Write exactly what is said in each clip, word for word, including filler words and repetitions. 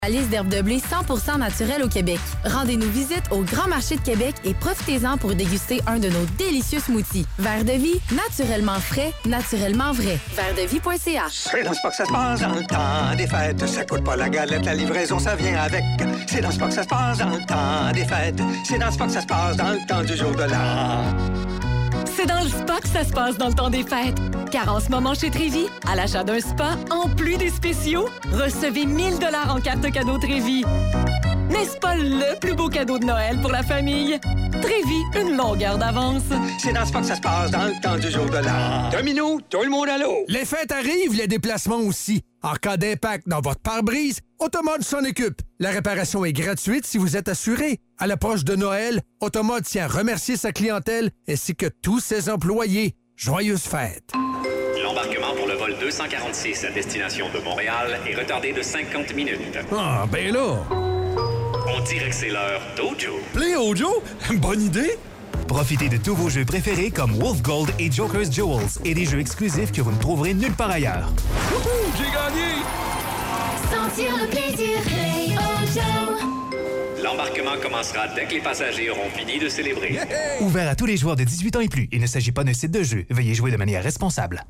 La liste d'herbes de blé cent pour cent naturelle au Québec. Rendez-nous visite au Grand Marché de Québec et profitez-en pour déguster un de nos délicieux smoothies. Verre de vie, naturellement frais, naturellement vrai. verre de vie point c a. C'est dans ce pas que ça se passe dans le temps des fêtes. Ça coûte pas la galette, la livraison, ça vient avec. C'est dans ce pas que ça se passe dans le temps des fêtes. C'est dans ce pas que ça se passe dans le temps du jour de l'an. C'est dans le spa que ça se passe dans le temps des fêtes. Car en ce moment, chez Trévi, à l'achat d'un spa, en plus des spéciaux, recevez mille dollars en carte cadeau Trévi. N'est-ce pas le plus beau cadeau de Noël pour la famille? Trévi, une longueur d'avance. C'est dans ce pas que ça se passe dans le temps du jour de l'an. Domino, tout le monde à l'eau. Les fêtes arrivent, les déplacements aussi. En cas d'impact dans votre pare-brise, Automode s'en occupe. La réparation est gratuite si vous êtes assuré. À l'approche de Noël, Automode tient à remercier sa clientèle ainsi que tous ses employés. Joyeuses fêtes! L'embarquement pour le vol deux cent quarante-six à destination de Montréal est retardé de cinquante minutes. Ah, ben là! On dirait que c'est l'heure d'Ojo. Play Ojo? Bonne idée! Profitez de tous vos jeux préférés comme Wolf Gold et Joker's Jewels et des jeux exclusifs que vous ne trouverez nulle part ailleurs. Wouhou! J'ai gagné! Sentir le plaisir, Play Ojo. L'embarquement commencera dès que les passagers auront fini de célébrer. Yeah! Ouvert à tous les joueurs de dix-huit ans et plus. Il ne s'agit pas d'un site de jeu. Veuillez jouer de manière responsable.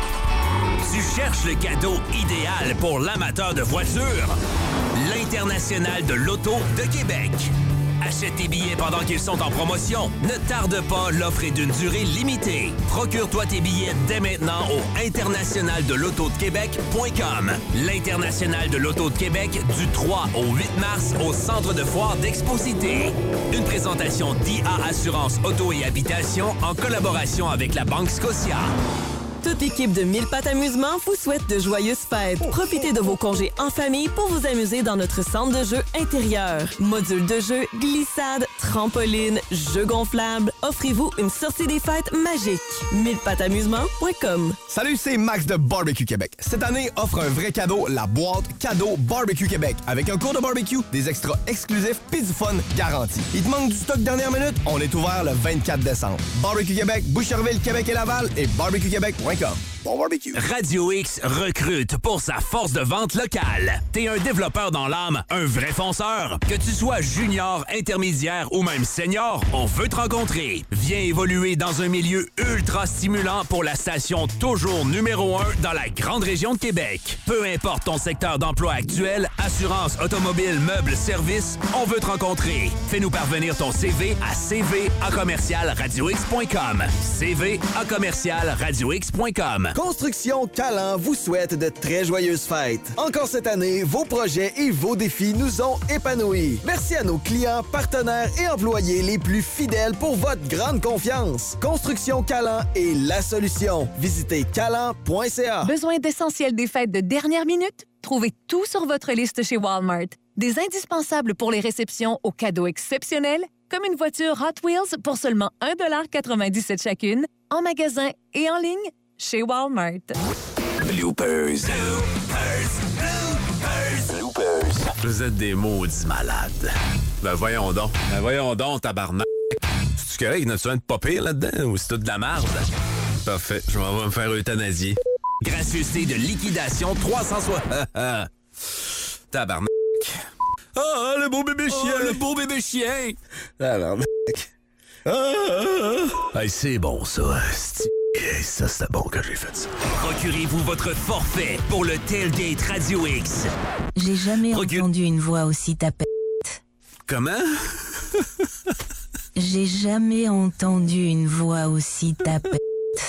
Tu cherches le cadeau idéal pour l'amateur de voitures? L'International de l'Auto de Québec. Achète tes billets pendant qu'ils sont en promotion. Ne tarde pas, l'offre est d'une durée limitée. Procure-toi tes billets dès maintenant au international de l'auto de québec point com. L'International de l'Auto de Québec du trois au huit mars au Centre de foire d'Exposité. Une présentation d'I A Assurance Auto et Habitation en collaboration avec la Banque Scotia. Toute l'équipe de Mille Pattes Amusement vous souhaite de joyeuses fêtes. Profitez de vos congés en famille pour vous amuser dans notre centre de jeu intérieur. Modules de jeu, glissade, trampoline, jeux gonflables. Offrez-vous une sortie des fêtes magique. mille pattes amusement point com. Salut, c'est Max de Barbecue Québec. Cette année, offre un vrai cadeau, la boîte cadeau Barbecue Québec. Avec un cours de barbecue, des extras exclusifs pis du fun garanti. Il te manque du stock dernière minute? On est ouvert le vingt-quatre décembre. Barbecue Québec, Boucherville, Québec et Laval et barbecue québec point com. Bon barbecue. Radio X recrute pour sa force de vente locale. T'es un développeur dans l'âme, un vrai fonceur. Que tu sois junior, intermédiaire ou même senior, on veut te rencontrer. Viens évoluer dans un milieu ultra stimulant pour la station toujours numéro un dans la grande région de Québec. Peu importe ton secteur d'emploi actuel, assurance, automobile, meubles, services, on veut te rencontrer. Fais-nous parvenir ton C V à c v a commercial radio x point com. c v a commercial radio x point com. Construction Calan vous souhaite de très joyeuses fêtes. Encore cette année, vos projets et vos défis nous ont épanouis. Merci à nos clients, partenaires et employés les plus fidèles pour votre grande confiance. Construction Calan est la solution. Visitez calan point c a. Besoin d'essentiels des fêtes de dernière minute? Trouvez tout sur votre liste chez Walmart. Des indispensables pour les réceptions aux cadeaux exceptionnels, comme une voiture Hot Wheels pour seulement un dollar quatre-vingt-dix-sept chacune, en magasin et en ligne, chez Walmart. Bloopers. Bloopers. Bloopers. Bloopers. Vous êtes des maudits malades. Ben voyons donc. Ben voyons donc, tabarnak. C'est-tu correct? N'as-tu un de pas pire là-dedans? Ou c'est tout de la merde? Parfait. Je m'en vais me faire euthanasier. Gracieuseté de liquidation trois cent soixante. Tabarnak. Ah, oh, le beau bébé chien. Oh, le beau bébé chien. Tabarnak. Ah, ah, ah. Hey, c'est bon, ça. Hey, ça, c'était bon que j'ai fait ça. Procurez-vous votre forfait pour le Tailgate Radio X. J'ai jamais Procure... entendu une voix aussi tapette. Comment? J'ai jamais entendu une voix aussi tapette.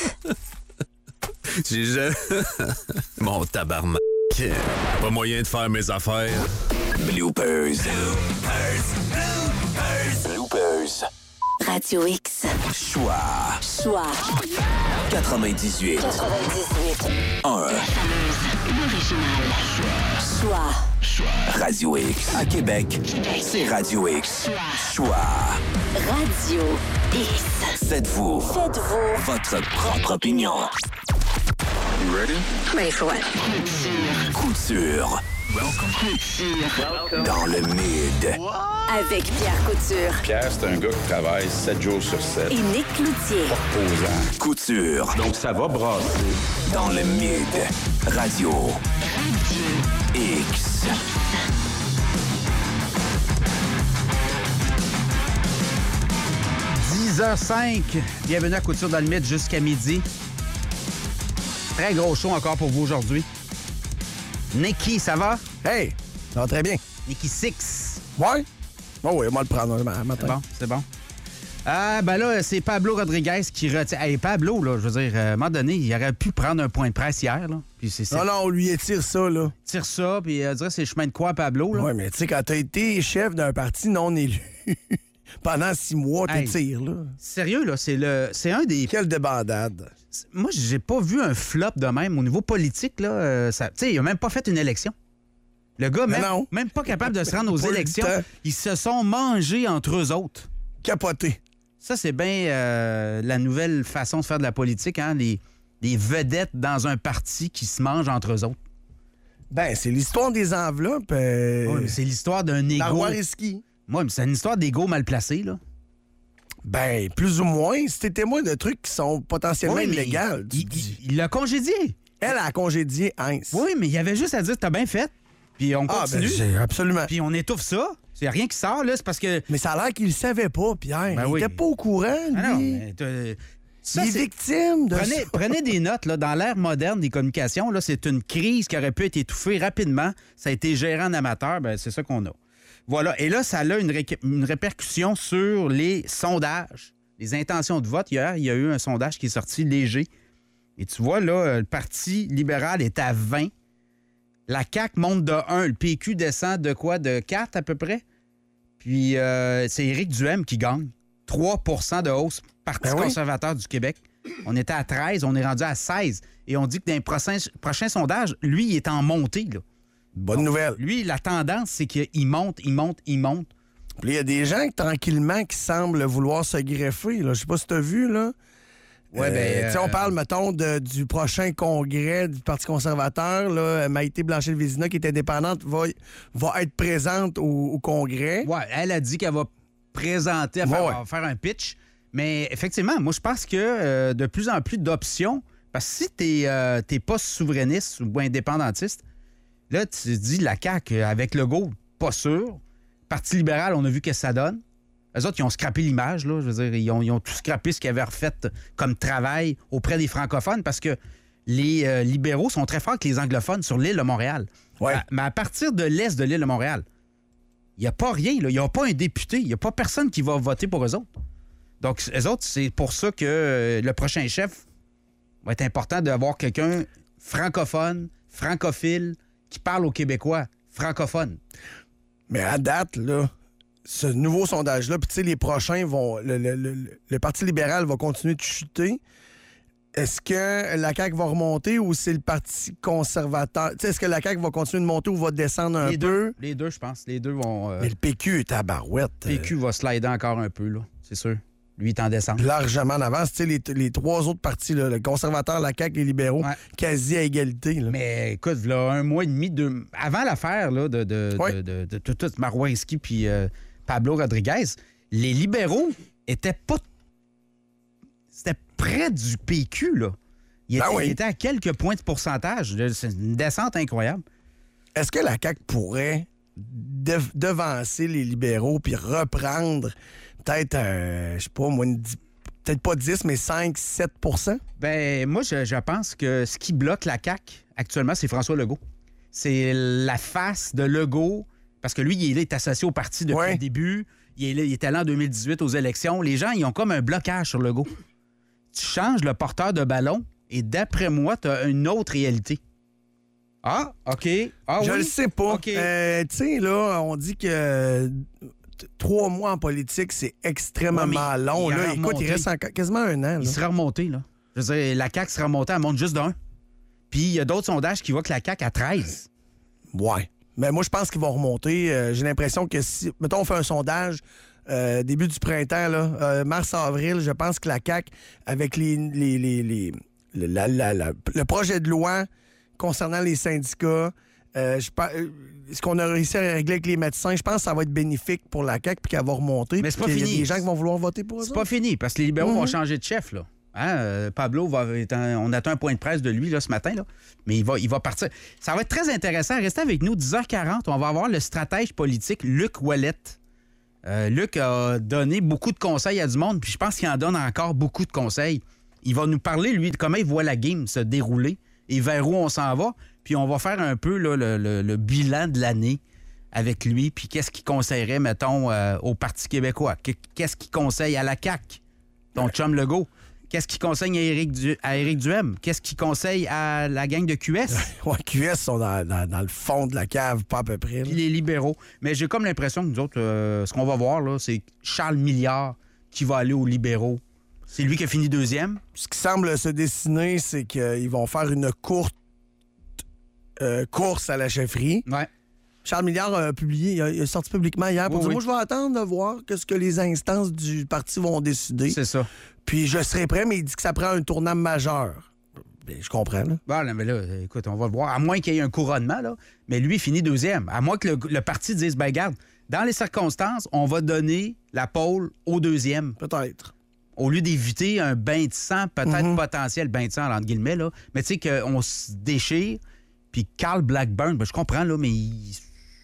J'ai jamais... Mon tabarnak. Pas moyen de faire mes affaires. Bloopers. Bloopers. Bloopers. Bloopers. Radio X. Choix. Choix. quatre-vingt-dix-huit. quatre-vingt-dix-huit. un. L'original. Choix. Choix. Radio X. À Québec, c'est Radio X. Choix. Radio X. Faites-vous. Faites-vous. Votre propre opinion. You ready? Ready for what? Couture. Welcome. Couture. Dans le mid. Avec Pierre Couture. Pierre, c'est un gars qui travaille sept jours sur sept. Et Nick Cloutier. Pas reposant. Couture. Donc, ça va brasser. Dans le mid. Radio. Radio X. dix heures cinq, bienvenue à Couture dans le Mythe jusqu'à midi. Très gros show encore pour vous aujourd'hui. Nikki, ça va? Hey, ça va très bien. Nikki Six. Ouais? Oh oui, on va le prendre un matin. C'est bon, c'est bon. Ah, ben là, c'est Pablo Rodriguez qui retient. Hey, Pablo, là, je veux dire, à un moment donné, il aurait pu prendre un point de presse hier, là. Puis c'est, c'est... Non, non, on lui étire ça, là. Tire ça, puis on dirait que c'est le chemin de croix à Pablo, là. Oui, mais tu sais, quand t'as été chef d'un parti non élu pendant six mois, t'étires, hey, là. Sérieux, là, c'est le. C'est un des. Quelle débandade. Moi, j'ai pas vu un flop de même au niveau politique, là. Euh, ça... Tu sais, il a même pas fait une élection. Le gars, même, même pas capable de se rendre aux élections, ils se sont mangés entre eux autres. Capoté. Ça, c'est bien euh, la nouvelle façon de faire de la politique, hein? Les, les vedettes dans un parti qui se mangent entre eux autres. Ben, c'est l'histoire des enveloppes. Euh... Oui, mais c'est l'histoire d'un égo. L'arroiriski. Oui, mais c'est une histoire d'égo mal placé, là. Ben, plus ou moins. C'était témoin de trucs qui sont potentiellement oui, illégaux. Il, il, il l'a congédié. Elle a congédié Heinz. Oui, mais il y avait juste à dire « t'as bien fait ». Puis on continue. Ah, ben, absolument. Puis on étouffe ça. Il n'y a rien qui sort, là. C'est parce que. Mais ça a l'air qu'il ne savait pas, Pierre. Ben il oui. n'était pas au courant, lui. Ah non, mais ça, il est victime de prenez, ça. Prenez des notes, là. Dans l'ère moderne des communications, là, c'est une crise qui aurait pu être étouffée rapidement. Ça a été géré en amateur. Ben, c'est ça qu'on a. Voilà. Et là, ça a une, ré... une répercussion sur les sondages, les intentions de vote. Hier, il y a eu un sondage qui est sorti léger. Et tu vois, là, le Parti libéral est à vingt. La C A Q monte de un. Le P Q descend de quoi? De quatre à peu près? Puis euh, c'est Éric Duhaime qui gagne. trois pour cent de hausse. Parti ben conservateur oui. du Québec. On était à treize, on est rendu à seize. Et on dit que dans les prochains, prochains sondages, lui, il est en montée. Là. Bonne Donc, nouvelle. Lui, la tendance, c'est qu'il monte, il monte, il monte. Puis il y a des gens, tranquillement, qui semblent vouloir se greffer. Là. Je sais pas si tu as vu, là. Ouais, euh, ben, euh... On parle, mettons, de, du prochain congrès du Parti conservateur. Là, Maïté Blanchet-Vézina, qui est indépendante, va, va être présente au, au congrès. Oui, elle a dit qu'elle va présenter, elle ouais, faire, ouais. va faire un pitch. Mais effectivement, moi, je pense que euh, de plus en plus d'options, parce que si t'es, euh, t'es pas souverainiste ou indépendantiste, là, tu te dis la C A Q avec le go, pas sûr. Parti libéral, on a vu que ça donne. Eux autres, ils ont scrappé l'image, là. Je veux dire, ils ont, ils ont tout scrappé ce qu'ils avaient refait comme travail auprès des francophones parce que les euh, libéraux sont très forts que les anglophones sur l'île de Montréal. Ouais. À, mais à partir de l'est de l'île de Montréal, il n'y a pas rien, là. Il n'y a pas un député. Il n'y a pas personne qui va voter pour eux autres. Donc, eux autres, c'est pour ça que euh, le prochain chef va être important d'avoir quelqu'un francophone, francophile, qui parle aux Québécois francophones. Mais à date, là, ce nouveau sondage-là, puis tu sais, les prochains vont... Le, le, le, le Parti libéral va continuer de chuter. Est-ce que la C A Q va remonter ou c'est le Parti conservateur? T'sais, est-ce que la C A Q va continuer de monter ou va descendre un les peu? Deux, les deux, je pense. Les deux vont... Euh... Mais le P Q est à barouette. Le P Q va slider encore un peu, là. C'est sûr. Lui, il est en descente. Largement en avance. Tu sais, les, les trois autres partis, là, le conservateur, la C A Q, les libéraux, ouais. quasi à égalité. Là. Mais écoute, là, un mois et demi, deux... avant l'affaire là, de, de, ouais. de, de, de, de, de, de Maroinski puis euh, Pablo Rodriguez, les libéraux étaient pas... C'était près du P Q, là. Il était, ben oui. il était à quelques points de pourcentage. C'est une descente incroyable. Est-ce que la C A Q pourrait dev- devancer les libéraux puis reprendre peut-être, euh, je sais pas, moi, une, peut-être pas dix, mais cinq, sept pour cent? Ben moi, je, je pense que ce qui bloque la C A Q actuellement, c'est François Legault. C'est la face de Legault, parce que lui, il est associé au parti depuis ouais. le début. Il est, il est allé en deux mille dix-huit aux élections. Les gens, ils ont comme un blocage sur Legault. Tu changes le porteur de ballon et d'après moi, tu as une autre réalité. Ah, OK. Ah, je oui? le sais pas. Okay. Euh, tu sais, là, on dit que t- trois mois en politique, c'est extrêmement ouais, long. Là. Écoute, il reste encore quasiment un an. Là. Il sera remonté, là. Je veux dire, la C A Q sera remontée, elle monte juste d'un. Puis il y a d'autres sondages qui voient que la C A Q a treize. Ouais. Mais moi, je pense qu'ils vont remonter. Euh, j'ai l'impression que si, mettons, on fait un sondage euh, début du printemps, là, euh, mars-avril, je pense que la C A Q, avec les, les, les, les, la, la, la, le projet de loi concernant les syndicats, euh, je, euh, ce qu'on a réussi à régler avec les médecins, je pense que ça va être bénéfique pour la C A Q puis qu'elle va remonter. Mais c'est pas fini. Il y a des gens qui vont vouloir voter pour eux. C'est pas fini, parce que les libéraux mm-hmm. vont changer de chef, là. Hein, euh, Pablo, va, on attend un point de presse de lui là, ce matin, là, mais il va, il va partir. Ça va être très intéressant. Restez avec nous, dix heures quarante. On va avoir le stratège politique Luc Ouellet Euh, Luc a donné beaucoup de conseils à du monde, puis je pense qu'il en donne encore beaucoup de conseils. Il va nous parler, lui, de comment il voit la game se dérouler et vers où on s'en va. Puis on va faire un peu là, le, le, le bilan de l'année avec lui, puis qu'est-ce qu'il conseillerait, mettons, euh, au Parti québécois. Qu'est-ce qu'il conseille à la C A Q, ton chum Legault? Qu'est-ce qu'il conseille à Éric, du... à Éric Duhem? Qu'est-ce qu'il conseille à la gang de Q S? Ouais, Q S sont dans, dans, dans le fond de la cave, pas à peu près. Puis les libéraux. Mais j'ai comme l'impression que nous autres, euh, ce qu'on va voir, là, c'est Charles Milliard qui va aller aux libéraux. C'est lui qui a fini deuxième. Ce qui semble se dessiner, c'est qu'ils vont faire une courte euh, course à la chefferie. Ouais. Charles Milliard a publié, il a, il a sorti publiquement hier pour oui, dire oui. moi, je vais attendre de voir ce que les instances du parti vont décider. C'est ça. Puis je serai prêt, mais il dit que ça prend un tournant majeur. Bien, je comprends, là. Bon, là, mais là, écoute, on va le voir. À moins qu'il y ait un couronnement, là. Mais lui, il finit deuxième. À moins que le, le parti dise, ben garde, dans les circonstances, on va donner la pôle au deuxième. Peut-être. Au lieu d'éviter un bain de sang, peut-être Mm-hmm. potentiel bain de sang, entre guillemets, là. Mais tu sais qu'on se déchire, puis Carl Blackburn, ben, je comprends, là, mais il...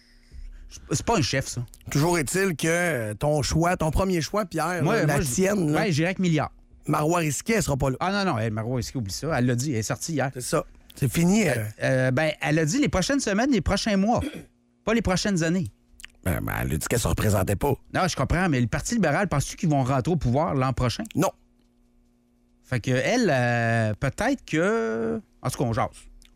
c'est pas un chef, ça. Toujours est-il que ton choix, ton premier choix, Pierre, Moi, là, la moi, je- tienne, là, Ouais, j'irais avec Milliard. Marois Risquet, elle sera pas là. Ah non, non, elle, Marois Risquet, oublie ça. Elle l'a dit, elle est sortie hier. C'est ça. C'est fini. Euh, euh. euh, ben, elle a dit les prochaines semaines, les prochains mois. Pas les prochaines années. Ben, ben, elle a dit qu'elle se représentait pas. Non, je comprends, mais le Parti libéral, penses-tu qu'ils vont rentrer au pouvoir l'an prochain? Non. Fait que elle, euh, peut-être que... En tout cas, on jase.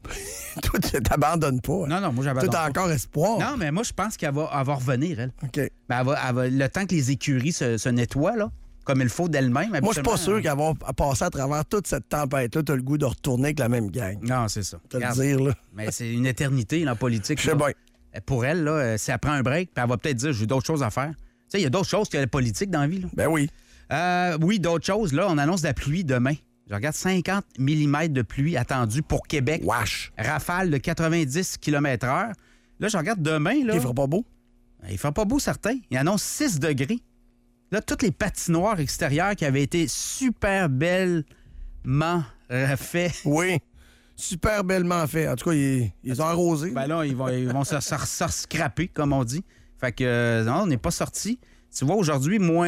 Toi, tu t'abandonnes pas. Hein? Non, non, moi, j'abandonne Toi, t'as pas. encore espoir. Non, mais moi, je pense qu'elle va, elle va revenir, elle. OK. Ben, elle va, elle va- le temps que les écuries se, se nettoient, là, comme il faut d'elle-même. Moi, je suis pas sûr habituellement, qu'avoir passé à travers toute cette tempête-là, t'as le goût de retourner avec la même gang. Non, c'est ça. Te le Regarde. dire, là. Mais c'est une éternité, la politique. Je sais là. bien. Pour elle, là, si elle prend un break, puis elle va peut-être dire j'ai d'autres choses à faire. Tu sais, il y a d'autres choses que la politique dans la vie. Là. Ben oui. Euh, oui, d'autres choses. Là, on annonce de la pluie demain. Je regarde cinquante millimètres de pluie attendue pour Québec. Wesh. Rafale de quatre-vingt-dix kilomètres heure. Là, je regarde demain. Là, Il fera pas beau. il fera pas beau, certain. Il annonce six degrés. Là, toutes les patinoires extérieures qui avaient été super bellement refaites. Oui. Super bellement fait. En tout cas, ils, ils ont arrosé. Ben là, ils vont, ils vont se, se, se scraper, comme on dit. Fait que, euh, non, on n'est pas sorti. Tu vois, aujourd'hui, moins.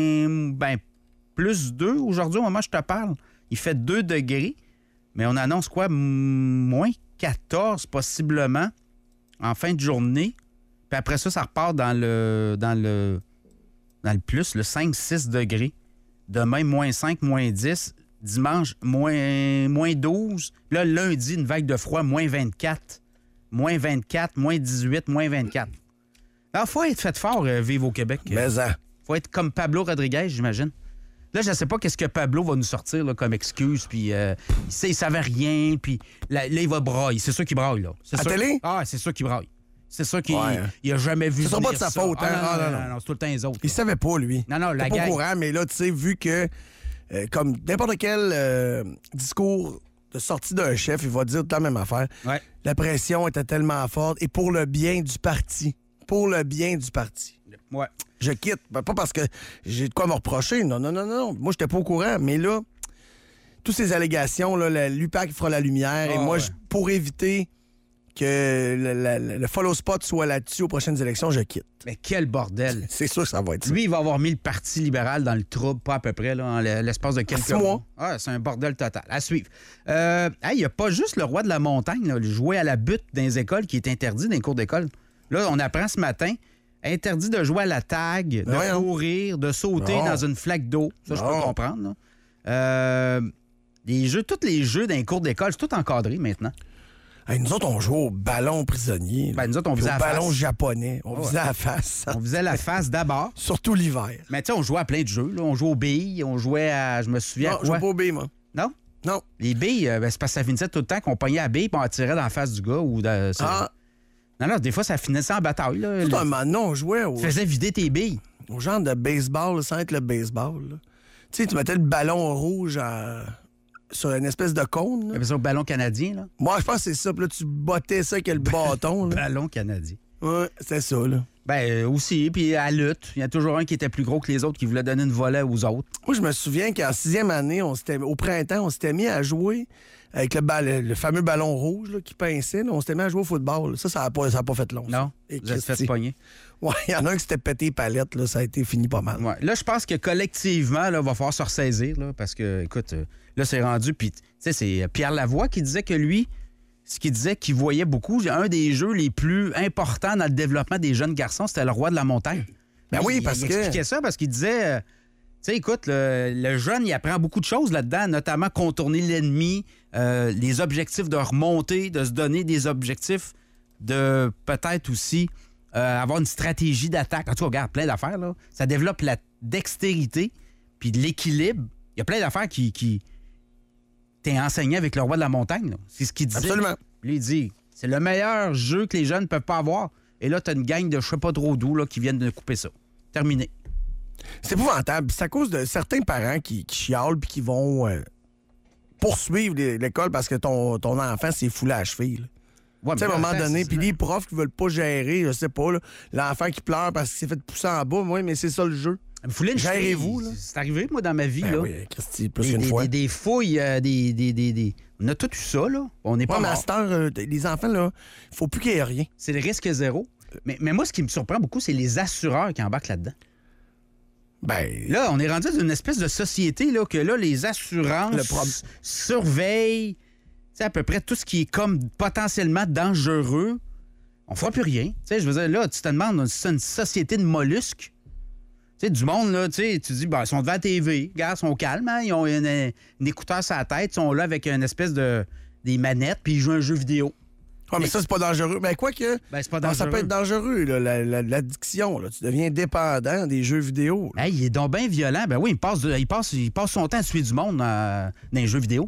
Ben, plus deux. Aujourd'hui, au moment où je te parle, il fait deux degrés. Mais on annonce quoi? M- moins quatorze, possiblement, en fin de journée. Puis après ça, ça repart dans le. Dans le. Dans le plus, le cinq six degrés. Demain, moins cinq, moins dix. Dimanche, moins, moins douze. Puis là, lundi, une vague de froid, moins vingt-quatre. Moins vingt-quatre, moins dix-huit, moins vingt-quatre. Alors, faut être fait fort, euh, vivre au Québec. Mais ça. Faut être comme Pablo Rodriguez, j'imagine. Là, je ne sais pas qu'est-ce que Pablo va nous sortir là, comme excuse, puis euh, il sait, il savait rien, puis là, là, il va brailler. C'est sûr qu'il braille, là. C'est À sûr- télé? Ah, c'est sûr qu'il braille. C'est sûr qu'il Ouais, hein. il a jamais vu Ce sera pas venir de sa ça. faute, hein? Ah, non, Ah, non, non, non, non, c'est tout le temps les autres. Il là. savait pas, lui. Non, non, la Il était pas gang. au courant, mais là, tu sais, vu que, euh, comme n'importe quel euh, discours de sortie d'un chef, il va dire toute la même affaire. Ouais. La pression était tellement forte et pour le bien du parti. Pour le bien du parti. Ouais. Je quitte. Ben, pas parce que j'ai de quoi me reprocher. Non, non, non, non. Moi, j'étais pas au courant. Mais là, toutes ces allégations, là, la- l'U P A C fera la lumière. et Ah, moi, ouais. je- pour éviter que le, la- la- le follow spot soit là-dessus aux prochaines élections, je quitte. Mais quel bordel. C'est sûr que ça va être ça. Lui, il va avoir mis le Parti libéral dans le trouble, pas à peu près, là, en l'espace de quelques six mois. Ah, c'est un bordel total. À suivre. Euh, hey, il n'y a pas juste le roi de la montagne, là, le jouer à la butte dans les écoles qui est interdit dans les cours d'école. Là, on apprend ce matin, interdit de jouer à la tag, de Ouais, hein. courir, de sauter Non. dans une flaque d'eau. Ça, je peux Non. comprendre. Là. Euh, les jeux, tous les jeux dans les cours d'école, c'est tout encadré maintenant. Hey, nous autres, on joue au ballon prisonnier. Ben, nous autres, on Puis visait au à la ballon face. japonais. On Ouais. visait à la face. On faisait la face d'abord. Surtout l'hiver. Mais tu sais, on jouait à plein de jeux. Là. On jouait aux billes, on jouait à... Je me souviens Non, à je quoi? joue pas au B, moi. Non? Non. Les billes, euh, ben, c'est parce que ça finissait tout le temps qu'on pognait la bille et on tirait dans la face du gars. Ou dans- c'est- Ah, Non, non, des fois, ça finissait en bataille. Là. tout Le- un moment, non, on jouait au, Tu faisais vider tes billes. au genre de baseball, là, sans être le baseball. là. Tu sais, tu mettais le ballon rouge en- sur une espèce de cône. là. Il y avait ça au ballon canadien. Là. Moi, je pense que c'est ça. Puis là, tu bottais ça avec le bâton. là. Ballon canadien. Ouais, c'est ça, là. Ben, euh, aussi, puis à la lutte, il y a toujours un qui était plus gros que les autres qui voulait donner une volée aux autres. Moi, je me souviens qu'en sixième année, on s'était, au printemps, on s'était mis à jouer avec le, bal- le fameux ballon rouge là, qui pinçait. Là, on s'était mis à jouer au football. Là. Ça, ça n'a pas, ça a pas fait long. Non, Et vous êtes fait pogner. Oui, il y en a un qui s'était pété les palettes. Là, ça a été fini pas mal. Ouais. Là, je pense que collectivement, il va falloir se ressaisir. Là, parce que, écoute, euh, là, c'est rendu. Puis, tu sais, c'est Pierre Lavoie qui disait que lui, ce qu'il disait qu'il voyait beaucoup, un des jeux les plus importants dans le développement des jeunes garçons, c'était le Roi de la montagne. Ben il, oui, parce il que... Il expliquait ça parce qu'il disait... euh, tu sais, écoute, le, le jeune, il apprend beaucoup de choses là-dedans, notamment contourner l'ennemi, euh, les objectifs de remonter, de se donner des objectifs, de peut-être aussi euh, avoir une stratégie d'attaque. En tout cas, regarde, plein d'affaires, là. Ça développe la dextérité puis de l'équilibre. Il y a plein d'affaires qui, qui t'es enseigné avec le Roi de la montagne, là. C'est ce qu'il disait. Absolument. Lui, il dit, c'est le meilleur jeu que les jeunes ne peuvent pas avoir. Et là, t'as une gang de je sais pas trop d'où là, qui viennent de couper ça. Terminé. C'est épouvantable. C'est à cause de certains parents qui, qui chialent puis qui vont euh, poursuivre l'école parce que ton, ton enfant s'est foulé à la cheville. Ouais, tu sais, à un moment attends, donné, c'est- puis les profs qui veulent pas gérer, je sais pas, là, l'enfant qui pleure parce qu'il s'est fait pousser en bas, oui, mais c'est ça le jeu. Foulée une Gérez-vous, cheville, là. C'est arrivé, moi, dans ma vie. Ben là. oui, Christy, plus des, qu'une des, fois. Des, des fouilles, euh, des, des, des, des- On a tout eu ça, là. On n'est pas Ouais, mais à mort. cette heure, euh, les enfants, là, il faut plus qu'il y ait rien. C'est le risque zéro. Mais, mais moi, ce qui me surprend beaucoup, c'est les assureurs qui embarquent là-dedans. Ben, Là, on est rendu dans une espèce de société là, que là, les assurances Le prob- s- surveillent tu sais, à peu près tout ce qui est comme potentiellement dangereux. On fera plus rien. Tu sais, je veux dire, là, tu te demandes, c'est une société de mollusques. Tu sais, du monde, là, tu sais, tu dis, ben, ils sont devant la T V, regarde, ils sont calmes, hein, ils ont un, un écouteur sur la tête, ils sont là avec une espèce de des manettes, puis ils jouent à un jeu vidéo. ouais, mais ça, c'est pas dangereux. Mais quoi que. Ben, c'est pas Ah, ça dangereux. peut être dangereux, là, la- la- l'addiction. Là. Tu deviens dépendant des jeux vidéo. là. Hey, il est donc bien violent. Ben oui, il passe, de- il passe, il passe son temps à tuer du monde euh, dans les jeux vidéo.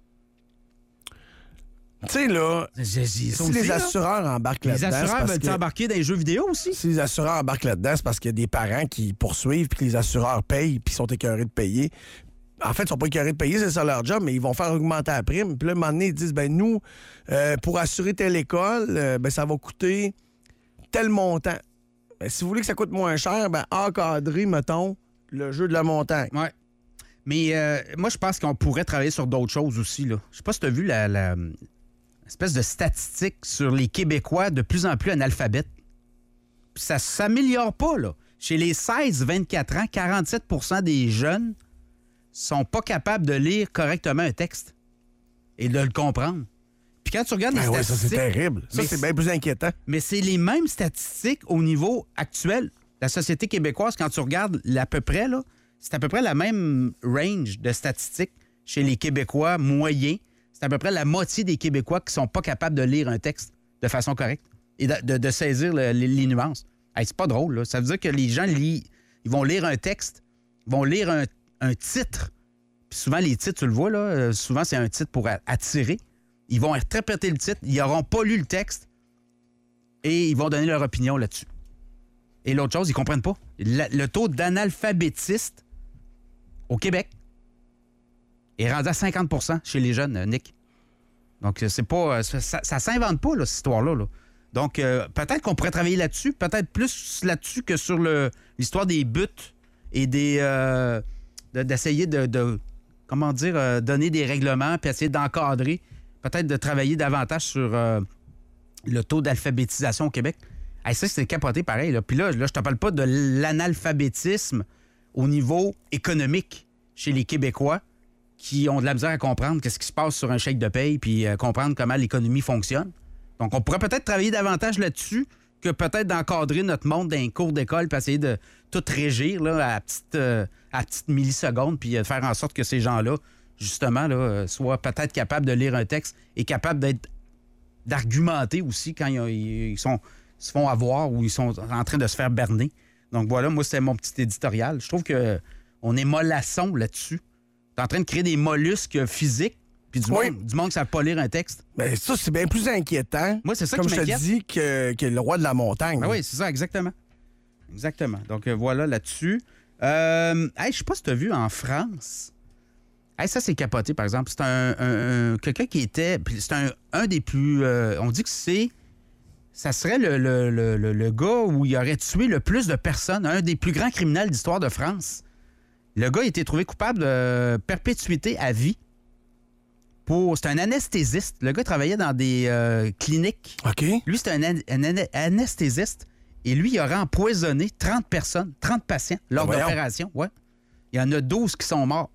Tu sais, là, Ils sont si aussi, les là. assureurs embarquent Les là-dedans. c'est assureurs parce veulent que- embarquer dans les jeux vidéo aussi? Si les assureurs embarquent là-dedans, c'est parce qu'il y a des parents qui poursuivent puis que les assureurs payent puis sont écœurés de payer. En fait, ils sont pas écœurés de payer, c'est ça leur job, mais ils vont faire augmenter la prime. Puis là, à un moment donné, ils disent, ben nous, euh, pour assurer telle école, euh, ben ça va coûter tel montant. Ben, si vous voulez que ça coûte moins cher, ben encadrez, mettons, le jeu de la montagne. Ouais. Mais euh, moi, je pense qu'on pourrait travailler sur d'autres choses aussi. Là. Je sais pas si tu as vu la, la- espèce de statistique sur les Québécois de plus en plus analphabètes. Puis ça s'améliore pas, là. Chez les seize vingt-quatre ans, quarante-sept pour cent des jeunes sont pas capables de lire correctement un texte et de le comprendre. Puis quand tu regardes les Ben ouais, ça, c'est statistiques... terrible. Ça, mais c'est bien plus inquiétant. Mais c'est les mêmes statistiques au niveau actuel. La société québécoise, quand tu regardes à peu près, là, c'est à peu près la même range de statistiques chez les Québécois moyens. C'est à peu près la moitié des Québécois qui sont pas capables de lire un texte de façon correcte et de, de- de saisir le- les, les nuances. Hey, c'est pas drôle, là. Ça veut dire que les gens lisent, ils vont lire un texte, ils vont lire un, un titre. Puis souvent, les titres, tu le vois, là, euh, souvent, c'est un titre pour a- attirer. Ils vont interpréter le titre, ils n'auront pas lu le texte et ils vont donner leur opinion là-dessus. Et l'autre chose, ils comprennent pas. La- le taux d'analphabétisme au Québec est rendu à cinquante pour cent chez les jeunes, euh, Nick. Donc, euh, c'est pas. euh, Ça, ça, ça s'invente pas, là, cette histoire-là. là. Donc, euh, peut-être qu'on pourrait travailler là-dessus, peut-être plus là-dessus que sur le- l'histoire des buts et des. euh, de- d'essayer de, de- Comment dire, euh, donner des règlements puis essayer d'encadrer. Peut-être de travailler davantage sur euh, le taux d'alphabétisation au Québec. Hey, ça, c'est capoté pareil. Là. Puis là, là, je te parle pas de l'analphabétisme au niveau économique chez les Québécois qui ont de la misère à comprendre qu'est-ce qui se passe sur un chèque de paye puis euh, comprendre comment l'économie fonctionne. Donc, on pourrait peut-être travailler davantage là-dessus que peut-être d'encadrer notre monde dans les cours d'école puis essayer de tout régir là, à la petite, euh, à la petite milliseconde puis euh, faire en sorte que ces gens-là, justement, là, euh, soient peut-être capables de lire un texte et capables d'être d'argumenter aussi quand ils, ils sont, ils se font avoir ou ils sont en train de se faire berner. Donc voilà, moi, c'était mon petit éditorial. Je trouve que on est mollasson là-dessus. T'es en train de créer des mollusques physiques puis du, Oui. monde, du monde qui ne savent pas lire un texte. Ben, ça, c'est bien plus inquiétant. Moi, c'est ça comme qui je te m'inquiète. dis, que, que le roi de la montagne. Ah oui, c'est ça, exactement. Exactement. Donc euh, voilà là-dessus. Euh, hey, je sais pas si tu as vu en France. Hey, ça, c'est capoté, par exemple. C'est un, un- un- quelqu'un qui était. puis C'est un, un des plus. euh, on dit que c'est. Ça serait le, le- le- le- le gars où il aurait tué le plus de personnes, un des plus grands criminels d'histoire de France. Le gars a été trouvé coupable de perpétuité à vie pour... C'est un anesthésiste. Le gars travaillait dans des euh, cliniques. OK. Lui, c'est un, an- un an- anesthésiste. Et lui, il aurait empoisonné trente personnes, trente patients lors Ben voyons. d'opérations. Ouais. Il y en a douze qui sont morts.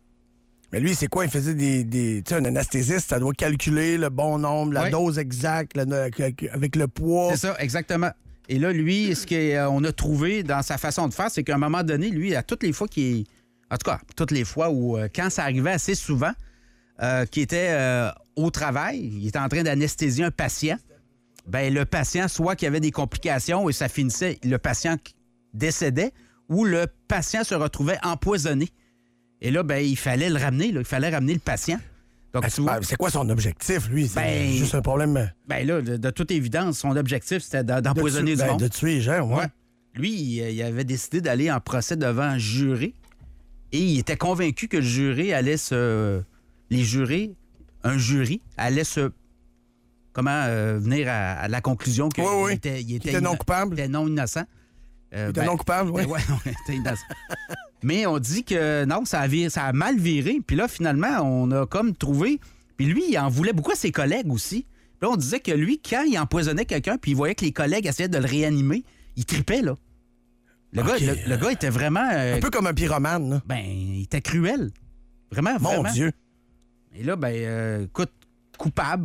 Mais lui, c'est quoi? Il faisait des... des tu sais, un anesthésiste, ça doit calculer le bon nombre, la Ouais. dose exacte, le- avec le poids. C'est ça, exactement. Et là, lui, ce qu'on a trouvé dans sa façon de faire, c'est qu'à un moment donné, lui, à toutes les fois qu'il... En tout cas, toutes les fois où, euh, quand ça arrivait assez souvent, euh, qu'il était euh, au travail, il était en train d'anesthésier un patient, ben le patient, soit qu'il y avait des complications et ça finissait, le patient décédait, ou le patient se retrouvait empoisonné. Et là, ben il fallait le ramener, là, il fallait ramener le patient. Donc, Ben, tu vois- c'est- c'est quoi son objectif, lui? C'est Ben- juste un problème... ben là, de, de toute évidence, son objectif, c'était d'en- d'empoisonner de du tuer, ben, monde. de tuer les gens, ouais. Ouais. Lui, il, il avait décidé d'aller en procès devant un juré et il était convaincu que le juré allait se... Les jurés, un jury, allait se... Comment euh, venir à, à la conclusion qu'il Oui, oui. était, il était non inno- coupable. il était non innocent. Euh, Il était non coupable, oui. ben, ouais, il était innocent. Mais on dit que non, ça a, viré- ça a mal viré. Puis là, finalement, on a comme trouvé... Puis lui, il en voulait beaucoup à ses collègues aussi. Puis là, on disait que lui, quand il empoisonnait quelqu'un, puis il voyait que les collègues essayaient de le réanimer, il tripait, là. Le, OK. gars, le, le gars était vraiment... euh, Un peu comme un pyromane, là. ben, il était cruel. Vraiment, Mon vraiment. Dieu. Et là, ben, euh, écoute, coupable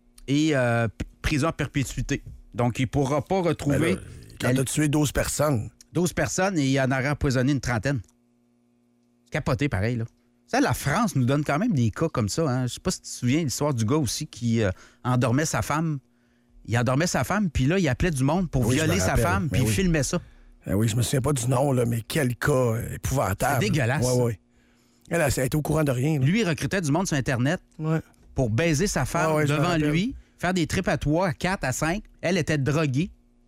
et euh, p- prison à perpétuité. Donc, il ne pourra pas retrouver Ben là, quand la- t'as tué douze personnes. douze personnes et il en aurait empoisonné une trentaine. C'est capoté, pareil, là. Ça, la France nous donne quand même des cas comme ça. Hein. Je sais pas si tu te souviens de l'histoire du gars aussi qui euh, endormait sa femme. Il endormait sa femme, puis là, il appelait du monde pour Oui, je violer me sa rappelle. femme, Ben puis il oui. filmait ça. Ben oui, je me souviens pas du nom, là, mais quel cas euh, épouvantable. C'est dégueulasse. Oui, oui. Elle, elle, elle était au courant de rien. là. Lui, il recrutait du monde sur Internet Ouais. pour baiser sa femme Ah ouais, je me devant rappelle. lui, faire des tripes à trois, à quatre, à cinq. Elle était droguée.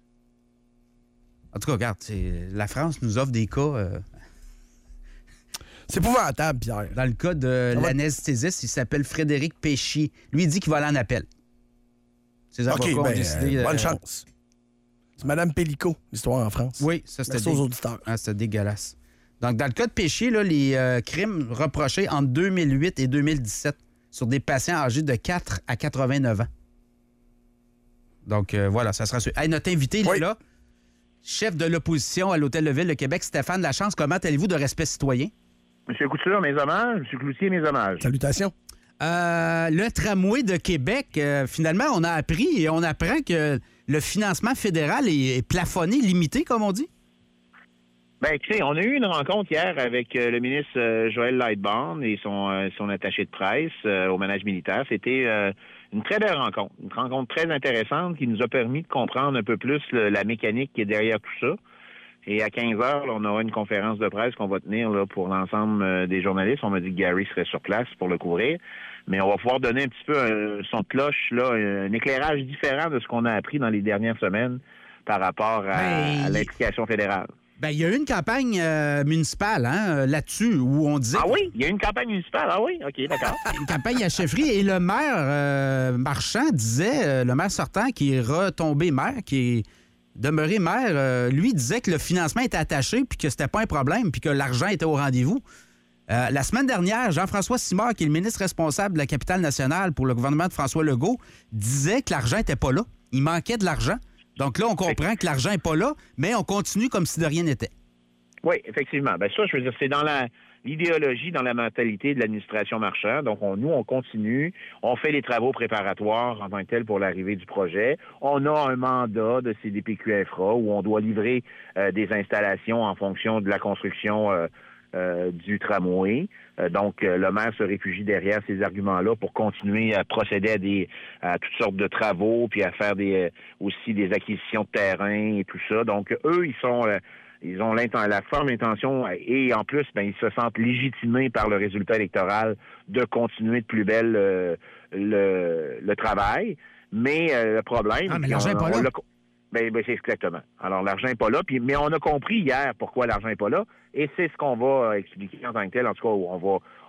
En tout cas, regarde, c'est- la France nous offre des cas. euh, C'est épouvantable, Pierre. Dans le cas de Ça va- l'anesthésiste, il s'appelle Frédéric Péchier. Lui, il dit qu'il va aller en appel. Ses avocats OK, ont ben, décidé... euh, bonne euh, chance. C'est Mme Pellicot, l'histoire en France. Oui, ça, c'était Merci aux dé- auditeurs. Ah, c'était dégueulasse. Donc, dans le cas de Péchier, là, les euh, crimes reprochés entre deux mille huit et deux mille dix-sept sur des patients âgés de quatre à quatre-vingt-neuf ans. Donc, euh, voilà, ça sera sûr. Hey, notre invité, il est Oui. là, chef de l'opposition à l'Hôtel de Ville de Québec, Stéphane Lachance. Comment allez-vous de respect citoyen? Monsieur Couture, mes hommages. Monsieur Cloutier, mes hommages. Salutations. Euh, le tramway de Québec, euh, finalement, on a appris et on apprend que le financement fédéral est, est plafonné, limité, comme on dit. Ben, écoutez, on a eu une rencontre hier avec euh, le ministre euh, Joël Lightbourn et son, euh, son attaché de presse euh, au manège militaire. C'était euh, une très belle rencontre. Une rencontre très intéressante qui nous a permis de comprendre un peu plus le- la mécanique qui est derrière tout ça. Et à quinze heures, là, on aura une conférence de presse qu'on va tenir là, pour l'ensemble euh, des journalistes. On m'a dit que Gary serait sur place pour le couvrir. Mais on va pouvoir donner un petit peu un son de cloche, là, un éclairage différent de ce qu'on a appris dans les dernières semaines par rapport à, Ben, à l'implication fédérale. Ben, il y a eu une campagne euh, municipale hein, euh, là-dessus où on disait... Ah oui? Il y a une campagne municipale? Ah oui? OK, d'accord. Une campagne à chefferie et le maire euh, Marchand disait, euh, le maire sortant qui est retombé maire, qui est demeuré maire, euh, lui disait que le financement était attaché puis que c'était pas un problème puis que l'argent était au rendez-vous. Euh, la semaine dernière, Jean-François Simard, qui est le ministre responsable de la capitale nationale pour le gouvernement de François Legault, disait que l'argent n'était pas là. Il manquait de l'argent. Donc là, on comprend que l'argent n'est pas là, mais on continue comme si de rien n'était. Oui, effectivement. Ben ça, je veux dire, c'est dans la l'idéologie, dans la mentalité de l'administration Marchand. Donc, on, nous, on continue. On fait les travaux préparatoires en tant que tel pour l'arrivée du projet. On a un mandat de C D P Q Infra où on doit livrer euh, des installations en fonction de la construction euh, euh, du tramway. Euh, donc, euh, le maire se réfugie derrière ces arguments-là pour continuer à procéder à des à toutes sortes de travaux, puis à faire des euh, aussi des acquisitions de terrain et tout ça. Donc, eux, ils sont euh, ils ont l'inten- la forme intention et en plus, ben, ils se sentent légitimés par le résultat électoral de continuer de plus belle euh, le, le travail. Mais euh, le problème... Ah, mais puis l'argent on- n'est pas on là. l'a- Ben, ben, c'est exactement. Alors, l'argent n'est pas là, puis, mais on a compris hier pourquoi l'argent n'est pas là, et c'est ce qu'on va euh, expliquer en tant que tel. En tout cas, on va,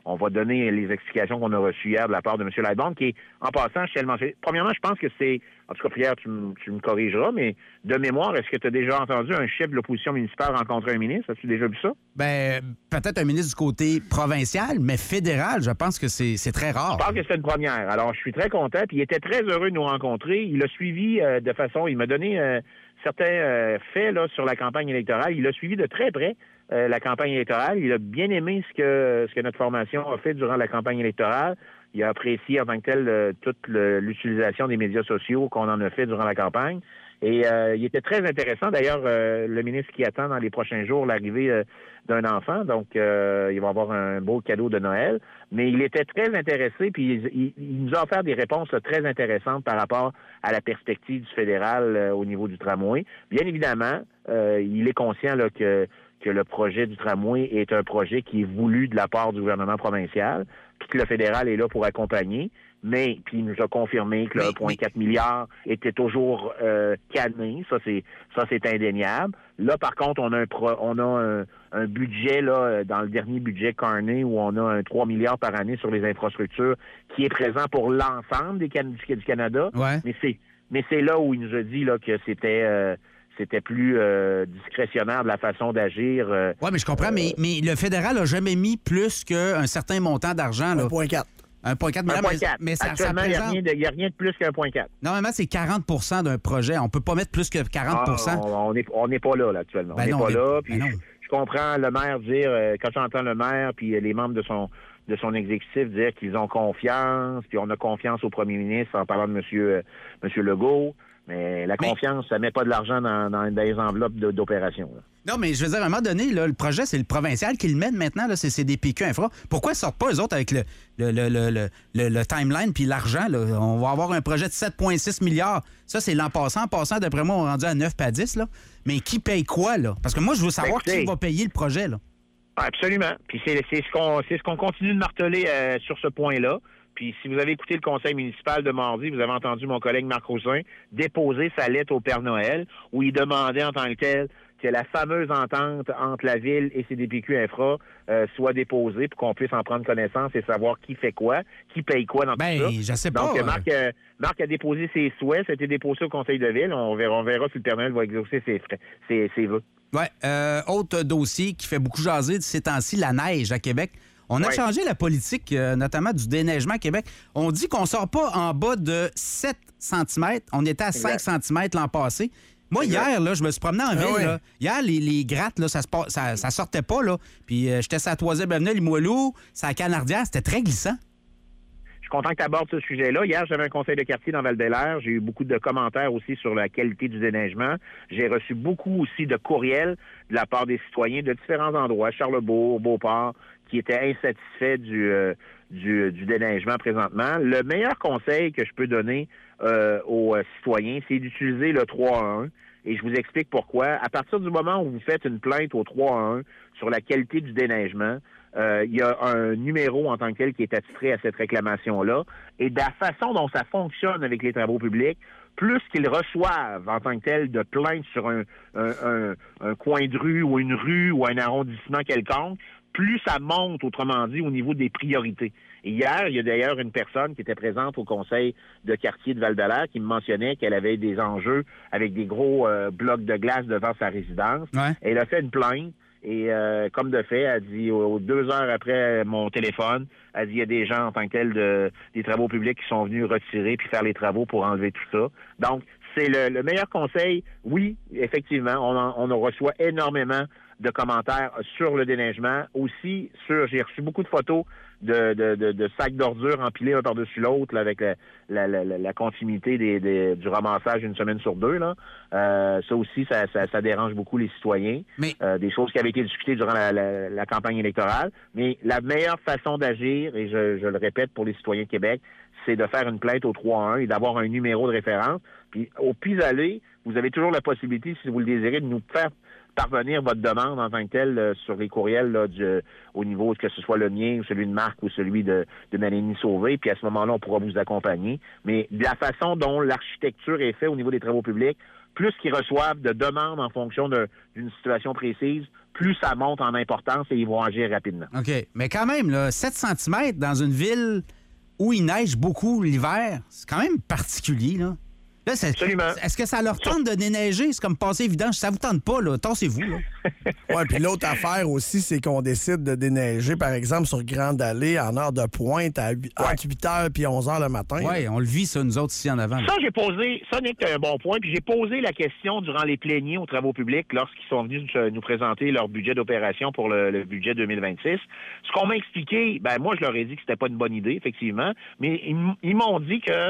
on va donner les explications qu'on a reçues hier de la part de M. Lightbourn, qui est, en passant, je tiens à le mentionner. Premièrement, je pense que c'est, en tout cas, Pierre, tu, m- tu me corrigeras, mais de mémoire, est-ce que tu as déjà entendu un chef de l'opposition municipale rencontrer un ministre? As-tu déjà vu ça? Ben, peut-être un ministre du côté provincial, mais fédéral, je pense que c'est, c'est très rare. Je pense que c'est une première. Alors, je suis très content, puis il était très heureux de nous rencontrer. Il a suivi euh, de façon, il m'a donné euh, certains euh, faits là, sur la campagne électorale. Il a suivi de très près euh, la campagne électorale. Il a bien aimé ce que, ce que notre formation a fait durant la campagne électorale. Il a apprécié en tant que tel euh, toute le- l'utilisation des médias sociaux qu'on en a fait durant la campagne. Et euh, il était très intéressant. D'ailleurs, euh, le ministre qui attend dans les prochains jours l'arrivée euh, d'un enfant, donc euh, il va avoir un beau cadeau de Noël. Mais il était très intéressé, puis il, il- il nous a offert des réponses là, très intéressantes par rapport à la perspective du fédéral euh, au niveau du tramway. Bien évidemment, euh, il est conscient là, que que le projet du tramway est un projet qui est voulu de la part du gouvernement provincial, puis que le fédéral est là pour accompagner. Mais puis il nous a confirmé que le un virgule quatre milliard était toujours euh, calmé, ça c'est ça c'est indéniable. Là par contre on a un pro, on a un, un budget là dans le dernier budget Carney où on a un trois milliards par année sur les infrastructures qui est présent pour l'ensemble des can- du Canada. Ouais. Mais c'est mais c'est là où il nous a dit là que c'était euh, c'était plus euh, discrétionnaire de la façon d'agir. Euh, Oui, mais je comprends, mais, mais le fédéral n'a jamais mis plus qu'un certain montant d'argent. un virgule quatre. un virgule quatre milliard, un virgule quatre. mais, mais ça, ça Actuellement, il n'y a, présente... rien de- il y a rien de plus qu'un virgule quatre. Normalement, c'est quarante pour cent d'un projet. On ne peut pas mettre plus que quarante pour cent. Ah, on n'est on n'est pas là, là, actuellement. Ben on n'est non, pas on est- là. Puis ben non. je, je comprends le maire dire, euh, quand j'entends le maire puis euh, les membres de son de son exécutif dire qu'ils ont confiance, puis on a confiance au premier ministre en parlant de Monsieur euh, Monsieur Legault. Mais la confiance, ça met pas de l'argent dans, dans, dans les enveloppes de- d'opération. là. Non, mais je veux dire, à un moment donné, là, le projet, c'est le provincial qui le mène maintenant. Là, c'est, c'est des P Q Infra. Pourquoi ils ne sortent pas, eux autres, avec le, le, le, le, le, le- le timeline puis l'argent? Là? On va avoir un projet de sept virgule six milliards. Ça, c'est l'an passant. En passant, d'après moi, on est rendu à neuf à dix. Là. Mais qui paye quoi? Là? Parce que moi, je veux savoir Ben, qui va payer le projet. Là. Absolument. Puis c'est, c'est ce qu'on c'est ce qu'on continue de marteler euh, sur ce point-là. Puis si vous avez écouté le conseil municipal de mardi, vous avez entendu mon collègue Marc Roussin déposer sa lettre au Père Noël où il demandait en tant que tel que la fameuse entente entre la ville et C D P Q Infra euh, soit déposée pour qu'on puisse en prendre connaissance et savoir qui fait quoi, qui paye quoi dans Ben, tout ça. je sais pas. Donc, euh, Marc, euh, Marc a déposé ses souhaits, ça a été déposé au conseil de ville. On verra, on verra si le Père Noël va exaucer ses, frais- ses, ses vœux. Oui. Euh, autre dossier qui fait beaucoup jaser de ces temps-ci, la neige à Québec. On a Ouais. changé la politique, euh, notamment du déneigement à Québec. On dit qu'on ne sort pas en bas de sept centimètres. On était à cinq centimètres l'an passé. Moi, Exact. hier, là, je me suis promené en ville. oui. Là. Hier, les, les grattes, là, ça, se pa- ça, ça sortait pas. Là. Puis euh, j'étais sur la troisième avenue, Limoilou, c'est à Canardière. C'était très glissant. Je suis content que tu abordes ce sujet-là. Hier, j'avais un conseil de quartier dans Val-Bélair. J'ai eu beaucoup de commentaires aussi sur la qualité du déneigement. J'ai reçu beaucoup aussi de courriels de la part des citoyens de différents endroits, Charlebourg, Beauport, qui étaient insatisfaits du, euh, du, du déneigement présentement. Le meilleur conseil que je peux donner euh, aux euh, citoyens, c'est d'utiliser le trois un un. Et je vous explique pourquoi. À partir du moment où vous faites une plainte au trois un un sur la qualité du déneigement, euh, il y a un numéro en tant que tel qui est attitré à cette réclamation-là. Et de la façon dont ça fonctionne avec les travaux publics, plus qu'ils reçoivent en tant que tel de plaintes sur un, un, un, un coin de rue ou une rue ou un arrondissement quelconque, plus ça monte, autrement dit, au niveau des priorités. Et hier, il y a d'ailleurs une personne qui était présente au conseil de quartier de Val-d'Alaire qui me mentionnait qu'elle avait des enjeux avec des gros euh, blocs de glace devant sa résidence. Ouais. Elle a fait une plainte et euh, comme de fait, elle dit aux deux heures après mon téléphone, elle dit il y a des gens en tant que tel de, des travaux publics qui sont venus retirer puis faire les travaux pour enlever tout ça. Donc, c'est le, le meilleur conseil. Oui, effectivement, on en, on en reçoit énormément de commentaires sur le déneigement. Aussi, sur j'ai reçu beaucoup de photos de, de, de, de sacs d'ordures empilés un par-dessus l'autre là, avec la, la, la, la continuité des, des, du ramassage une semaine sur deux. Là. Euh, ça aussi, ça, ça, ça dérange beaucoup les citoyens. Mais... Euh, des choses qui avaient été discutées durant la, la, la campagne électorale. Mais la meilleure façon d'agir, et je, je le répète pour les citoyens de Québec, c'est de faire une plainte au trois un un et d'avoir un numéro de référence. Puis au pis-aller, vous avez toujours la possibilité, si vous le désirez, de nous faire parvenir votre demande en tant que telle euh, sur les courriels là, du, euh, au niveau que ce soit le mien ou celui de Marc ou celui de, de Mélanie Sauvé. Puis à ce moment-là, on pourra vous accompagner. Mais de la façon dont l'architecture est faite au niveau des travaux publics, plus qu'ils reçoivent de demandes en fonction de, d'une situation précise, plus ça monte en importance et ils vont agir rapidement. OK. Mais quand même, là, sept centimètres dans une ville où il neige beaucoup l'hiver, c'est quand même particulier, là. Là, c'est, Absolument. Est-ce que ça leur tente de déneiger? C'est comme passer évident. Ça vous tente pas, là. Tassez-vous, là. Oui, puis l'autre affaire aussi, c'est qu'on décide de déneiger, par exemple, sur Grande Allée, en heure de pointe, à huit, entre huit heures puis onze heures le matin. Oui, on le vit, ça, nous autres, ici en avant. Là. Ça, j'ai posé, ça, Nick, t'as un bon point, puis j'ai posé la question durant les pléniers aux travaux publics lorsqu'ils sont venus nous présenter leur budget d'opération pour le, le budget deux mille vingt-six. Ce qu'on m'a expliqué, ben moi, je leur ai dit que c'était pas une bonne idée, effectivement, mais ils, ils m'ont dit que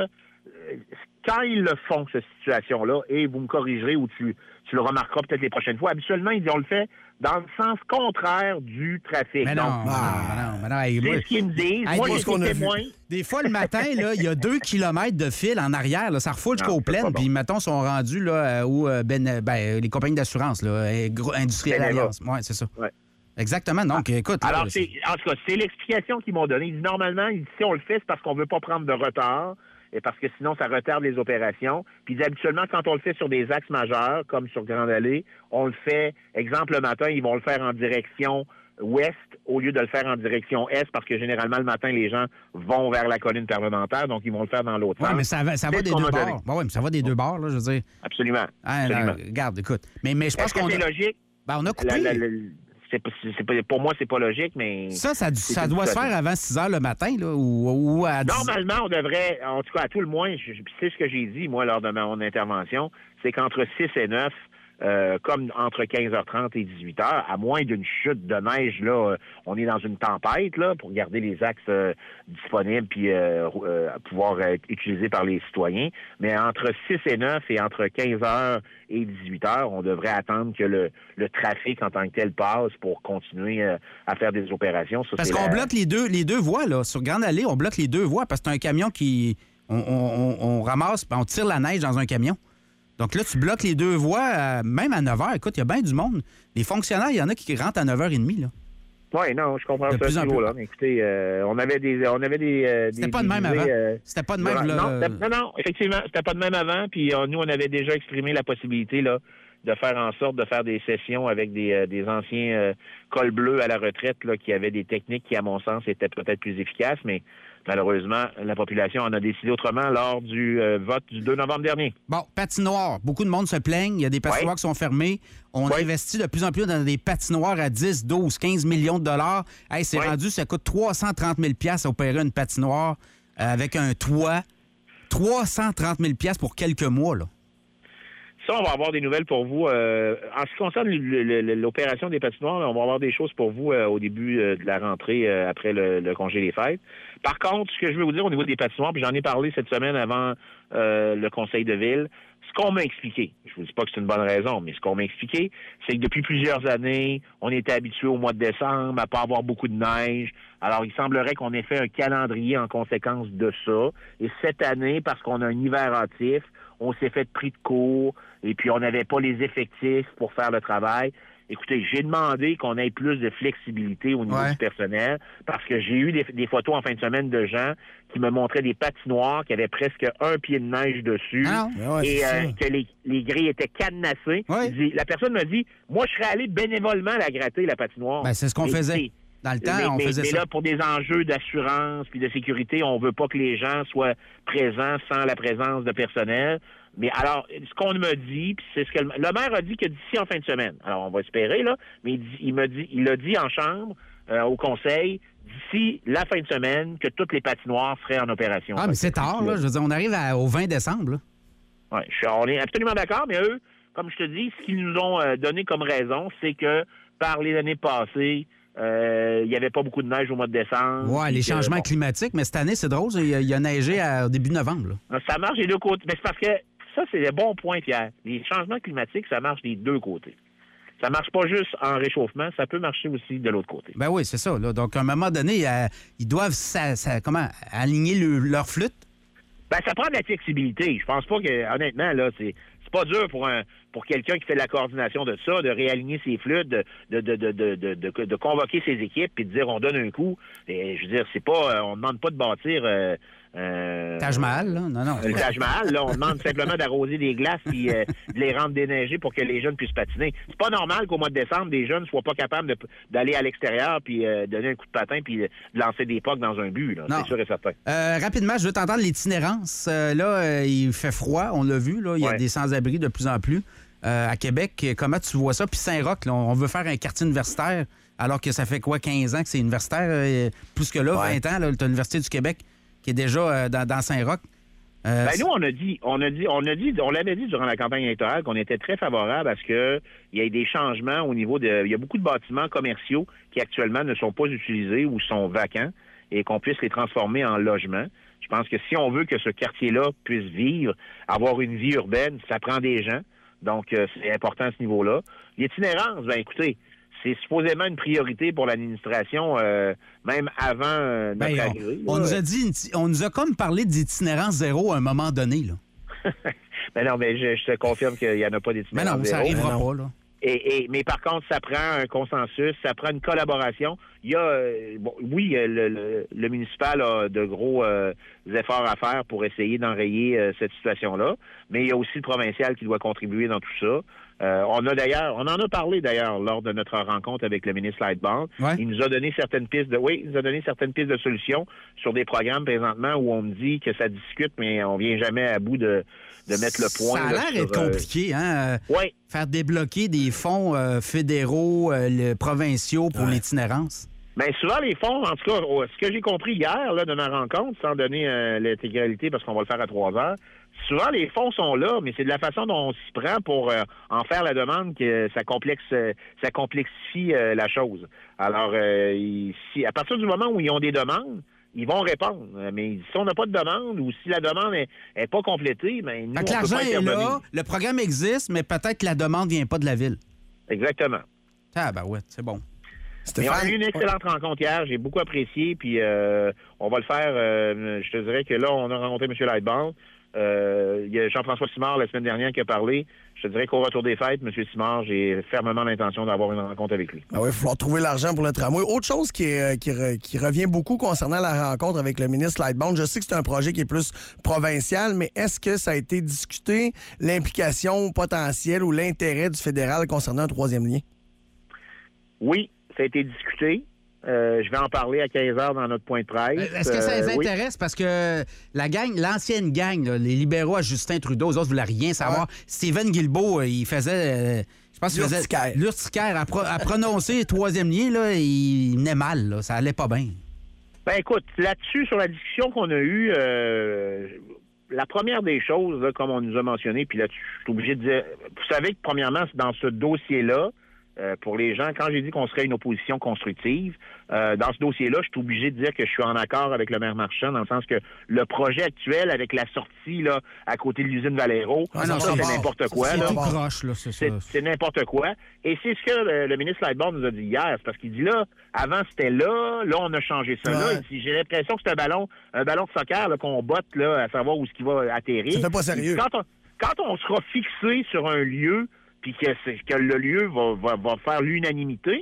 quand ils le font, cette situation-là, et vous me corrigerez ou tu, tu le remarqueras peut-être les prochaines fois, habituellement, ils ont le fait dans le sens contraire du trafic. Mais non, Donc, ah, non, mais non. Hey, c'est moi, ce qu'ils me disent. hey, moi, moi, j'ai été témoin. Des fois, le matin, là, il y a deux kilomètres de fil en arrière. Là, ça refoule jusqu'aux plaines. Puis, mettons, sont rendus là, où ben, ben, les compagnies d'assurance, là, Industrielle Alliance. Oui, c'est ça. Ouais. Exactement. Donc, écoute. Là, Alors, là, c'est, en tout cas, c'est l'explication qu'ils m'ont donnée. Ils disent, normalement, si on le fait, c'est parce qu'on ne veut pas prendre de retard. Et parce que sinon, ça retarde les opérations. Puis habituellement, quand on le fait sur des axes majeurs, comme sur Grande Allée, on le fait, exemple, le matin, ils vont le faire en direction ouest au lieu de le faire en direction est, parce que généralement, le matin, les gens vont vers la colline parlementaire, donc ils vont le faire dans l'autre sens. Oui, mais ça va, ça va des deux bords. Oui, mais ça va des deux bords, là, je veux dire. Absolument. Ah, Absolument. Là, regarde, écoute. Mais, mais je pense Est-ce qu'on que c'est a... logique? Ben, on a coupé. La, la, la, c'est pas, c'est pas, pour moi, c'est pas logique, mais... Ça, ça, ça doit se faire avant six heures le matin, là, ou, ou à dix... Normalement, on devrait, en tout cas, à tout le moins, je, je, c'est ce que j'ai dit, moi, lors de mon intervention, c'est qu'entre six et neuf, euh, comme entre quinze heures trente et dix-huit heures, à moins d'une chute de neige, là, euh, on est dans une tempête, là, pour garder les axes euh, disponibles puis euh, euh, pouvoir être utilisés par les citoyens. Mais entre six et neuf et entre quinze heures et dix-huit heures, on devrait attendre que le, le trafic en tant que tel passe pour continuer euh, à faire des opérations. Ça, parce c'est qu'on la... bloque les deux, les deux voies, là. Sur Grande Allée, on bloque les deux voies parce que c'est un camion qui... On, on, on ramasse, on tire la neige dans un camion. Donc là, tu bloques les deux voies, euh, même à neuf heures. Écoute, il y a bien du monde. Les fonctionnaires, il y en a qui rentrent à neuf heures trente, là. Oui, non, je comprends de ça, ce niveau-là. Mais écoutez, euh, on avait des... On avait des, euh, c'était des, pas de même idées, avant. Euh, c'était pas de même, là. Non, non, non, effectivement, c'était pas de même avant. Puis euh, nous, on avait déjà exprimé la possibilité, là, de faire en sorte de faire des sessions avec des, euh, des anciens euh, cols bleus à la retraite, là, qui avaient des techniques qui, à mon sens, étaient peut-être plus efficaces, mais malheureusement, la population en a décidé autrement lors du euh, vote du deux novembre dernier. Bon, patinoire. Beaucoup de monde se plaignent. Il y a des patinoires ouais. qui sont fermées. On ouais. investit de plus en plus dans des patinoires à dix, douze, quinze millions de dollars. Hey, c'est ouais. rendu, ça coûte trois cent trente mille dollars à opérer une patinoire euh, avec un toit. trois cent trente mille dollars pour quelques mois, là. Ça, on va avoir des nouvelles pour vous. Euh, en ce qui concerne l'opération des patinoires, on va avoir des choses pour vous euh, au début euh, de la rentrée euh, après le, le congé des fêtes. Par contre, ce que je veux vous dire au niveau des patinoires, puis j'en ai parlé cette semaine avant euh, le conseil de ville, ce qu'on m'a expliqué, je vous dis pas que c'est une bonne raison, mais ce qu'on m'a expliqué, c'est que depuis plusieurs années, on était habitué au mois de décembre à pas avoir beaucoup de neige. Alors, il semblerait qu'on ait fait un calendrier en conséquence de ça. Et cette année, parce qu'on a un hiver hâtif, on s'est fait de pris de court, et puis on n'avait pas les effectifs pour faire le travail. Écoutez, j'ai demandé qu'on ait plus de flexibilité au niveau ouais. du personnel, parce que j'ai eu des, des photos en fin de semaine de gens qui me montraient des patinoires qui avaient presque un pied de neige dessus, ah, ouais, et euh, que les, les grilles étaient cadenassées. Ouais. Dit, la personne m'a dit, moi, je serais allé bénévolement la gratter, la patinoire. Ben, c'est ce qu'on mais, faisait. Dans le temps, mais, on mais, faisait mais ça. Mais là, pour des enjeux d'assurance puis de sécurité, on veut pas que les gens soient présents sans la présence de personnel. Mais alors, ce qu'on me dit, puis c'est ce que le, le maire a dit que d'ici en fin de semaine. Alors, on va espérer, là, mais il, il me dit, il l'a dit en chambre, euh, au conseil, d'ici la fin de semaine, que toutes les patinoires seraient en opération. Ah, mais c'est tard, là. Je veux dire, on arrive à, au vingt décembre, là. Oui, on est absolument d'accord, mais eux, comme je te dis, ce qu'ils nous ont euh, donné comme raison, c'est que par les années passées, Euh, il n'y avait pas beaucoup de neige au mois de décembre. Oui, les changements bon. climatiques, mais cette année, c'est drôle, il y a, il y a neigé à, au début novembre. Là. Ça marche des deux côtés. Mais c'est parce que ça, c'est le bon point, Pierre. Les changements climatiques, ça marche des deux côtés. Ça marche pas juste en réchauffement, ça peut marcher aussi de l'autre côté. Ben oui, c'est ça. Là. Donc, à un moment donné, euh, ils doivent ça, ça, comment, aligner le, leur flûte. Ben, ça prend de la flexibilité. Je pense pas que, honnêtement, là, c'est, c'est pas dur pour un pour quelqu'un qui fait de la coordination de ça, de réaligner ses flûtes, de de, de, de, de, de, de, de convoquer ses équipes puis de dire on donne un coup. Et, je veux dire, c'est pas, on ne demande pas de bâtir euh, Euh, Taj Mahal, là? Non, non. Le Taj Mahal, là, on demande simplement d'arroser des glaces et euh, de les rendre déneigées pour que les jeunes puissent patiner. C'est pas normal qu'au mois de décembre, des jeunes ne soient pas capables de, d'aller à l'extérieur puis euh, donner un coup de patin puis de lancer des pucks dans un but, là. Non. C'est sûr et certain. Euh, rapidement, je veux t'entendre l'itinérance. Euh, là, euh, il fait froid, on l'a vu, là. Il y a Ouais. des sans-abri de plus en plus. Euh, à Québec, comment tu vois ça? Puis Saint-Roch, là, on veut faire un quartier universitaire, alors que ça fait quoi, quinze ans que c'est universitaire? Euh, plus que là, Ouais. vingt ans, là, t'as l'Université du Québec qui est déjà euh, dans, dans Saint-Roch. Euh, Ben, nous, on a dit, on a dit, on a dit, on l'avait dit durant la campagne électorale qu'on était très favorable à ce qu'il y ait des changements au niveau de. Il y a beaucoup de bâtiments commerciaux qui actuellement ne sont pas utilisés ou sont vacants et qu'on puisse les transformer en logements. Je pense que si on veut que ce quartier-là puisse vivre, avoir une vie urbaine, ça prend des gens. Donc, euh, c'est important à ce niveau-là. L'itinérance, ben écoutez, c'est supposément une priorité pour l'administration, euh, même avant euh, notre ben, arrivée. on, on là. nous a dit, on nous a comme parlé d'itinérance zéro à un moment donné, là. Ben non, mais je, je te confirme qu'il n'y en a pas d'itinérance Mais non, ça zéro. arrivera Mais non. pas, là. Et, et, mais par contre, ça prend un consensus, ça prend une collaboration. Il y a, euh, bon, oui, euh, le, le, le municipal a de gros euh, efforts à faire pour essayer d'enrayer euh, cette situation-là, mais il y a aussi le provincial qui doit contribuer dans tout ça. Euh, on a d'ailleurs, on en a parlé d'ailleurs lors de notre rencontre avec le ministre Lightbound. Ouais. Il nous a donné certaines pistes de, oui, il nous a donné certaines pistes de solutions sur des programmes présentement où on me dit que ça discute, mais on vient jamais à bout de, de mettre le point. Ça a là, l'air sur, d'être euh, compliqué, hein? Oui. Faire débloquer des fonds euh, fédéraux, euh, le- provinciaux pour Ouais. l'itinérance. Bien, souvent, les fonds, en tout cas, oh, ce que j'ai compris hier là, de ma rencontre, sans donner euh, l'intégralité parce qu'on va le faire à trois heures, souvent, les fonds sont là, mais c'est de la façon dont on s'y prend pour euh, en faire la demande que ça, complexe, euh, ça complexifie euh, la chose. Alors, euh, il- si, à partir du moment où ils ont des demandes, ils vont répondre. Euh, Mais si on n'a pas de demande ou si la demande n'est pas complétée, bien, nous, Fait on que peut l'argent pas est intervenir. là, le programme existe, mais peut-être que la demande vient pas de la ville. Exactement. Ah, ben ouais, c'est bon. Mais on a eu une excellente rencontre hier, j'ai beaucoup apprécié, puis euh, on va le faire, euh, je te dirais que là, on a rencontré M. Lightbound. Euh, il y a Jean-François Simard la semaine dernière qui a parlé. Je te dirais qu'au retour des fêtes, M. Simard, j'ai fermement l'intention d'avoir une rencontre avec lui. Ah oui, il va falloir trouver l'argent pour le tramway. Autre chose qui, est, qui, re- qui revient beaucoup concernant la rencontre avec le ministre Lightbound, je sais que c'est un projet qui est plus provincial, mais est-ce que ça a été discuté, l'implication potentielle ou l'intérêt du fédéral concernant un troisième lien? Oui, ça a été discuté. Euh, je vais en parler à quinze heures dans notre point de presse. Est-ce que ça les Euh, oui. intéresse? Parce que la gang, l'ancienne gang, là, les libéraux à Justin Trudeau, eux autres ne voulaient rien savoir. Stephen Guilbeault, euh, il faisait... euh, je pense qu'il faisait... L'urticaire. L'urticaire. À, pro- à prononcer troisième lien, là, il venait mal. Là, ça allait pas bien. Ben écoute, là-dessus, sur la discussion qu'on a eue, euh, la première des choses, là, comme on nous a mentionné, puis là-dessus, je suis obligé de dire, vous savez que premièrement, dans ce dossier-là, euh, pour les gens, quand j'ai dit qu'on serait une opposition constructive, euh, dans ce dossier-là, je suis obligé de dire que je suis en accord avec le maire Marchand, dans le sens que le projet actuel, avec la sortie là, à côté de l'usine Valero, Ah non, ça, c'est c'est bon. n'importe quoi. C'est là. tout croche, là, c'est ça. C'est c'est n'importe quoi. Et c'est ce que le, le ministre Lightbound nous a dit hier. C'est parce qu'il dit là, avant c'était là, là on a changé ça là. Ouais. Il dit, j'ai l'impression que c'est un ballon, un ballon de soccer là, qu'on botte là, à savoir où est-ce qu'il va atterrir. Ça fait pas sérieux. Il dit, Quand on, quand on sera fixé sur un lieu, puis que, c'est- que le lieu va, va, va faire l'unanimité,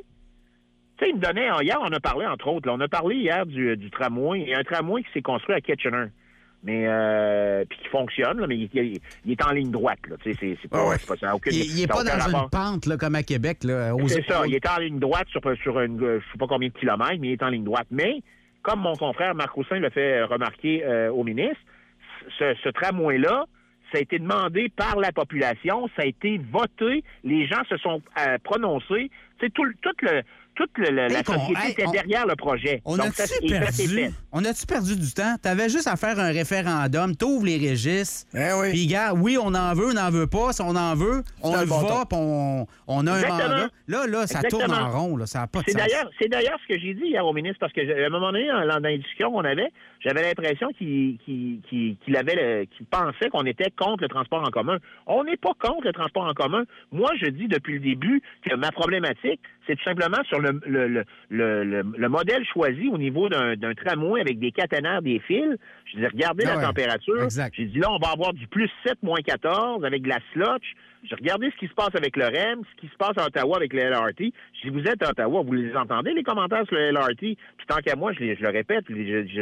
tu sais, il me donnait, hier on a parlé entre autres, là, on a parlé hier du, du tramway. Il y a un tramway qui s'est construit à Kitchener. Mais euh, puis qui fonctionne, là, mais il, il- il est en ligne droite. Là, tu sais, c'est, c'est pas, Ah ouais. c'est pas ça. a aucune- Il n'est ça a pas aucun dans rapport. une pente là, comme à Québec. Là, aux- C'est ça, aux- il est en ligne droite sur, sur une, euh, je sais pas combien de kilomètres, mais il est en ligne droite. Mais, comme mon confrère Marc Roussin l'a fait remarquer euh, au ministre, ce, ce tramway-là, ça a été demandé par la population, ça a été voté, les gens se sont euh, prononcés. Tu sais, tout, le- tout le, toute le- le- la Hey, qu'on- société hey, était on- derrière le projet. On Donc, a-tu ça, et ça s'est perdu? fait. On a-tu perdu du temps? T'avais juste à faire un référendum, t'ouvres les registres. Ben oui. Puis, gars, oui, on en veut, on n'en veut pas. Si on en veut, on un le bâton. va, puis on, on a un Exactement. mandat. Là, là, ça tourne Exactement. en rond. Là, ça n'a pas de C'est sens. d'ailleurs, c'est d'ailleurs ce que j'ai dit hier au ministre, parce que à un moment donné, dans dans la discussion qu'on avait, j'avais l'impression qu'il, qu'il, qu'il, qu'il avait le- qu'il pensait qu'on était contre le transport en commun. On n'est pas contre le transport en commun. Moi, je dis depuis le début que ma problématique, c'est tout simplement sur le, le, le, le, le- le modèle choisi au niveau d'un, d'un tramway avec des caténaires, des fils. Je dis, regardez Ah la ouais. température. Exact. J'ai dit, là, on va avoir du plus sept, moins quatorze avec de la slotch. J'ai regardé ce qui se passe avec le R E M, ce qui se passe à Ottawa avec le L R T. Si vous êtes à Ottawa, vous les entendez, les commentaires sur le L R T. Puis tant qu'à moi, je, les- je le répète, je, je,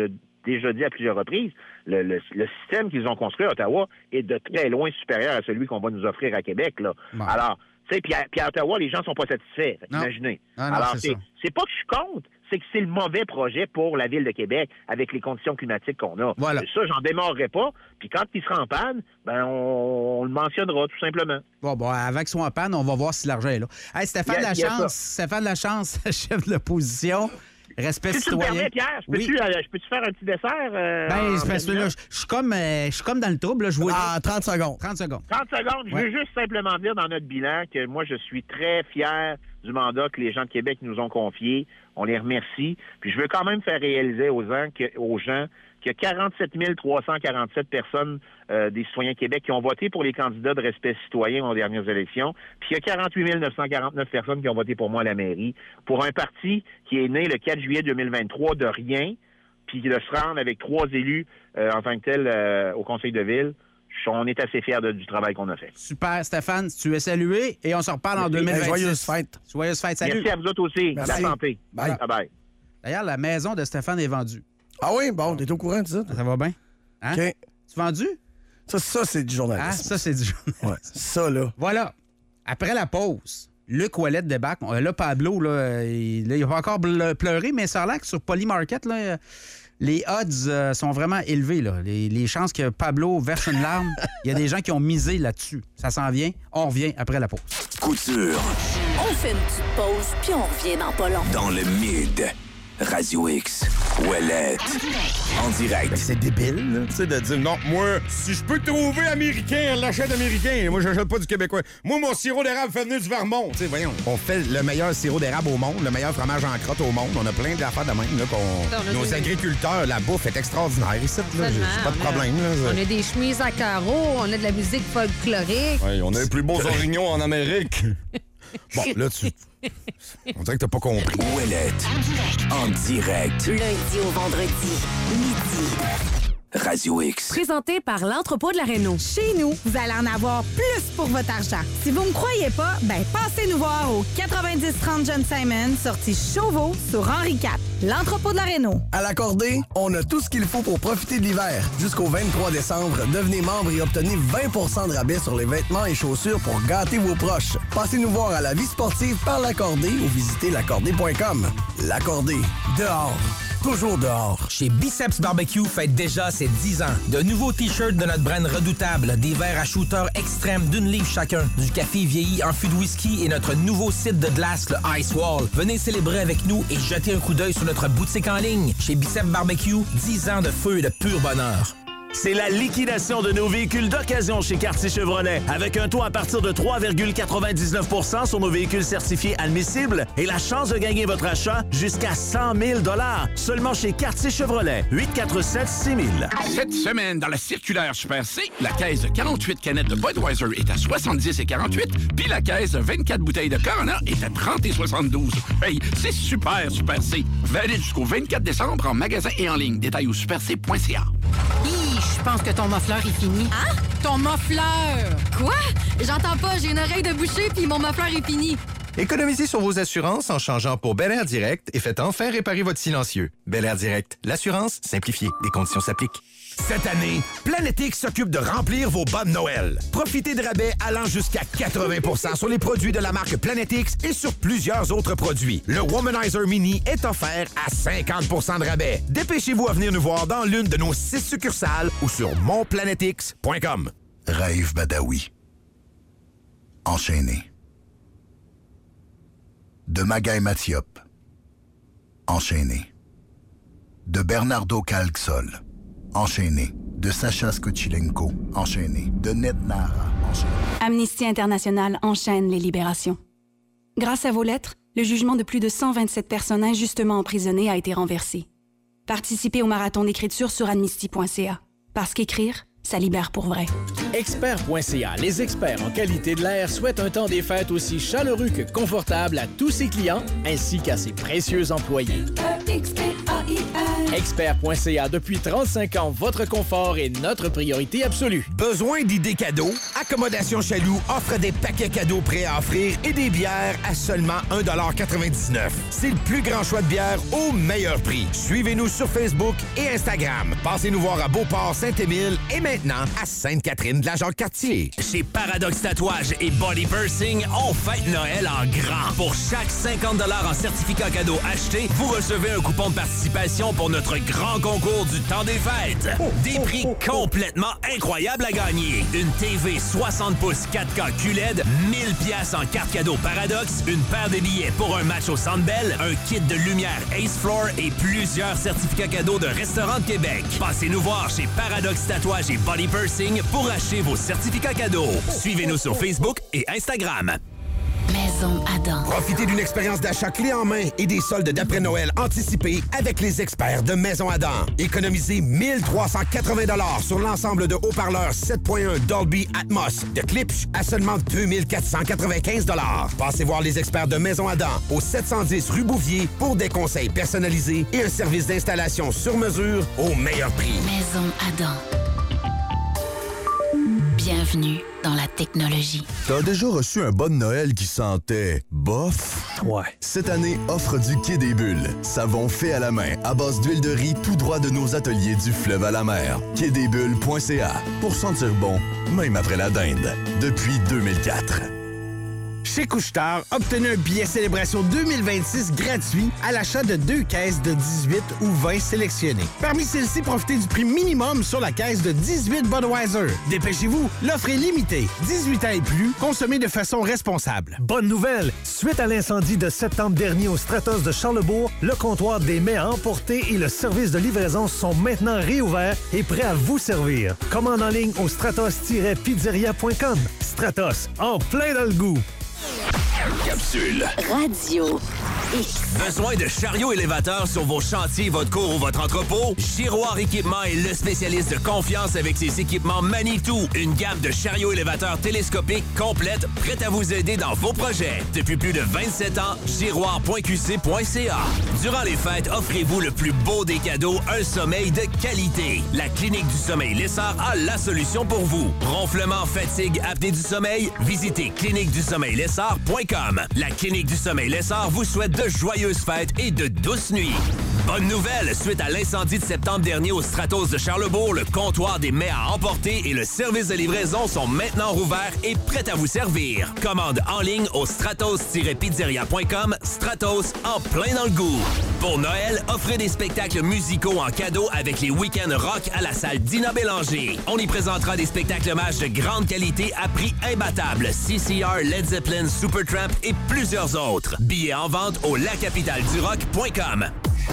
déjà dit à plusieurs reprises, le, le, le système qu'ils ont construit à Ottawa est de très loin supérieur à celui qu'on va nous offrir à Québec. Là. Bon. Alors, tu sais, puis à, puis à Ottawa, les gens ne sont pas satisfaits. Imaginez. Non, non, Alors, c'est, c'est, c'est pas que je compte, c'est que c'est le mauvais projet pour la Ville de Québec avec les conditions climatiques qu'on a. Voilà. Ça, j'en démarrerai pas. Puis quand il sera en panne, ben on, on le mentionnera tout simplement. Bon, bon, avant qu'il soit en panne, on va voir si l'argent est là. Hey, Stéphane Il y a- il y a Lachance, ça. Stéphane Lachance, chef de l'opposition. Respect Si tu me citoyen. permets, Pierre, je peux-tu, Oui. euh, je peux-tu faire un petit dessert? euh, Ben, en c'est parce que terminant? là, je je suis comme, euh, je suis comme dans le trouble. Là, je vois... Ah, trente secondes. trente secondes. trente secondes. Je Ouais. veux juste simplement dire dans notre bilan que moi, je suis très fier du mandat que les gens de Québec nous ont confié. On les remercie. Puis je veux quand même faire réaliser aux gens, que, aux gens qu'il y a quarante-sept mille trois cent quarante-sept personnes euh, des citoyens de Québec qui ont voté pour les candidats de respect citoyen aux dernières élections. Puis il y a quarante-huit mille neuf cent quarante-neuf personnes qui ont voté pour moi à la mairie. Pour un parti qui est né le quatre juillet deux mille vingt-trois de rien, puis de se rendre avec trois élus euh, en tant que tel euh, au conseil de ville, on est assez fiers de- du travail qu'on a fait. Super, Stéphane, tu es salué et on se reparle en Merci. deux mille vingt-six. Joyeuses fêtes. Joyeuses fêtes, salut. Merci à vous autres aussi. Merci. La santé. Bye. Bye bye. D'ailleurs, la maison de Stéphane est vendue. Ah oui? Bon, t'es au courant de ça? Ça va bien? Hein? OK. Tu vendu? Ça, ça c'est du journalisme. Ah, ça, c'est du journalisme. Ouais, ça, là. Voilà. Après la pause, Luc Ouellette débarque. Euh, Là, Pablo, là, il, là, il va encore ble- pleurer, mais ça a l'air que sur Polymarket, là, euh, les odds euh, sont vraiment élevés. Là. Les, les chances que Pablo verse une larme, il y a des gens qui ont misé là-dessus. Ça s'en vient. On revient après la pause. Couture On fait une petite pause, puis on revient dans pas long. dans le mid. Radio X. Ouellette. En direct. C'est débile, là, tu sais, de dire non, moi, si je peux trouver américain, l'achète américain. Moi, j'achète pas du québécois. Moi, mon sirop d'érable fait venir du Vermont. Tu sais, voyons. On fait le meilleur sirop d'érable au monde, le meilleur fromage en crotte au monde. On a plein d'affaires de même, là, qu'on. Ça, on a Nos des- agriculteurs, la bouffe est extraordinaire ici, là. J'ai j'ai pas de On a- problème, là. On a des chemises à carreaux, on a de la musique folklorique. Ouais, on a les plus beaux orignons en Amérique. Bon, là, tu. On dirait que t'as pas compris. Ouellette. En direct. Lundi au vendredi, midi. Radio X. Présenté par l'entrepôt de la Réno. Chez nous, vous allez en avoir plus pour votre argent. Si vous me croyez pas, ben passez nous voir au quatre-vingt-dix trente John Simon, sortie Chauveau sur Henri quatre. L'entrepôt de la Réno. À l'accordé, on a tout ce qu'il faut pour profiter de l'hiver. Jusqu'au vingt-trois décembre, devenez membre et obtenez vingt pour cent de rabais sur les vêtements et chaussures pour gâter vos proches. Passez nous voir à la vie sportive par l'accordé ou visitez l'accordé point com. L'accordé, dehors. Toujours dehors. Chez Biceps Barbecue fête déjà ses dix ans. De nouveaux t-shirts de notre brand redoutable, des verres à shooter extrême d'une livre chacun, du café vieilli en fût de whisky et notre nouveau site de glace, le Ice Wall. Venez célébrer avec nous et jeter un coup d'œil sur notre boutique en ligne. Chez Biceps Barbecue, dix ans de feu et de pur bonheur. C'est la liquidation de nos véhicules d'occasion chez Quartier Chevrolet. Avec un taux à partir de trois virgule quatre-vingt-dix-neuf pour cent sur nos véhicules certifiés admissibles et la chance de gagner votre achat jusqu'à cent mille dollars seulement chez Quartier Chevrolet. huit quatre sept six mille. Cette semaine, dans la circulaire Super C, la caisse de quarante-huit canettes de Budweiser est à soixante-dix et quarante-huit, puis la caisse de vingt-quatre bouteilles de Corona est à trente et soixante-douze. Hey, c'est super, Super C. Valide jusqu'au vingt-quatre décembre en magasin et en ligne. Détail au super c point c a. Je pense que ton muffleur est fini. Hein? Ton muffleur! Quoi? J'entends pas, j'ai une oreille de boucher puis mon muffleur est fini. Économisez sur vos assurances en changeant pour Bel Air Direct et faites enfin réparer votre silencieux. Bel Air Direct, l'assurance simplifiée. Des conditions s'appliquent. Cette année, Planet X s'occupe de remplir vos bas de Noël. Profitez de rabais allant jusqu'à quatre-vingts pour cent sur les produits de la marque Planet X et sur plusieurs autres produits. Le Womanizer Mini est offert à cinquante pour cent de rabais. Dépêchez-vous à venir nous voir dans l'une de nos six succursales ou sur mon planet x point com. Raïf Badawi. Enchaîné. De Magaï Mathiop. Enchaîné. De Bernardo Calxol. Enchaîné. De Sacha Skochilenko. Enchaîné. De Ned Nara. Enchaîné. Amnesty International enchaîne les libérations. Grâce à vos lettres, le jugement de plus de cent vingt-sept personnes injustement emprisonnées a été renversé. Participez au marathon d'écriture sur amnesty point c a. Parce qu'écrire, ça libère pour vrai. Expert point c a, les experts en qualité de l'air souhaitent un temps des fêtes aussi chaleureux que confortable à tous ses clients ainsi qu'à ses précieux employés. E X P A I Expert point C A, depuis trente-cinq ans, votre confort est notre priorité absolue. Besoin d'idées cadeaux? Accommodation Chaloux offre des paquets cadeaux prêts à offrir et des bières à seulement un dollar quatre-vingt-dix-neuf. C'est le plus grand choix de bières au meilleur prix. Suivez-nous sur Facebook et Instagram. Passez nous voir à Beauport, Saint-Émile et maintenant à Sainte-Catherine de la Jacques-Cartier. Chez Paradox Tatouage et Body Piercing, on fête Noël en grand. Pour chaque cinquante dollars en certificat cadeau acheté, vous recevez un coupon de participation pour notre grand concours du temps des fêtes. Des prix complètement incroyables à gagner. Une T V soixante pouces quatre K Q L E D, mille piastres en carte cadeau Paradox, une paire de billets pour un match au Centre Bell, un kit de lumière Ace Floor et plusieurs certificats cadeaux de restaurants de Québec. Passez nous voir chez Paradox Tatouage et Body Piercing pour acheter vos certificats cadeaux. Suivez-nous sur Facebook et Instagram. Maison Adam. Profitez d'une expérience d'achat clé en main et des soldes d'après-Noël anticipés avec les experts de Maison Adam. Économisez mille trois cent quatre-vingts dollars sur l'ensemble de haut-parleurs sept point un Dolby Atmos de Klipsch à seulement deux mille quatre cent quatre-vingt-quinze dollars. Passez voir les experts de Maison Adam au sept cent dix rue Bouvier pour des conseils personnalisés et un service d'installation sur mesure au meilleur prix. Maison Adam. Bienvenue dans la technologie. T'as déjà reçu un bon de Noël qui sentait bof? Ouais. Cette année, offre du Quai des Bulles. Savon fait à la main, à base d'huile de riz, tout droit de nos ateliers du fleuve à la mer. quai des bulles point c a. Pour sentir bon, même après la dinde. Depuis deux mille quatre. Chez Couche-Tard, obtenez un billet célébration deux mille vingt-six gratuit à l'achat de deux caisses de dix-huit ou vingt sélectionnées. Parmi celles-ci, profitez du prix minimum sur la caisse de dix-huit Budweiser. Dépêchez-vous, l'offre est limitée. dix-huit ans et plus, consommez de façon responsable. Bonne nouvelle! Suite à l'incendie de septembre dernier au Stratos de Charlesbourg, le comptoir des mets à emporter et le service de livraison sont maintenant réouverts et prêts à vous servir. Commande en ligne au stratos tiret pizzeria point com. Stratos, en plein dans le goût. Capsule. Radio X. Besoin de chariots élévateurs sur vos chantiers, votre cour ou votre entrepôt? Giroir Équipement est le spécialiste de confiance avec ses équipements Manitou. Une gamme de chariots élévateurs télescopiques complète, prête à vous aider dans vos projets. Depuis plus de vingt-sept ans, giroir point q c point c a. Durant les fêtes, offrez-vous le plus beau des cadeaux, un sommeil de qualité. La Clinique du Sommeil Lessard a la solution pour vous. Ronflement, fatigue, apnée du sommeil? Visitez clinique du sommeil lessard point com. La Clinique du Sommeil Lessard vous souhaite de joyeuses fêtes et de douces nuits. Bonne nouvelle! Suite à l'incendie de septembre dernier au Stratos de Charlesbourg, le comptoir des mets à emporter et le service de livraison sont maintenant rouverts et prêts à vous servir. Commande en ligne au stratos tiret pizzeria point com. Stratos, en plein dans le goût. Pour Noël, offrez des spectacles musicaux en cadeau avec les week-ends rock à la salle Dina Bélanger. On y présentera des spectacles hommages de grande qualité à prix imbattable. C C R, Led Zeppelin, Supertramp et plusieurs autres. Billets en vente au la capitale du rock point com.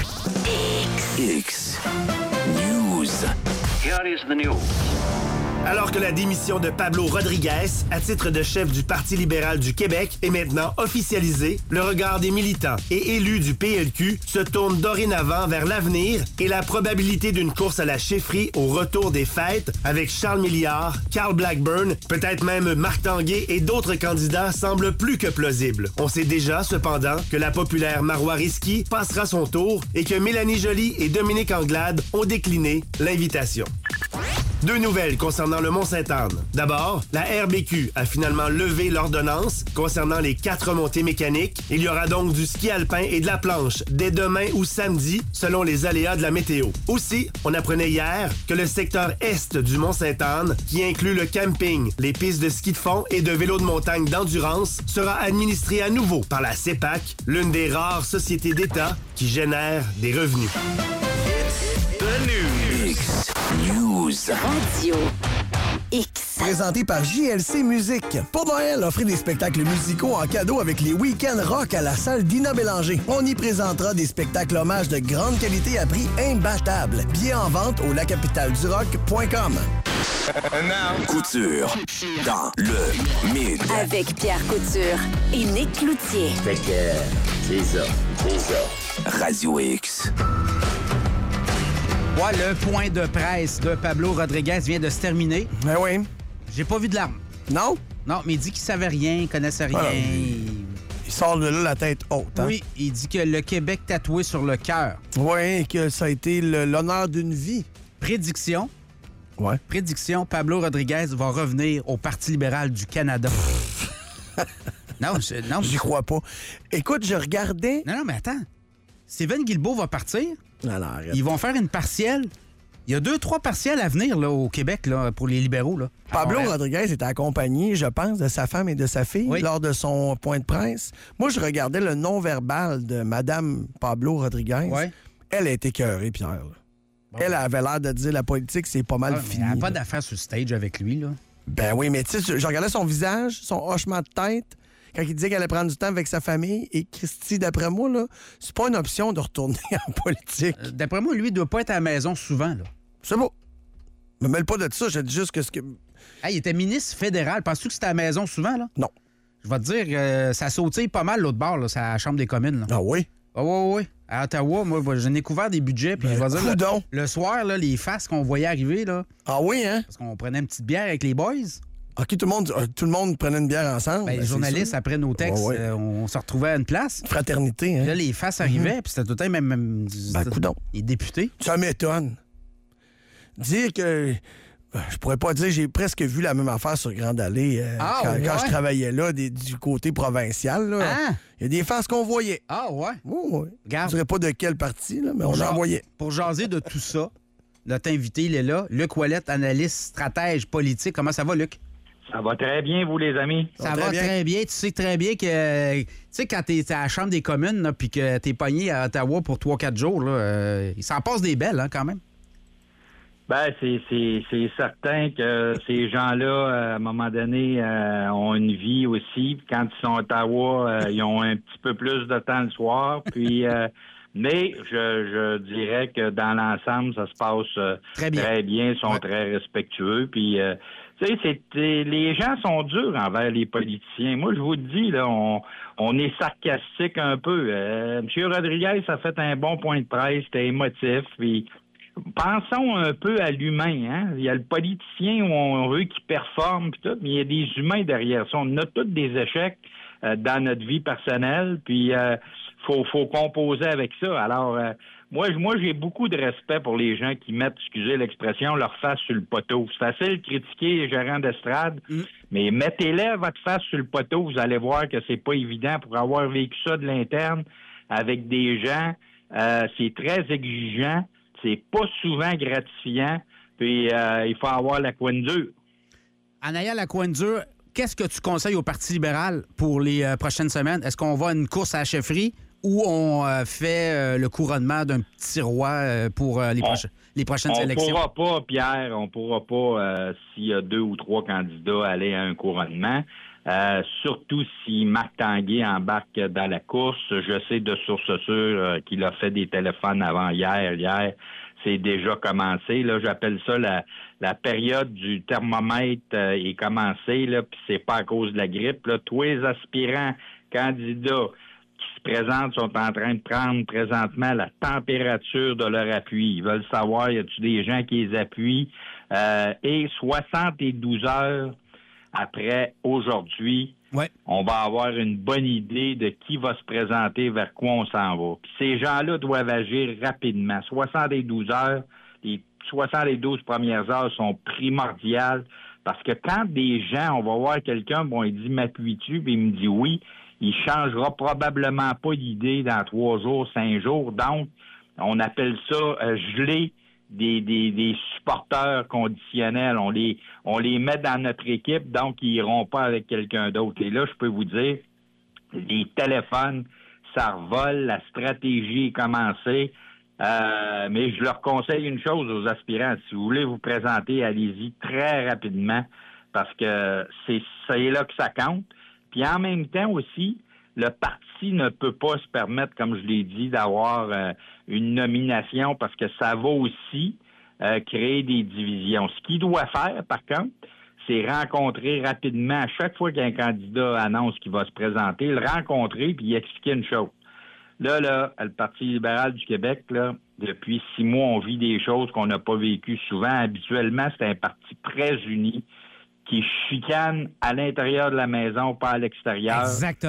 X News. Here is the news. Alors que la démission de Pablo Rodriguez, à titre de chef du Parti libéral du Québec, est maintenant officialisée, le regard des militants et élus du P L Q se tourne dorénavant vers l'avenir et la probabilité d'une course à la chefferie au retour des fêtes avec Charles Milliard, Carl Blackburn, peut-être même Marc Tanguay et d'autres candidats semble plus que plausible. On sait déjà, cependant, que la populaire Marois Risky passera son tour et que Mélanie Joly et Dominique Anglade ont décliné l'invitation. Deux nouvelles concernant le Mont-Sainte-Anne. D'abord, la R B Q a finalement levé l'ordonnance concernant les quatre montées mécaniques. Il y aura donc du ski alpin et de la planche dès demain ou samedi, selon les aléas de la météo. Aussi, on apprenait hier que le secteur est du Mont-Sainte-Anne, qui inclut le camping, les pistes de ski de fond et de vélo de montagne d'endurance, sera administré à nouveau par la C E P A C, l'une des rares sociétés d'État qui génère des revenus. X News. Radio X. Présenté par J L C Musique. Pour Noël, offrez des spectacles musicaux en cadeau avec les week-ends rock à la salle Dina Bélanger. On y présentera des spectacles hommages de grande qualité à prix imbattable. Billets en vente au la capitale du rock point com. Couture dans le mid. Avec Pierre Couture et Nick Cloutier. Fait que c'est ça, c'est ça. Radio X. Ouais, le point de presse de Pablo Rodriguez vient de se terminer. Ben oui. J'ai pas vu de larmes. Non? Non, mais il dit qu'il savait rien, il connaissait rien. Ah, il... Il sort de là la tête haute. Hein? Oui, il dit que le Québec tatoué sur le cœur. Oui, que ça a été le, l'honneur d'une vie. Prédiction. Ouais. Prédiction, Pablo Rodriguez va revenir au Parti libéral du Canada. non, je, non, j'y crois pas. Écoute, je regardais... Non, non, mais attends. Steven Guilbeault va partir. Non, non, arrête. Ils vont faire une partielle. Il y a deux, trois partiels à venir là, au Québec là, pour les libéraux. Là, Pablo Rodriguez était accompagné, je pense, de sa femme et de sa fille oui. lors de son point de presse. Moi, je regardais le non-verbal de Mme Pablo Rodriguez. Ouais. Elle a été écœurée, Pierre. Bon. Elle avait l'air de dire la politique, c'est pas mal ah, fini. Elle n'a pas d'affaires sur le stage avec lui. Là. Ben oui, mais tu sais, je regardais son visage, son hochement de tête, quand il disait qu'elle allait prendre du temps avec sa famille. Et Christy, d'après moi, là, c'est pas une option de retourner en politique. Euh, d'après moi, lui, il doit pas être à la maison souvent. Là. C'est beau. Me mêle pas de ça, je dis juste que ce que... Hey, il était ministre fédéral. Penses-tu que c'était à la maison souvent, là? Non. Je vais te dire, euh, ça sautille pas mal l'autre bord, là, c'est à la Chambre des communes. Là. Ah oui? Ah oui, oui, oui. À Ottawa, moi, j'en ai couvert des budgets, puis ben, je vais dire, le, le soir, là, les faces qu'on voyait arriver, là... Ah oui, hein? Parce qu'on prenait une petite bière avec les boys. OK, tout le monde, tout le monde prenait une bière ensemble. Ben, ben, les journalistes, après nos textes, ouais, ouais. Euh, on se retrouvait à une place. Fraternité, hein? Là, les faces arrivaient, mm-hmm. puis c'était tout le temps même... même ben, coudonc. Les députés. Ça m'étonne. Dire que... Je pourrais pas dire, j'ai presque vu la même affaire sur Grande Allée euh, ah, quand, ouais. quand je travaillais là, des, du côté provincial. Là. Ah. Il y a des faces qu'on voyait. Ah ouais? Oh, ouais. Je ne dirais pas de quelle partie, là, mais pour on en voyait. Pour jaser de tout ça, notre invité, il est là. Luc Ouellette, analyste, stratège politique. Comment ça va, Luc? Ça va très bien, vous, les amis. Ça, ça va très bien. très bien. Tu sais très bien que, tu sais, quand t'es à la Chambre des communes, puis que t'es pogné à Ottawa pour trois quatre jours, là, euh, il s'en passe des belles, hein, quand même. Ben, c'est, c'est, c'est certain que ces gens-là, à un moment donné, euh, ont une vie aussi. Puis quand ils sont à Ottawa, euh, ils ont un petit peu plus de temps le soir. Puis, euh, mais je, je dirais que dans l'ensemble, ça se passe euh, très bien. Très bien, ils sont ouais. très respectueux. Puis, euh, tu sais, c'est, c'est, les gens sont durs envers les politiciens. Moi, je vous le dis, là, on, on est sarcastique un peu. Euh, M. Rodriguez a fait un bon point de presse, c'était émotif. Puis, pensons un peu à l'humain. Hein? Il y a le politicien où on veut qu'il performe, pis tout, mais il y a des humains derrière ça. On a tous des échecs euh, dans notre vie personnelle, puis euh, faut, faut composer avec ça. Alors, euh, moi, moi, j'ai beaucoup de respect pour les gens qui mettent, excusez l'expression, leur face sur le poteau. C'est facile de critiquer les gérants d'estrade, mm. mais mettez-les votre face sur le poteau, vous allez voir que c'est pas évident pour avoir vécu ça de l'interne avec des gens. Euh, c'est très exigeant. C'est pas souvent gratifiant, puis euh, il faut avoir la coin dure. Anaya Lacointure, qu'est-ce que tu conseilles au Parti libéral pour les euh, prochaines semaines? Est-ce qu'on va à une course à la chefferie ou on euh, fait euh, le couronnement d'un petit roi euh, pour euh, les, proche- on, les prochaines on élections? On pourra pas, Pierre, on pourra pas, euh, s'il y a deux ou trois candidats, aller à un couronnement. Euh, surtout si Marc Tanguay embarque dans la course. Je sais de source sûre euh, qu'il a fait des téléphones avant hier. Hier, c'est déjà commencé. Là, j'appelle ça la, la période du thermomètre euh, est commencée. Là, puis c'est pas à cause de la grippe. Là. Tous les aspirants candidats qui se présentent sont en train de prendre présentement la température de leur appui. Ils veulent savoir, y a-t-il des gens qui les appuient? Euh, et soixante-douze heures après aujourd'hui, ouais. on va avoir une bonne idée de qui va se présenter, vers quoi on s'en va. Puis ces gens-là doivent agir rapidement. soixante-douze heures, les soixante-douze premières heures sont primordiales parce que quand des gens, on va voir quelqu'un, bon, il dit « m'appuies-tu? » puis il me dit « oui », il changera probablement pas d'idée dans trois jours, cinq jours. Donc, on appelle ça euh, geler Des, des, des supporters conditionnels. On les, on les met dans notre équipe, donc ils iront pas avec quelqu'un d'autre. Et là, je peux vous dire, les téléphones, ça revole, la stratégie est commencée. Euh, mais je leur conseille une chose aux aspirants. Si vous voulez vous présenter, allez-y très rapidement parce que c'est, c'est là que ça compte. Puis en même temps aussi, le parti ne peut pas se permettre, comme je l'ai dit, d'avoir euh, une nomination parce que ça va aussi euh, créer des divisions. Ce qu'il doit faire, par contre, c'est rencontrer rapidement, à chaque fois qu'un candidat annonce qu'il va se présenter, le rencontrer puis expliquer une chose. Là, là, le Parti libéral du Québec, là, depuis six mois, on vit des choses qu'on n'a pas vécues souvent. Habituellement, c'est un parti très uni qui chicane à l'intérieur de la maison, pas à l'extérieur. Exactement.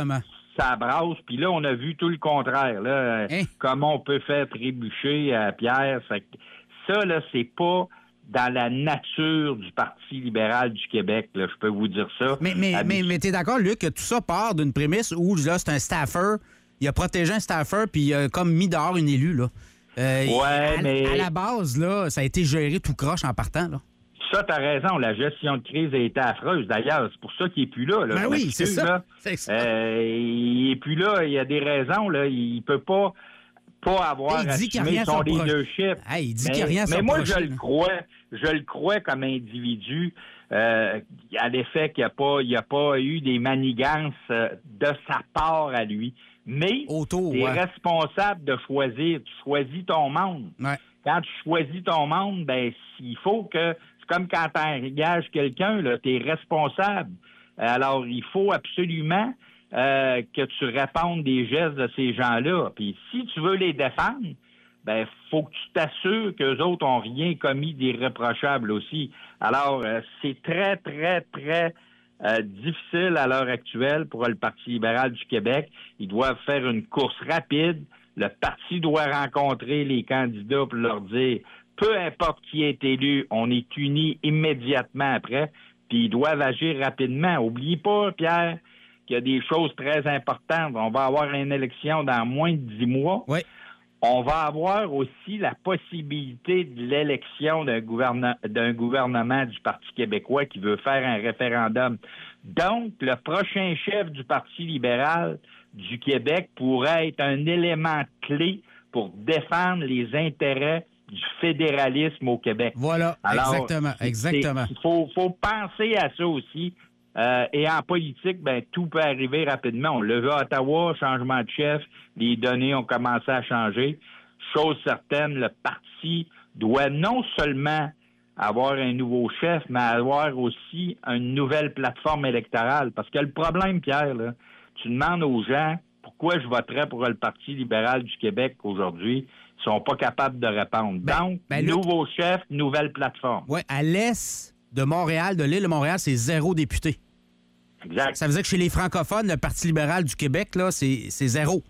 ça brasse. Puis là, on a vu tout le contraire. Là, hein? Comment on peut faire trébucher à Pierre. Ça, ça là, c'est pas dans la nature du Parti libéral du Québec. Là, je peux vous dire ça. Mais, mais, à... mais, mais t'es d'accord, Luc, que tout ça part d'une prémisse où là, c'est un staffer. Il a protégé un staffer, puis il a comme mis dehors une élue, là. Euh, ouais, à, mais... à la base, là, ça a été géré tout croche en partant, là. Ça, t'as raison. La gestion de crise a été affreuse. D'ailleurs, c'est pour ça qu'il n'est plus là. là. Ben oui, c'est ça. Là. C'est ça. Euh, il n'est plus là. Il y a des raisons. Là. Il ne peut pas, pas avoir hey, il dit assumé qu'il son pro... leadership. Hey, il dit mais, qu'il n'y a rien mais moi, je prochain, le crois. Je le crois comme individu. Euh, à l'effet qu'il n'y a pas, il y a pas eu des manigances euh, de sa part à lui. Mais Autour, tu es ouais. responsable de choisir. Tu choisis ton monde. Ouais. Quand tu choisis ton monde, ben il faut que... C'est comme quand tu engages quelqu'un, tu es responsable. Alors, il faut absolument euh, que tu répondes des gestes de ces gens-là. Puis si tu veux les défendre, ben faut que tu t'assures qu'eux autres n'ont rien commis d'irréprochable aussi. Alors, euh, c'est très, très, très euh, difficile à l'heure actuelle pour le Parti libéral du Québec. Ils doivent faire une course rapide. Le parti doit rencontrer les candidats pour leur dire, peu importe qui est élu, on est unis immédiatement après, puis ils doivent agir rapidement. Oubliez pas, Pierre, qu'il y a des choses très importantes. On va avoir une élection dans moins de dix mois. Oui. On va avoir aussi la possibilité de l'élection d'un gouvernement, d'un gouvernement du Parti québécois qui veut faire un référendum. Donc, le prochain chef du Parti libéral du Québec pourrait être un élément clé pour défendre les intérêts du fédéralisme au Québec. Voilà, Alors, exactement, exactement. Il faut, faut penser à ça aussi. Euh, et en politique, ben tout peut arriver rapidement. On l'a vu à Ottawa, changement de chef, les données ont commencé à changer. Chose certaine, le parti doit non seulement avoir un nouveau chef, mais avoir aussi une nouvelle plateforme électorale. Parce que le problème, Pierre, là, tu demandes aux gens pourquoi je voterais pour le Parti libéral du Québec aujourd'hui. Ils sont pas capables de répondre. Ben, Donc, ben, nouveau Luc... chef, nouvelle plateforme. Oui, à l'est de Montréal, de l'île de Montréal, c'est zéro député. Exact. Ça veut dire que chez les francophones, le Parti libéral du Québec, là, c'est, c'est zéro.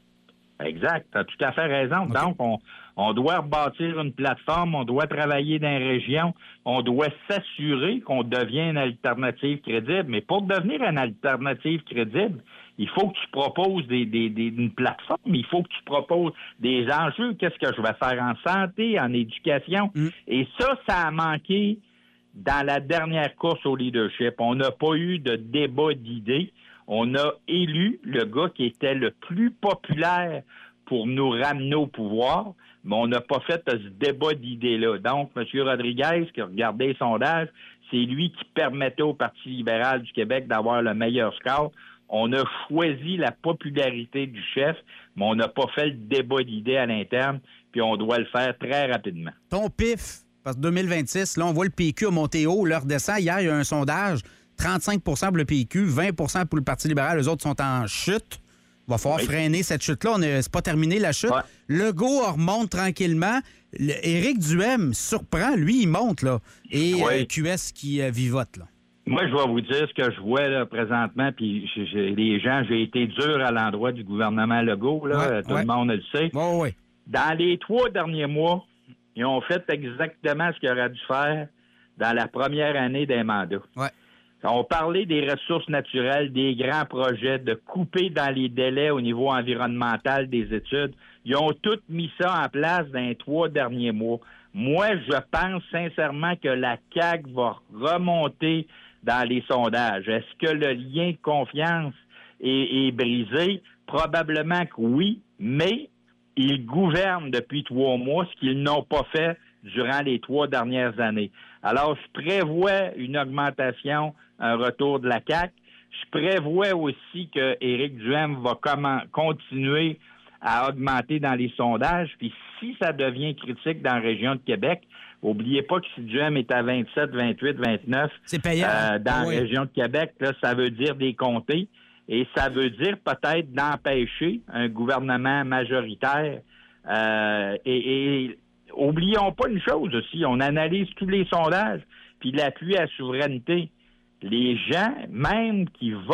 Exact. Tu as tout à fait raison. Okay. Donc, on, on doit rebâtir une plateforme, on doit travailler dans les régions, on doit s'assurer qu'on devient une alternative crédible. Mais pour devenir une alternative crédible, il faut que tu proposes des, des, des, une plateforme, il faut que tu proposes des enjeux. Qu'est-ce que je vais faire en santé, en éducation? Mm. Et ça, ça a manqué dans la dernière course au leadership. On n'a pas eu de débat d'idées. On a élu le gars qui était le plus populaire pour nous ramener au pouvoir, mais on n'a pas fait ce débat d'idées-là. Donc, M. Rodriguez, qui regardait les sondages, c'est lui qui permettait au Parti libéral du Québec d'avoir le meilleur score. On a choisi la popularité du chef, mais on n'a pas fait le débat d'idées à l'interne, puis on doit le faire très rapidement. Ton pif, parce que deux mille vingt-six, là, on voit le P Q monter haut, l'heure descend. Hier, il y a un sondage, trente-cinq pour cent pour le P Q, vingt pour cent pour le Parti libéral. Les autres sont en chute. Il va falloir oui. freiner cette chute-là. On est, c'est pas terminé, la chute. Ouais. Legault remonte tranquillement. Le, Éric Duhaime surprend. Lui, il monte, là. Et oui. euh, Q S qui euh, vivote, là. Moi, je vais vous dire ce que je vois là, présentement, puis je, je, les gens, j'ai été dur à l'endroit du gouvernement Legault, là, ouais, tout ouais. le monde le sait. Ouais, ouais. Dans les trois derniers mois, ils ont fait exactement ce qu'ils auraient dû faire dans la première année des mandats. Ouais. On parlait des ressources naturelles, des grands projets, de couper dans les délais au niveau environnemental des études. Ils ont tous mis ça en place dans les trois derniers mois. Moi, je pense sincèrement que la C A Q va remonter dans les sondages. Est-ce que le lien de confiance est, est brisé? Probablement que oui, mais ils gouvernent depuis trois mois, ce qu'ils n'ont pas fait durant les trois dernières années. Alors, je prévois une augmentation, un retour de la C A Q. Je prévois aussi que Éric Duhaime va comment, continuer à augmenter dans les sondages. Puis si ça devient critique dans la région de Québec, n'oubliez pas que si Duhaime est à vingt-sept, vingt-huit, vingt-neuf c'est payant. Euh, dans oui. la région de Québec, là, ça veut dire des comtés. Et ça veut dire peut-être d'empêcher un gouvernement majoritaire. Euh, et, et oublions pas une chose aussi, on analyse tous les sondages, puis l'appui à la souveraineté. Les gens, même qui votent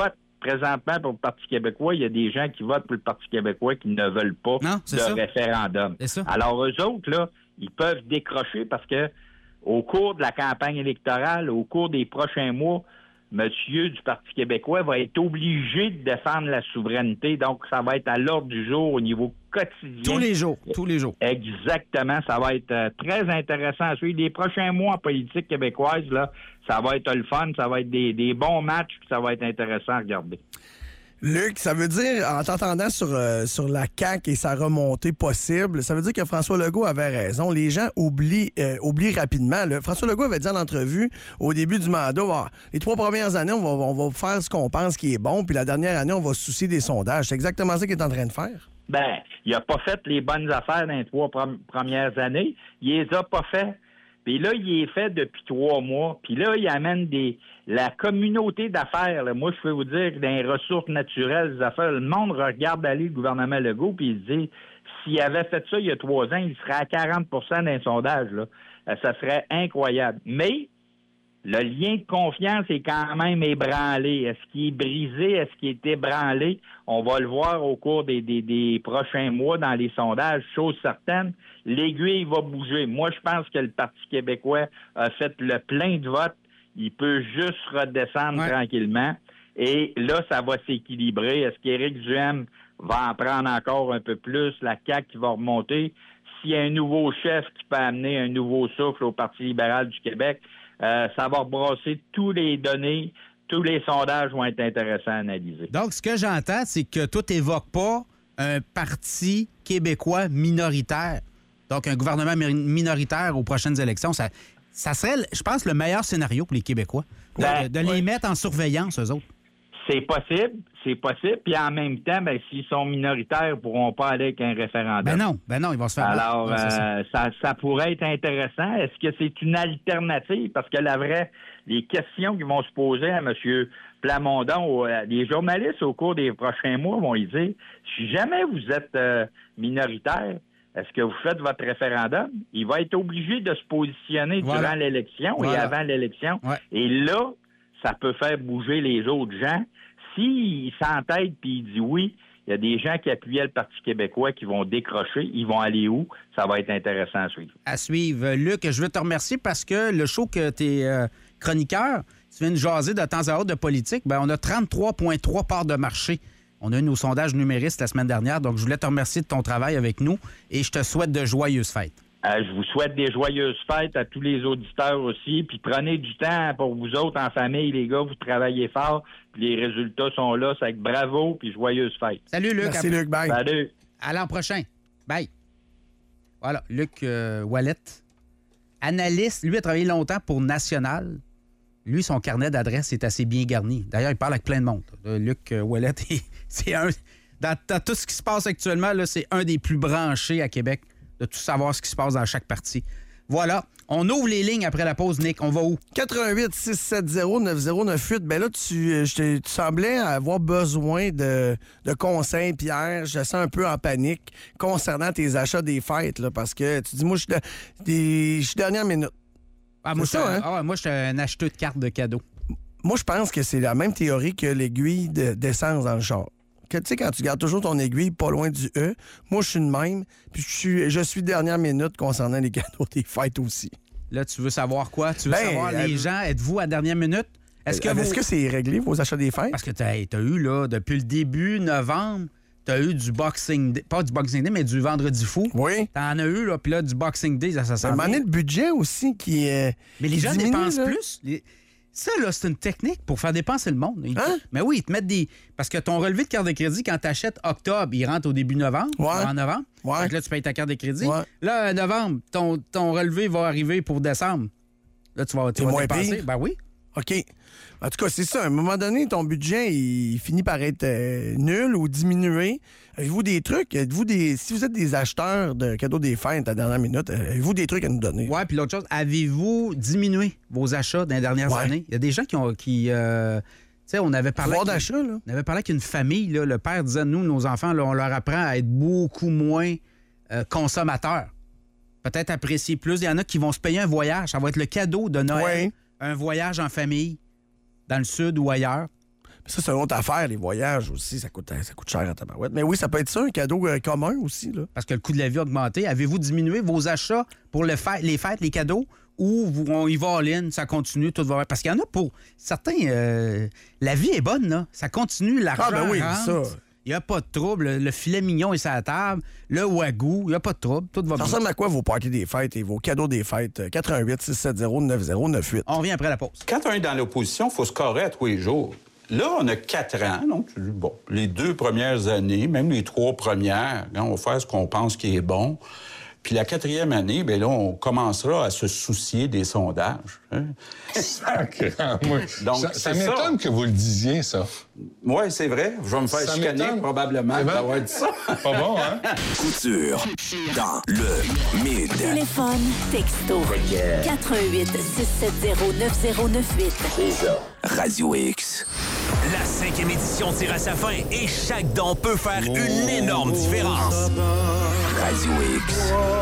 présentement, pour le Parti québécois, il y a des gens qui votent pour le Parti québécois qui ne veulent pas non, de ça. référendum. Alors, eux autres, là, ils peuvent décrocher parce que au cours de la campagne électorale, au cours des prochains mois, monsieur du Parti québécois va être obligé de défendre la souveraineté. Donc, ça va être à l'ordre du jour au niveau quotidien. Tous les jours, tous les jours. Exactement. Ça va être euh, très intéressant à suivre. Les prochains mois en politique québécoise, là, ça va être le fun, ça va être des, des bons matchs, puis ça va être intéressant à regarder. Luc, ça veut dire, en t'entendant sur, euh, sur la C A Q et sa remontée possible, ça veut dire que François Legault avait raison. Les gens oublient, euh, oublient rapidement. Là. François Legault avait dit en entrevue, au début du mandat, ah, les trois premières années, on va, on va faire ce qu'on pense qui est bon, puis la dernière année, on va se soucier des sondages. C'est exactement ça qu'il est en train de faire. Ben, il n'a pas fait les bonnes affaires dans les trois prom- premières années. Il les a pas fait. Puis là, il est fait depuis trois mois. Puis là, il amène des la communauté d'affaires. Là. Moi, je peux vous dire que dans les ressources naturelles, des affaires, le monde regarde aller le gouvernement Legault puis il se dit, s'il avait fait ça il y a trois ans, il serait à quarante pour cent d'un sondage. Là. Euh, ça serait incroyable. Mais le lien de confiance est quand même ébranlé. Est-ce qu'il est brisé? Est-ce qu'il est ébranlé? On va le voir au cours des, des, des prochains mois dans les sondages. Chose certaine, l'aiguille va bouger. Moi, je pense que le Parti québécois a fait le plein de votes. Il peut juste redescendre ouais. tranquillement. Et là, ça va s'équilibrer. Est-ce qu'Éric Duhaime va en prendre encore un peu plus? La C A Q qui va remonter? S'il y a un nouveau chef qui peut amener un nouveau souffle au Parti libéral du Québec, Euh, ça va rebrasser tous les données, tous les sondages vont être intéressants à analyser. Donc, ce que j'entends, c'est que tout n'évoque pas un parti québécois minoritaire, donc un gouvernement minoritaire aux prochaines élections. Ça, ça serait, je pense, le meilleur scénario pour les Québécois, de, ben, de les ouais. mettre en surveillance, eux autres. C'est possible, c'est possible. Puis en même temps, ben, s'ils sont minoritaires, ils ne pourront pas aller avec un référendum. Ben non, ben non, ils vont se faire... Alors, ouais, euh, ça. Ça, ça pourrait être intéressant. Est-ce que c'est une alternative? Parce que la vraie, les questions qui vont se poser à M. Plamondon, les journalistes au cours des prochains mois vont lui dire, si jamais vous êtes euh, minoritaire, est-ce que vous faites votre référendum? Il va être obligé de se positionner voilà. durant l'élection voilà. et avant l'élection. Ouais. Et là, ça peut faire bouger les autres gens. S'il s'entête puis il dit oui, il y a des gens qui appuyaient le Parti québécois qui vont décrocher. Ils vont aller où? Ça va être intéressant à suivre. À suivre. Luc, je veux te remercier parce que le show que tu es euh, chroniqueur, tu viens de jaser de temps à autre de politique, bien, on a trente-trois virgule trois parts de marché. On a eu nos sondages numéristes la semaine dernière, donc je voulais te remercier de ton travail avec nous et je te souhaite de joyeuses fêtes. Euh, je vous souhaite des joyeuses fêtes à tous les auditeurs aussi. Puis prenez du temps pour vous autres en famille, les gars. Vous travaillez fort. Puis les résultats sont là. C'est avec bravo. Puis joyeuses fêtes. Salut, Luc. Merci, Luc. Bye. Salut. À l'an prochain. Bye. Voilà, Luc euh, Ouellet. Analyste. Lui a travaillé longtemps pour National. Lui, son carnet d'adresses est assez bien garni. D'ailleurs, il parle avec plein de monde. Euh, Luc euh, Ouellet, c'est un... Dans, dans tout ce qui se passe actuellement, là, c'est un des plus branchés à Québec. De tout savoir ce qui se passe dans chaque partie. Voilà. On ouvre les lignes après la pause, Nick. On va où? quatre un huit six sept zéro neuf zéro neuf huit. Ben là, tu, je te, tu semblais avoir besoin de, de conseils, Pierre. Je sens un peu en panique concernant tes achats des fêtes, là, parce que tu dis, moi, je suis, je suis dernière minute. Ah, moi, ça, hein? ah, moi, je suis un acheteur de cartes de cadeaux. Moi, je pense que c'est la même théorie que l'aiguille de, d'essence dans le char. Tu sais, quand tu gardes toujours ton aiguille pas loin du E, moi, je suis de même, puis je suis, je suis dernière minute concernant les cadeaux des fêtes aussi. Là, tu veux savoir quoi? Tu veux ben, savoir, euh, les gens, êtes-vous à dernière minute? Est-ce que, est-ce vous... que c'est réglé, vos achats des fêtes? Parce que tu as eu, là, depuis le début novembre, tu as eu du Boxing Day, pas du Boxing Day, mais du Vendredi fou. Oui. Tu en as eu, là, puis là, du Boxing Day, ça, ça sent bien. À un moment donné, le budget aussi qui est. Euh, mais les gens diminue, dépensent là. plus. Les... Ça, là, c'est une technique pour faire dépenser le monde. Ils... Hein? Mais oui, ils te mettent des... Parce que ton relevé de carte de crédit, quand tu achètes octobre, il rentre au début novembre, ouais. en novembre. Ouais. Donc là, tu payes ta carte de crédit. Ouais. Là, novembre, ton, ton relevé va arriver pour décembre. Là, tu vas, tu vas moins dépenser. pire? Ben oui. OK. En tout cas, c'est ça. À un moment donné, ton budget, il finit par être euh, nul ou diminué. Avez-vous des trucs? Êtes-vous des... Si vous êtes des acheteurs de cadeaux des fêtes à la dernière minute, avez-vous des trucs à nous donner? Oui, puis l'autre chose, avez-vous diminué vos achats dans les dernières ouais. années? Il y a des gens qui ont... Qui, euh... Tu sais, on avait parlé... Pouvoir d'achat, là. On avait parlé qu'une famille, là, le père disait, nous, nos enfants, là, on leur apprend à être beaucoup moins euh, consommateurs. Peut-être apprécier plus. Il y en a qui vont se payer un voyage. Ça va être le cadeau de Noël. Ouais. Un voyage en famille, dans le sud ou ailleurs. Ça, c'est une autre affaire, les voyages aussi, ça coûte, ça coûte cher à tabarouette. Mais oui, ça peut être ça, un cadeau euh, commun aussi. Là. Parce que le coût de la vie a augmenté. Avez-vous diminué vos achats pour le fête, les fêtes, les cadeaux? Ou vous, on y va en ligne, ça continue, tout va bien? Parce qu'il y en a pour certains, euh, la vie est bonne, là. Ça continue, l'argent Ah ben oui, rentre. ça. Il n'y a pas de trouble. Le filet mignon est sur la table. Le wagyu, il n'y a pas de trouble. Tout va Ça bien. ressemble à quoi vos parties des fêtes et vos cadeaux des fêtes? quatre un huit six sept zéro neuf zéro neuf huit. On revient après la pause. Quand on est dans l'opposition, il faut scorer à tous les jours. Là, on a quatre ans. Donc, bon, les deux premières années, même les trois premières, là, on va faire ce qu'on pense qui est bon. Puis la quatrième année, bien là, on commencera à se soucier des sondages. Hein? Sacrément, moi. Donc, ça, c'est ça m'étonne que vous le disiez, ça. Oui, c'est vrai. Je vais me faire Ça chicaner m'étonne. probablement C'est vrai? d'avoir dit ça. Pas bon, hein? Couture dans le mid. Téléphone, texto, quatre un huit six sept zéro neuf zéro neuf huit. C'est ça. Radio X. La cinquième édition tire à sa fin et chaque don peut faire une énorme différence. Radio X.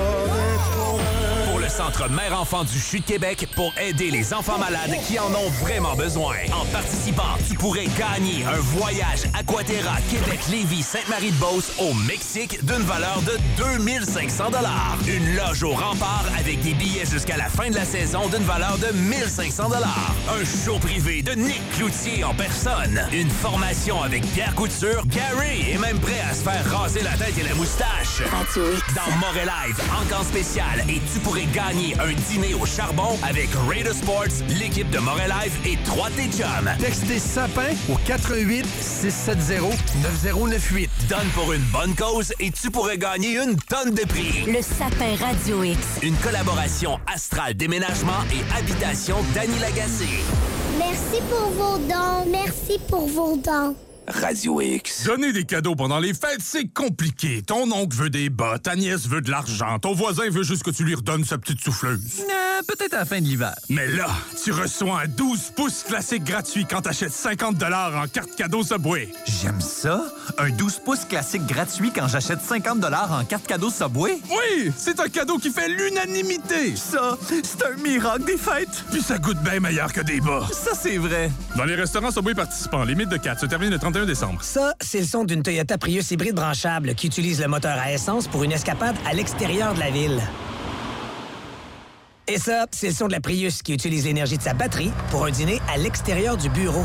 Pour le Centre Mère-Enfant du C H U de Québec, pour aider les enfants malades qui en ont vraiment besoin. En participant, tu pourrais gagner un voyage Aquaterra Québec-Lévis-Sainte-Marie-de-Beauce au Mexique d'une valeur de deux mille cinq cents dollars. Une loge au rempart avec des billets jusqu'à la fin de la saison d'une valeur de mille cinq cents dollars. Un show privé de Nick Cloutier en personne. Une formation avec Pierre Couture. Gary est même prêt à se faire raser la tête et la moustache. Dans Montréal, en camp spécial, et tu pourrais gagner un dîner au charbon avec Raider Sports, l'équipe de Montréal et trois de tes chums. Textez SAPIN au quatre un huit six sept zéro neuf zéro neuf huit. Donne pour une bonne cause et tu pourrais gagner une tonne de prix. Le Sapin Radio X. Une collaboration Astral Déménagement et Habitation Dany Lagacé. Merci pour vos dons. Merci pour vos dons. Radio X. Donner des cadeaux pendant les fêtes, c'est compliqué. Ton oncle veut des bas, ta nièce veut de l'argent, ton voisin veut juste que tu lui redonnes sa petite souffleuse. Euh, peut-être à la fin de l'hiver. Mais là, tu reçois un douze pouces classique gratuit quand t'achètes cinquante dollars en carte cadeau Subway. J'aime ça. Un douze pouces classique gratuit quand j'achète cinquante dollars en carte cadeau Subway. Oui, c'est un cadeau qui fait l'unanimité. Ça, c'est un miracle des fêtes. Puis ça goûte bien meilleur que des bas. Ça, c'est vrai. Dans les restaurants Subway participants, limite de quatre se termine le trente et un décembre. Ça, c'est le son d'une Toyota Prius hybride branchable qui utilise le moteur à essence pour une escapade à l'extérieur de la ville. Et ça, c'est le son de la Prius qui utilise l'énergie de sa batterie pour un dîner à l'extérieur du bureau.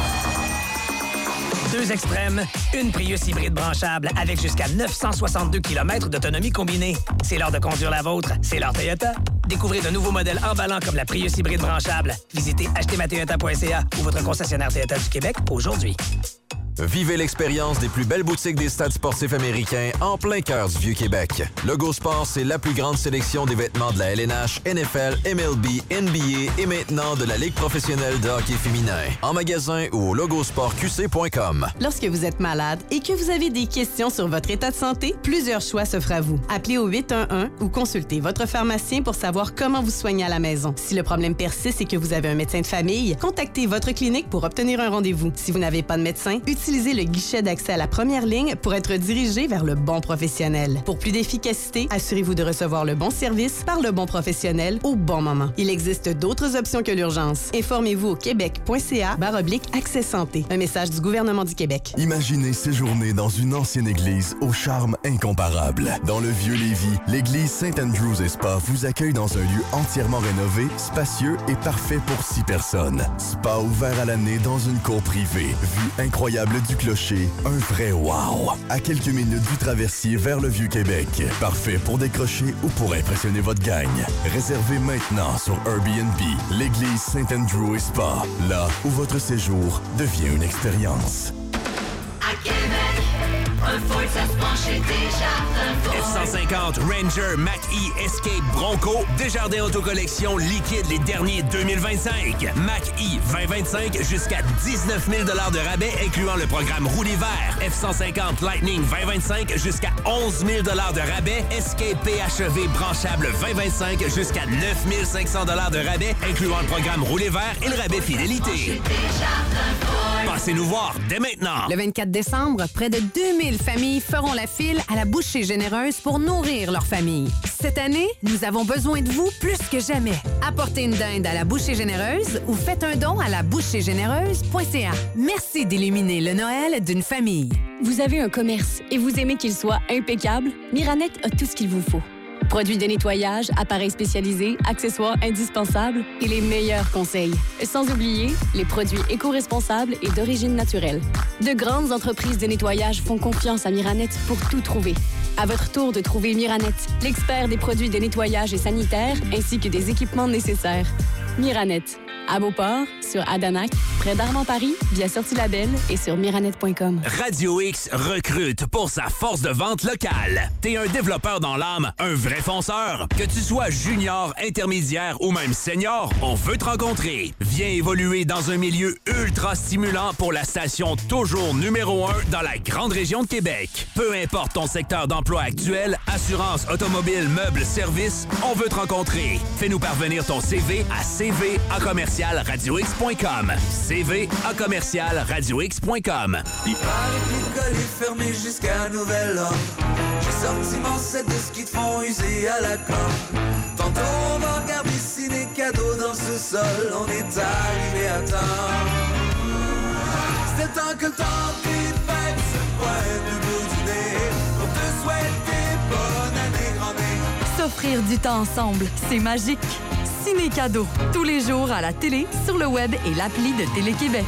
Deux extrêmes, une Prius hybride branchable avec jusqu'à neuf cent soixante-deux kilomètres d'autonomie combinée. C'est l'heure de conduire la vôtre, c'est l'heure Toyota. Découvrez de nouveaux modèles emballants comme la Prius hybride branchable. Visitez achetez ma toyota point c a ou votre concessionnaire Toyota du Québec aujourd'hui. Vivez l'expérience des plus belles boutiques des stades sportifs américains en plein cœur du Vieux-Québec. Lego Sport, c'est la plus grande sélection des vêtements de la L N H, N F L, M L B, N B A et maintenant de la Ligue professionnelle de hockey féminin. En magasin ou au logosport q c point com. Lorsque vous êtes malade et que vous avez des questions sur votre état de santé, plusieurs choix s'offrent à vous. Appelez au huit un un ou consultez votre pharmacien pour savoir comment vous soigner à la maison. Si le problème persiste et que vous avez un médecin de famille, contactez votre clinique pour obtenir un rendez-vous. Si vous n'avez pas de médecin, utilisez Utilisez le guichet d'accès à la première ligne pour être dirigé vers le bon professionnel. Pour plus d'efficacité, assurez-vous de recevoir le bon service par le bon professionnel au bon moment. Il existe d'autres options que l'urgence. Informez-vous au québec point c a barre oblique accès santé. Un message du gouvernement du Québec. Imaginez séjourner dans une ancienne église au charme incomparable. Dans le vieux Lévis, l'église Saint Andrews et Spa vous accueille dans un lieu entièrement rénové, spacieux et parfait pour six personnes. Spa ouvert à l'année dans une cour privée. Vue incroyable du clocher, un vrai wow! À quelques minutes du traversier vers le Vieux-Québec. Parfait pour décrocher ou pour impressionner votre gang. Réservez maintenant sur Airbnb l'église Saint Andrew et Spa, là où votre séjour devient une expérience. À Québec, un Ford, ça se penche chez Desjardins. F cent cinquante, Ranger, Mach-E, Escape, Bronco, Desjardins Autocollection liquide les derniers deux mille vingt-cinq. Mach-E vingt vingt-cinq jusqu'à dix-neuf mille dollars de rabais incluant le programme Roue l'hiver. F cent cinquante Lightning vingt vingt-cinq jusqu'à onze mille dollars de rabais. Escape P H E V branchable vingt vingt-cinq jusqu'à neuf mille cinq cents dollars de rabais incluant le programme Roue l'hiver et le rabais fidélité. Desjardins Ford. Passez nous voir dès maintenant. Le vingt-quatre décembre, près de deux mille familles feront la file à la Bouchée Généreuse pour nourrir leur famille. Cette année, nous avons besoin de vous plus que jamais. Apportez une dinde à la Bouchée Généreuse ou faites un don à la bouchée généreuse point c a. Merci d'illuminer le Noël d'une famille. Vous avez un commerce et vous aimez qu'il soit impeccable? Miranet a tout ce qu'il vous faut. Produits de nettoyage, appareils spécialisés, accessoires indispensables et les meilleurs conseils. Sans oublier les produits éco-responsables et d'origine naturelle. De grandes entreprises de nettoyage font confiance à Miranet pour tout trouver. À votre tour de trouver Miranet, l'expert des produits de nettoyage et sanitaire ainsi que des équipements nécessaires. Miranet, à Beauport, sur Adanac, près d'Armand-Paris, via Sortie Label et sur miranet point com. Radio X recrute pour sa force de vente locale. T'es un développeur dans l'âme, un vrai fonceur. Que tu sois junior, intermédiaire ou même senior, on veut te rencontrer. Viens évoluer dans un milieu ultra stimulant pour la station toujours numéro un dans la grande région de Québec. Peu importe ton secteur d'emploi actuel, assurance, automobile, meubles, services, on veut te rencontrer. Fais-nous parvenir ton C V à c v à commercial radio x point com. C V à commercial radio x point com. Il paraît que l'école est fermée jusqu'à nouvel ordre. J'ai sorti mon set de ski de fond usé à la corde. Tantôt on va regarder ciné cadeaux dans ce sol. On est arrivé à temps. C'était temps que le temps des fêtes se pointe du bout du nez. Pour te souhaiter bonne année, grande année. S'offrir du temps ensemble, c'est magique. Ciné cadeau, tous les jours à la télé, sur le web et l'appli de Télé-Québec.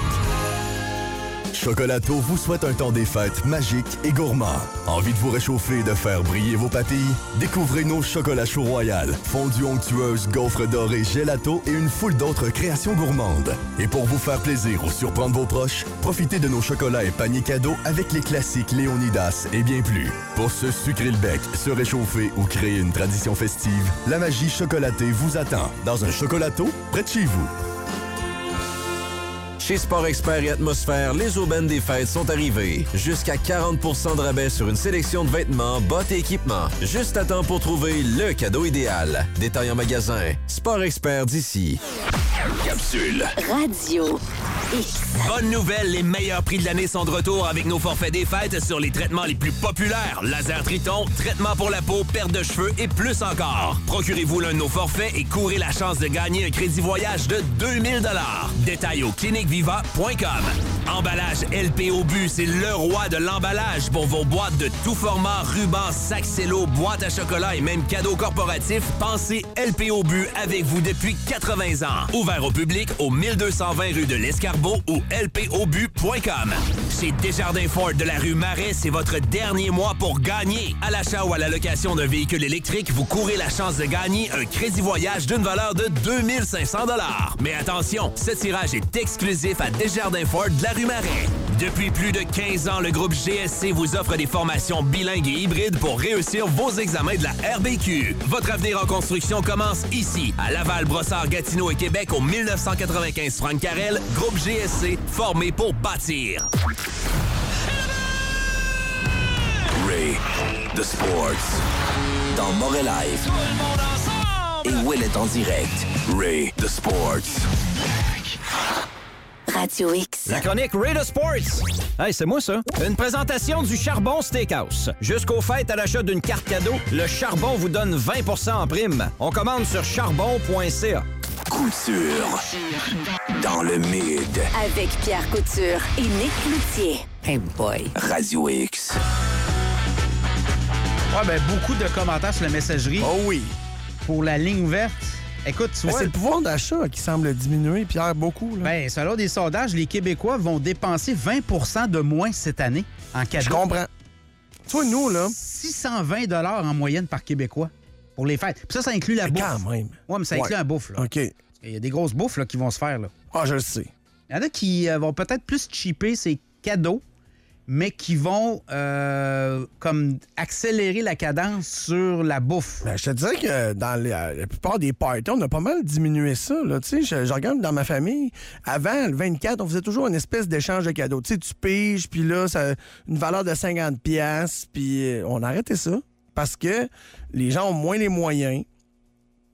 Chocolato vous souhaite un temps des fêtes magique et gourmand. Envie de vous réchauffer et de faire briller vos papilles? Découvrez nos chocolats chauds royal, fondue onctueuse, gaufres dorées, gelato et une foule d'autres créations gourmandes. Et pour vous faire plaisir ou surprendre vos proches, profitez de nos chocolats et paniers cadeaux avec les classiques Léonidas et bien plus. Pour se sucrer le bec, se réchauffer ou créer une tradition festive, la magie chocolatée vous attend dans un chocolato près de chez vous. Chez Sport Expert et Atmosphère, les aubaines des fêtes sont arrivées. Jusqu'à quarante pour cent de rabais sur une sélection de vêtements, bottes et équipements. Juste à temps pour trouver le cadeau idéal. Détail en magasin. Sport Expert d'ici. Capsule. Radio X. Bonne nouvelle, les meilleurs prix de l'année sont de retour avec nos forfaits des fêtes sur les traitements les plus populaires. Laser Triton, traitement pour la peau, perte de cheveux et plus encore. Procurez-vous l'un de nos forfaits et courez la chance de gagner un crédit voyage de deux mille dollars. Détail au clinique viva point com. Emballage L P O B U, c'est le roi de l'emballage pour vos boîtes de tout format, rubans, sacs cello, boîtes à chocolat et même cadeaux corporatifs. Pensez L P O B U avec vous depuis quatre-vingts ans. Ouvert au public au mille deux cent vingt rue de l'Escarbeau ou l p o b u point com. Chez Desjardins Ford de la rue Marais, c'est votre dernier mois pour gagner. À l'achat ou à la location d'un véhicule électrique, vous courez la chance de gagner un crédit voyage d'une valeur de deux mille cinq cents dollars. Mais attention, ce tirage est exclusif à Desjardins Ford de la rue Marais. Depuis plus de quinze ans, le groupe G S C vous offre des formations bilingues et hybrides pour réussir vos examens de la R B Q. Votre avenir en construction commence ici, à Laval, Brossard, Gatineau et Québec au mille neuf cent quatre-vingt-quinze Franck Carrel. Groupe G S C, formé pour bâtir. Ray, The Sports. Dans Morel Live. Et Ouellet en direct. Ray, The Sports. Radio X. La chronique Ray the Sports. Hey, c'est moi ça. Une présentation du Charbon Steakhouse. Jusqu'aux fêtes, à l'achat d'une carte cadeau, le Charbon vous donne vingt pour cent en prime. On commande sur charbon point c a. Couture. Dans le mid. Avec Pierre Couture et Nick Cloutier. Hey boy. Radio X. Ouais, ben beaucoup de commentaires sur la messagerie. Oh oui. Pour la ligne ouverte. Écoute, tu ben, vois... c'est le pouvoir d'achat qui semble diminuer, Pierre, beaucoup. Là. Bien, selon des sondages, les Québécois vont dépenser vingt pour cent de moins cette année en cadeaux. Je comprends. Tu vois, nous, là... six cent vingt dollars en moyenne par Québécois pour les fêtes. Puis ça, ça inclut la mais bouffe. Quand même. Oui, mais ça inclut ouais. la bouffe, là. OK. Il y a des grosses bouffes là, qui vont se faire, là. Ah, je le sais. Il y en a qui euh, vont peut-être plus cheaper ces cadeaux, mais qui vont euh, comme accélérer la cadence sur la bouffe. Ben, je te dirais que dans les, la plupart des parties, on a pas mal diminué ça. Là. Je, je regarde dans ma famille, avant le vingt-quatre, on faisait toujours une espèce d'échange de cadeaux. Tu sais, tu piges, puis là, ça une valeur de cinquante piastres, puis on a arrêté ça parce que les gens ont moins les moyens.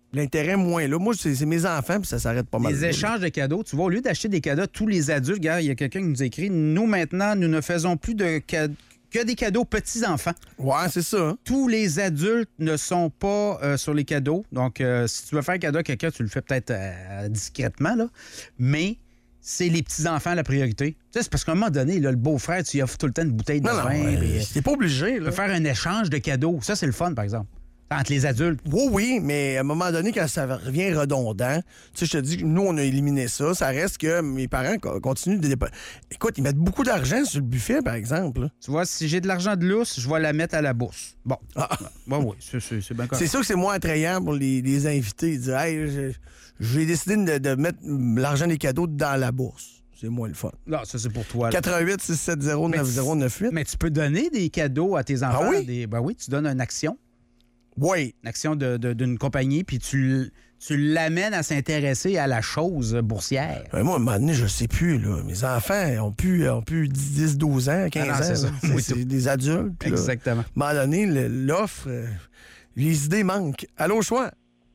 L'intérêt moins là. Moi, c'est, c'est mes enfants, puis ça s'arrête pas mal. Les échanges de cadeaux, tu vois, au lieu d'acheter des cadeaux à tous les adultes, regarde, il y a quelqu'un qui nous écrit, nous maintenant, nous ne faisons plus de cadeaux que des cadeaux petits-enfants. Ouais, c'est ça. Hein? Tous les adultes ne sont pas euh, sur les cadeaux. Donc, euh, si tu veux faire un cadeau à quelqu'un, tu le fais peut-être euh, discrètement, là. Mais c'est les petits-enfants la priorité. Tu sais, c'est parce qu'à un moment donné, là, le beau-frère, tu y offres tout le temps une bouteille de non, vin. Non, et, c'est pas obligé. Tu peux faire un échange de cadeaux. Ça, c'est le fun, par exemple. Entre les adultes. Oui, oui, mais à un moment donné, quand ça revient redondant, tu sais, je te dis que nous, on a éliminé ça. Ça reste que mes parents continuent de dépenser. Écoute, ils mettent beaucoup d'argent sur le buffet, par exemple. Là. Tu vois, si j'ai de l'argent de lousse, je vais la mettre à la bourse. Bon. Ah. Bon, oui, c'est, c'est, c'est bien correct. C'est sûr que c'est moins attrayant pour les, les invités. Ils disent, hey, je, j'ai décidé de, de mettre l'argent des cadeaux dans la bourse. C'est moins le fun. Non, ça, c'est pour toi. quatre-vingt-huit six sept zéro neuf zéro neuf huit. Mais tu peux donner des cadeaux à tes enfants. Ah oui? Des, ben oui, tu donnes une action. Oui. Une action de, de, d'une compagnie, puis tu, tu l'amènes à s'intéresser à la chose boursière. Ben moi, à un moment donné, je sais plus. Là. Mes enfants ont plus, ont plus dix, douze ans, quinze ah non, ans. C'est, ça. C'est, oui, c'est des adultes. Exactement. Là, à un moment donné, le, l'offre, euh, les idées manquent. Allô, choix?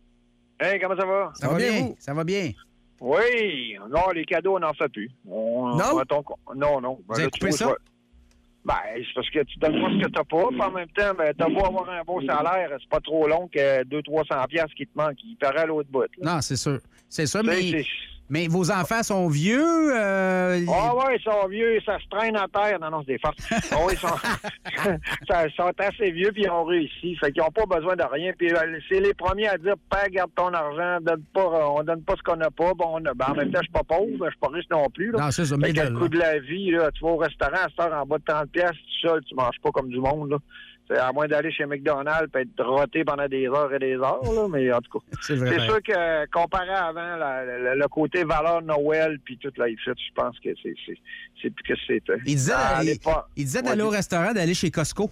Hey, comment ça va? Ça, ça va bien, bien ça va bien. Oui. Non, les cadeaux, on n'en fait plus. On, non? On ton... Non, non. Ben, Vous avez coupé ça? Vois, ben, c'est parce que tu donnes pas ce que t'as pas, puis en même temps, ben, t'as beau avoir un beau salaire, c'est pas trop long que deux cents trois cents piastres qui te manquent, il paraît à l'autre bout. Là. Non, c'est sûr. C'est sûr, mais, c'est... mais vos enfants sont vieux? Euh... Ah ouais, ils sont vieux, ça se traîne à terre. Non, non, c'est des farces. Oh, ils sont... ça, ils sont assez vieux, puis ils ont réussi. Fait qu'ils n'ont pas besoin de rien. Puis c'est les premiers à dire, père, garde ton argent, donne pas, on donne pas ce qu'on n'a pas. Bon, on a... ben, en même temps, je suis pas pauvre, je suis pas riche non plus. Là. Non, c'est ça, fait que le coût de la vie, là, tu vas au restaurant, à cette heure, en bas de trente piastres, tout seul, tu manges pas comme du monde, là. C'est à moins d'aller chez McDonald's et être roté pendant des heures et des heures, là, mais en tout cas. C'est, vrai, c'est sûr que comparé à avant, la, la, le côté valeur Noël puis toute la fête, je pense que c'est, c'est, c'est plus que c'était. Il disait, il, il disait d'aller ouais, au restaurant, d'aller chez Costco.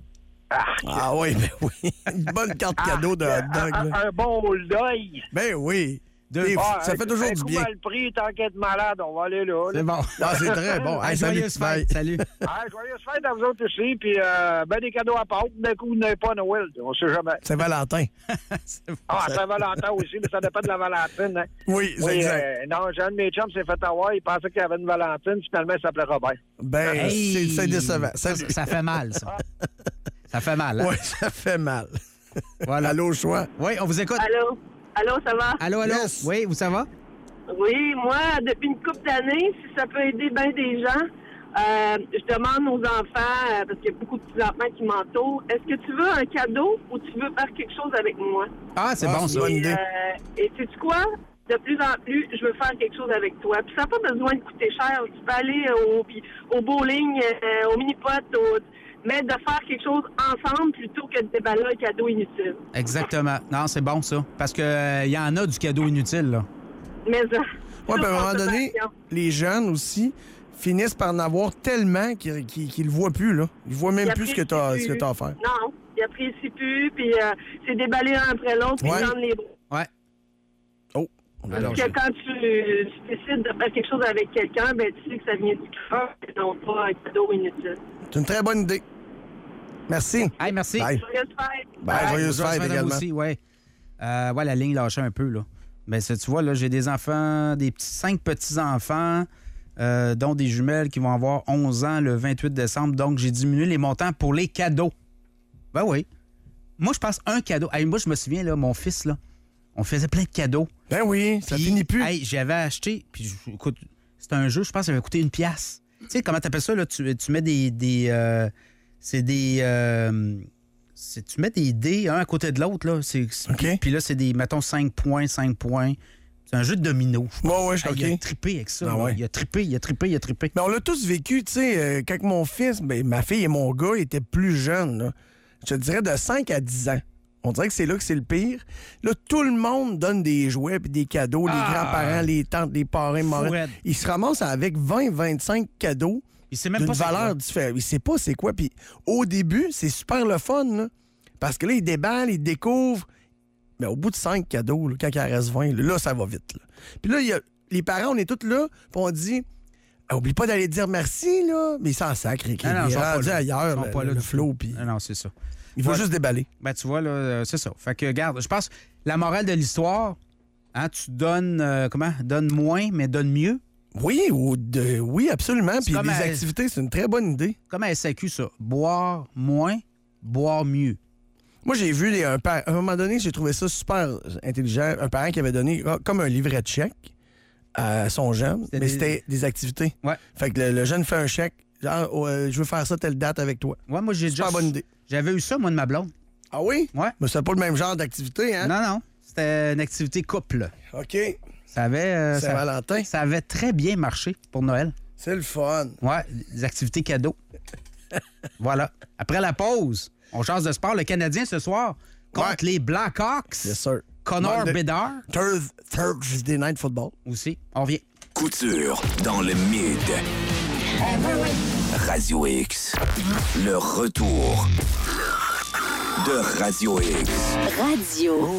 Ah, ah oui, ben oui. Une bonne carte cadeau de hot dog. Un, un bon hall d'œil. Ben oui. De, ah, ça fait toujours du bien. Le prix, tant qu'être malade, on va aller là. C'est là. Bon. Non, c'est très bon. Hey, joyeuse fête. Salut. Ah, joyeuse fête à vous autres aussi. Puis, euh, ben des cadeaux à Pâques. D'un coup, vous n'avez pas Noël. On sait jamais. C'est Valentin. c'est bon, ah, c'est Valentin aussi, mais ça dépend de la Valentine. Hein. Oui, c'est oui, exact. Euh, non, j'ai un de mes chums s'est fait avoir. Il pensait qu'il y avait une Valentine. Finalement, il s'appelait Robert. Ben, hey, c'est, c'est décevant. Ça, ça fait mal, ça. Ça fait mal. Hein? Oui, ça fait mal. Voilà. Allô, choix? Oui, on vous écoute. Allô? Allô, ça va? Allô, allô? Yes. Oui, où ça va? Oui, moi, depuis une couple d'années, si ça peut aider bien des gens, euh, je demande aux enfants, euh, parce qu'il y a beaucoup de petits-enfants qui m'entourent, est-ce que tu veux un cadeau ou tu veux faire quelque chose avec moi? Ah, c'est ah, bon, ça. Et, euh, et sais-tu quoi? De plus en plus, je veux faire quelque chose avec toi. Puis ça n'a pas besoin de coûter cher. Tu peux aller au, au bowling, euh, au mini-pot, au... mais de faire quelque chose ensemble plutôt que de déballer un cadeau inutile. Exactement. Non, c'est bon, ça. Parce qu'il euh, y en a du cadeau inutile, là. Mais ça... Oui, puis à un moment donné, les jeunes aussi finissent par en avoir tellement qu'ils ne le voient plus, là. Ils voient même plus ce que tu as à faire. Non, ils apprécient plus, puis euh, c'est déballer un après l'autre, puis ouais. prendre les bras. Ouais. Oh. Parce que quand tu, tu décides de faire quelque chose avec quelqu'un, ben tu sais que ça vient du cœur et non pas un cadeau inutile. C'est une très bonne idée. Merci. Hey, merci. Bye. Joyeuse fête. Bye, Bye. Joyeuse fête également. Aussi, ouais. Euh, ouais, la ligne lâchait un peu, là. Mais tu vois, là, j'ai des enfants, des petits, cinq petits-enfants, euh, dont des jumelles qui vont avoir onze ans le vingt-huit décembre. Donc, j'ai diminué les montants pour les cadeaux. Ben oui. Moi, je pense un cadeau. Hey, moi, je me souviens, là, mon fils, là, on faisait plein de cadeaux. Ben oui, ça puis, finit plus. Hey, j'avais acheté, puis écoute, c'était un jeu, je pense, ça avait coûté une pièce. Tu sais, comment t'appelles ça, là? Tu, tu mets des... des euh, c'est des... Euh, c'est, tu mets des dés un à côté de l'autre, là. C'est, c'est, okay. Puis là, c'est des, mettons, cinq points, cinq points. C'est un jeu de domino. Ouais, ouais, je suis hey, OK. Il a trippé avec ça. Ah, ouais. Il a trippé, il a trippé, il a trippé. Mais on l'a tous vécu, tu sais, euh, quand mon fils, ben, ma fille et mon gars étaient plus jeunes, là. Je te dirais de cinq à dix ans. On dirait que c'est là que c'est le pire. Là, tout le monde donne des jouets puis des cadeaux. Ah, les grands-parents, les tantes, les parrains, marraines. Ils se ramassent avec vingt, vingt-cinq cadeaux. Il sait même d'une pas valeur différente. Il sait pas c'est quoi. Puis au début, c'est super le fun, là. Parce que là, ils déballent, ils découvrent. Mais au bout de cinq cadeaux, là, quand il en reste vingt, là, là, ça va vite. Là. Puis là, y a, les parents, on est tous là, puis on dit Ah, oublie pas d'aller dire merci, là. Mais il s'en sacre. Il Ah non, est ils sont pas rendu là. ailleurs, Ils sont le, pas là le du flow. tout. Puis Ah non, c'est ça. il veut Ouais. juste déballer. Ben, tu vois, là, euh, c'est ça. Fait que, regarde, je pense, la morale de l'histoire, hein, tu donnes, euh, comment? Donne moins, mais donne mieux. Oui, ou de, oui, absolument. C'est Puis comme les à- activités, c'est une très bonne idée. Comme à S A Q, ça. Boire moins, boire mieux. Moi, j'ai vu les, un pa- à un moment donné, j'ai trouvé ça super intelligent. Un parent qui avait donné ah, comme un livret de chèque à son jeune, mais des- c'était des activités. Ouais. Fait que le, le jeune fait un chèque, genre, oh, euh, je veux faire ça telle date avec toi. Ouais, moi, j'ai Super déjà. bonne idée. J'avais eu ça, moi, de ma blonde. Ah oui? Ouais. Mais c'est pas le même genre d'activité, hein? Non, non. C'était une activité couple. OK. Ça avait. euh, ça- Saint-Valentin. Ça avait très bien marché pour Noël. C'est le fun. Ouais, des activités cadeaux. Voilà. Après la pause, on change de sport. Le Canadien ce soir contre Ouais. les Blackhawks. Yes, sir. Connor Monday- Bedard Thurs- Thursday Night Football. aussi. On revient. Couture dans le mid. Radio X. Le retour de Radio X. Radio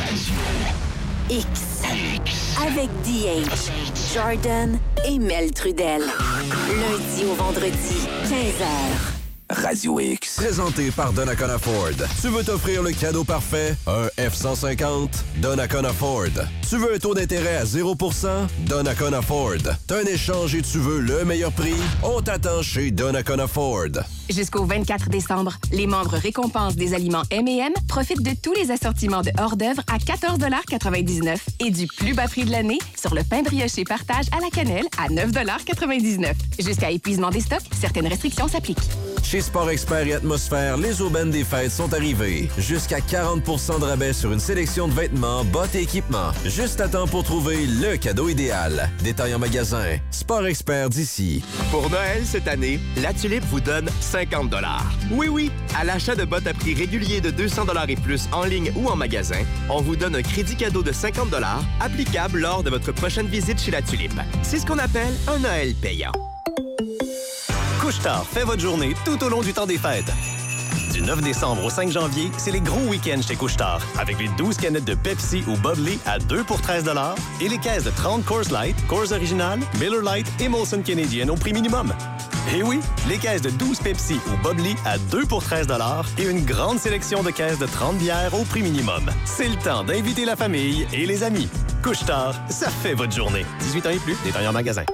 X. Avec D H, Jordan et Mel Trudel. Lundi au vendredi, quinze heures. Radio X. Présenté par Donnacona Ford. Tu veux t'offrir le cadeau parfait? Un F cent cinquante? Donnacona Ford. Tu veux un taux d'intérêt à zéro pour cent? Donnacona Ford. T'as un échange et tu veux le meilleur prix? On t'attend chez Donnacona Ford. Jusqu'au vingt-quatre décembre, les membres récompenses des aliments M et M profitent de tous les assortiments de hors-d'œuvre à quatorze quatre-vingt-dix-neuf et du plus bas prix de l'année sur le pain brioché partage à la cannelle à neuf quatre-vingt-dix-neuf. Jusqu'à épuisement des stocks, certaines restrictions s'appliquent. Chez Sport Expert et Atmosphère, les aubaines des fêtes sont arrivées. Jusqu'à quarante pour cent de rabais sur une sélection de vêtements, bottes et équipements. Juste à temps pour trouver le cadeau idéal. Détail en magasin. Sport Expert d'ici. Pour Noël cette année, La Tulipe vous donne cinquante dollars. Oui, oui, à l'achat de bottes à prix régulier de deux cents dollars et plus en ligne ou en magasin, on vous donne un crédit cadeau de cinquante dollars applicable lors de votre prochaine visite chez La Tulipe. C'est ce qu'on appelle un Noël payant. Couche-Tard fait votre journée tout au long du temps des fêtes. Du neuf décembre au cinq janvier, c'est les gros week-ends chez Couche-Tard, avec les douze canettes de Pepsi ou Bubbly à deux pour treize dollars et les caisses de trente Coors Light, Coors Original, Miller Lite et Molson Canadian au prix minimum. Et oui, les caisses de douze Pepsi ou Bubbly à deux pour treize dollars et une grande sélection de caisses de trente bières au prix minimum. C'est le temps d'inviter la famille et les amis. Couche-Tard, ça fait votre journée. dix-huit ans et plus, détail en magasin.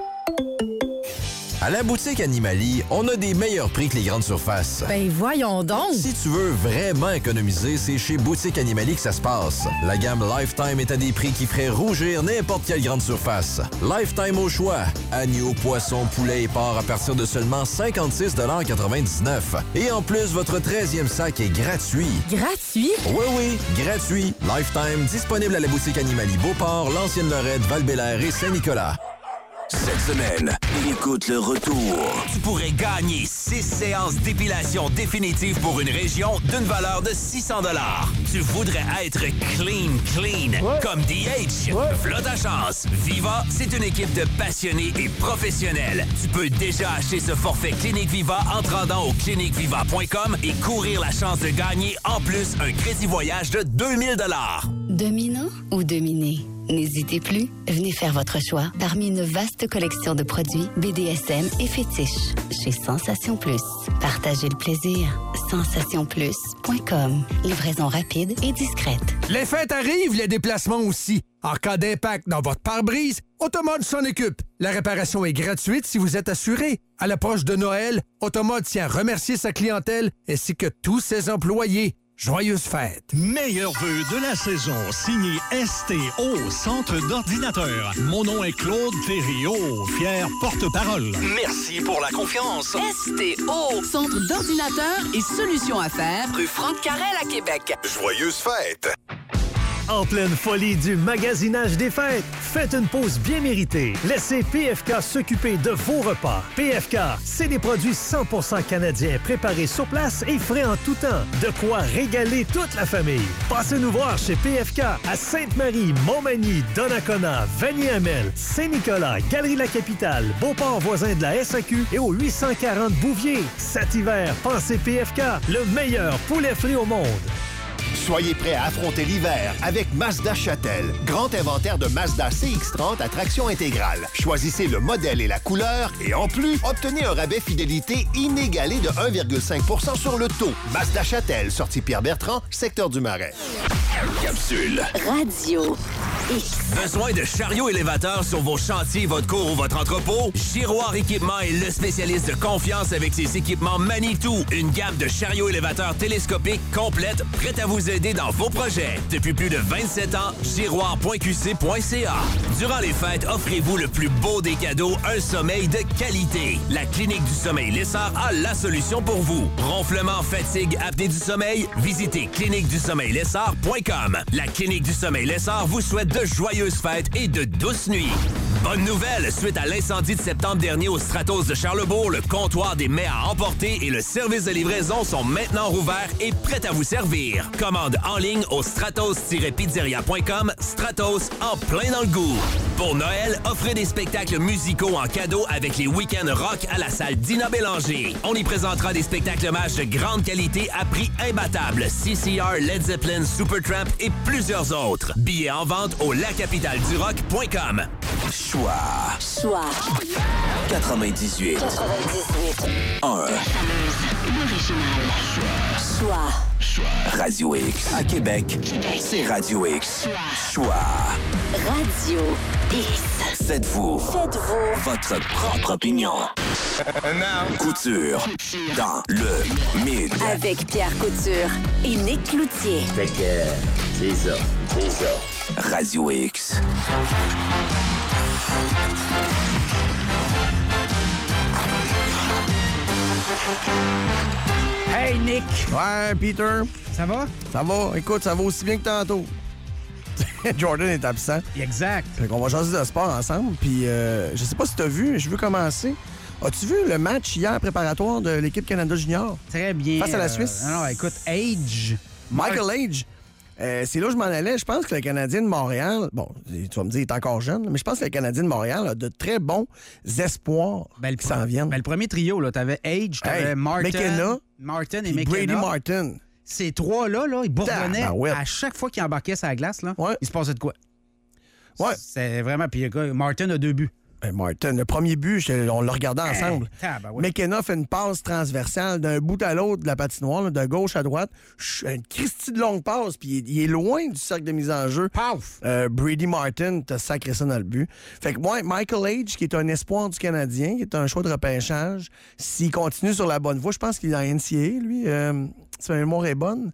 À la boutique Animali, on a des meilleurs prix que les grandes surfaces. Ben voyons donc! Si tu veux vraiment économiser, c'est chez Boutique Animali que ça se passe. La gamme Lifetime est à des prix qui feraient rougir n'importe quelle grande surface. Lifetime au choix. Agneau, poisson, poulet et porc à partir de seulement cinquante-six quatre-vingt-dix-neuf. Et en plus, votre treizième sac est gratuit. Gratuit? Oui, oui, gratuit. Lifetime, disponible à la boutique Animali Beauport, L'Ancienne-Lorette, Val-Bélair et Saint-Nicolas. Cette semaine, écoute le retour. Tu pourrais gagner six séances d'épilation définitive pour une région d'une valeur de six cents dollars. Tu voudrais être clean, clean, ouais. comme D H. Ouais. V'là ta chance. Viva, c'est une équipe de passionnés et professionnels. Tu peux déjà acheter ce forfait Clinique Viva en te rendant au clinique viva point com et courir la chance de gagner en plus un crédit voyage de deux mille dollars. Domino ou Dominé? N'hésitez plus, venez faire votre choix parmi une vaste collection de produits B D S M et fétiches chez Sensation Plus. Partagez le plaisir. sensation plus point com. Livraison rapide et discrète. Les fêtes arrivent, les déplacements aussi. En cas d'impact dans votre pare-brise, Automode s'en occupe. La réparation est gratuite si vous êtes assuré. À l'approche de Noël, Automode tient à remercier sa clientèle ainsi que tous ses employés. Joyeuses fêtes! Meilleurs vœux de la saison, signé S T O, Centre d'ordinateur. Mon nom est Claude Thériault, fier porte-parole. Merci pour la confiance. S T O, Centre d'ordinateur et solutions affaires, rue Franck-Carrel à Québec. Joyeuses fêtes! En pleine folie du magasinage des fêtes, faites une pause bien méritée. Laissez P F K s'occuper de vos repas. P F K, c'est des produits cent pour cent canadiens préparés sur place et frais en tout temps. De quoi régaler toute la famille. Passez nous voir chez P F K à Sainte-Marie, Montmagny, Donnacona, Vanier-Hamel, Saint-Nicolas, Galerie La Capitale, Beauport voisin de la S A Q et au huit cent quarante Bouvier. Cet hiver, pensez P F K, le meilleur poulet frit au monde. Soyez prêts à affronter l'hiver avec Mazda Châtel. Grand inventaire de Mazda C X trente à traction intégrale. Choisissez le modèle et la couleur et en plus, obtenez un rabais fidélité inégalé de un virgule cinq pour cent sur le taux. Mazda Châtel, sortie Pierre-Bertrand, secteur du Marais. Capsule. Radio X. Besoin de chariot élévateur sur vos chantiers, votre cour ou votre entrepôt? Giroir Équipement est le spécialiste de confiance avec ses équipements Manitou. Une gamme de chariots élévateurs télescopiques complète, prête à vous aider dans vos projets. Depuis plus de vingt-sept ans, giroir point q c point c a. Durant les fêtes, offrez-vous le plus beau des cadeaux, un sommeil de qualité. La Clinique du sommeil Lessard a la solution pour vous. Ronflement, fatigue, apnée du sommeil? Visitez clinique du sommeil lessard point com. La Clinique du sommeil Lessard vous souhaite de joyeuses fêtes et de douces nuits. Bonne nouvelle, suite à l'incendie de septembre dernier au Stratos de Charlesbourg, le comptoir des mets à emporter et le service de livraison sont maintenant rouverts et prêts à vous servir. Commande en ligne au stratos tiret pizzeria point com. Stratos, en plein dans le goût. Pour Noël, offrez des spectacles musicaux en cadeau avec les week-ends rock à la salle Dina Bélanger. On y présentera des spectacles hommages de grande qualité à prix imbattable. C C R, Led Zeppelin, Supertramp et plusieurs autres. Billets en vente au la capitale du rock point com. Choix. Choix. quatre-vingt-dix-huit. quatre-vingt-dix-huit. un. L'original. Choix. Radio X. À Québec, c'est Radio X. Choix. Radio X. Faites-vous. Faites-vous. Votre propre opinion. Couture. Dans le mid. Avec Pierre Couture et Nick Cloutier. Fait que, c'est ça. C'est ça. Radio X. Hey, Nick! Ouais, Peter. Ça va? Ça va. Écoute, ça va aussi bien que tantôt. Jordan est absent. Exact. Fait qu'on va jaser de sport ensemble. Puis, euh, je sais pas si t'as vu, mais je veux commencer. As-tu vu le match hier préparatoire de l'équipe Canada Junior? Très bien. Face à la euh, Suisse. Non, non, écoute, Age. Michael Age. Euh, c'est là où je m'en allais. Je pense que le Canadien de Montréal, bon, tu vas me dire, il est encore jeune, mais je pense que le Canadien de Montréal a de très bons espoirs ben, qui s'en viennent. Ben, le premier trio, là, t'avais Age, t'avais hey, Martin, McKenna, Martin et McKenna. Brady Martin. Ces trois-là, là, ils bourdonnaient ah, ouais. à chaque fois qu'ils embarquaient sur la glace. Là, ouais. il se passait de quoi? Ouais. C'est vraiment... Puis Martin a deux buts. Hey, Martin, le premier but, je, on le regardait ensemble. Hey, ben ouais. McKenna fait une passe transversale d'un bout à l'autre de la patinoire, là, de gauche à droite. Une Christie de longue passe, puis il, il est loin du cercle de mise en jeu. Paf! Euh, Brady Martin, t'as sacré ça dans le but. Fait que moi, Michael Age, qui est un espoir du Canadien, qui est un choix de repêchage, s'il continue sur la bonne voie, je pense qu'il est en N C A A, lui, euh, si ma mémoire est bonne.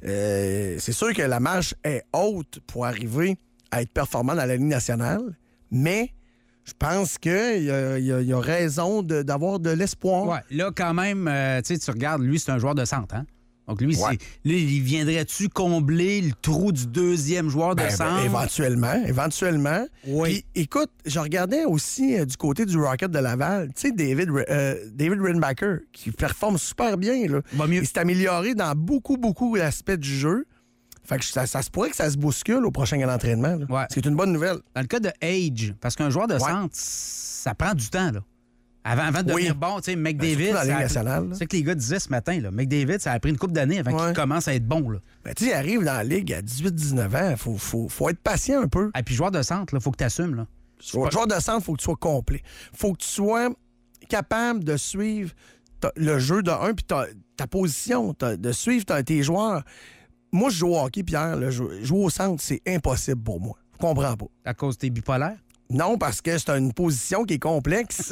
Euh, c'est sûr que la marche est haute pour arriver à être performant dans la Ligue nationale, mais je pense qu'il y, y, y a raison de, d'avoir de l'espoir. Ouais, là, quand même, euh, tu regardes, lui, c'est un joueur de centre, hein? Donc, lui, ouais. c'est, là, il viendrait-tu combler le trou du deuxième joueur de ben, centre? Ben, éventuellement, éventuellement. Oui. Puis, écoute, je regardais aussi euh, du côté du Rocket de Laval, tu sais, David, euh, David Reinbacher, qui performe super bien, là. Va mieux. Il s'est amélioré dans beaucoup, beaucoup d'aspects du jeu. Fait que ça, ça se pourrait que ça se bouscule au prochain entraînement. Là. Ouais. C'est une bonne nouvelle. Dans le cas de Age, parce qu'un joueur de ouais. centre, ça prend du temps, là. Avant, avant de devenir oui. bon, tu sais, McDavid... Ben, c'est ce que les gars disaient ce matin, là. McDavid, ça a pris une couple d'années avant ouais. qu'il commence à être bon, là. Ben, tu sais, il arrive dans la Ligue à dix-huit dix-neuf ans. Il faut, faut, faut être patient un peu. Et puis, joueur de centre, il faut que tu assumes, là. Pas... Joueur de centre, il faut que tu sois complet. faut que tu sois capable de suivre ta, le jeu de un, puis ta, ta position, ta, de suivre ta, tes joueurs. Moi, je joue au hockey, Pierre. Là, jouer au centre, c'est impossible pour moi. Je comprends pas. À cause t'es bipolaire? Non, parce que c'est une position qui est complexe.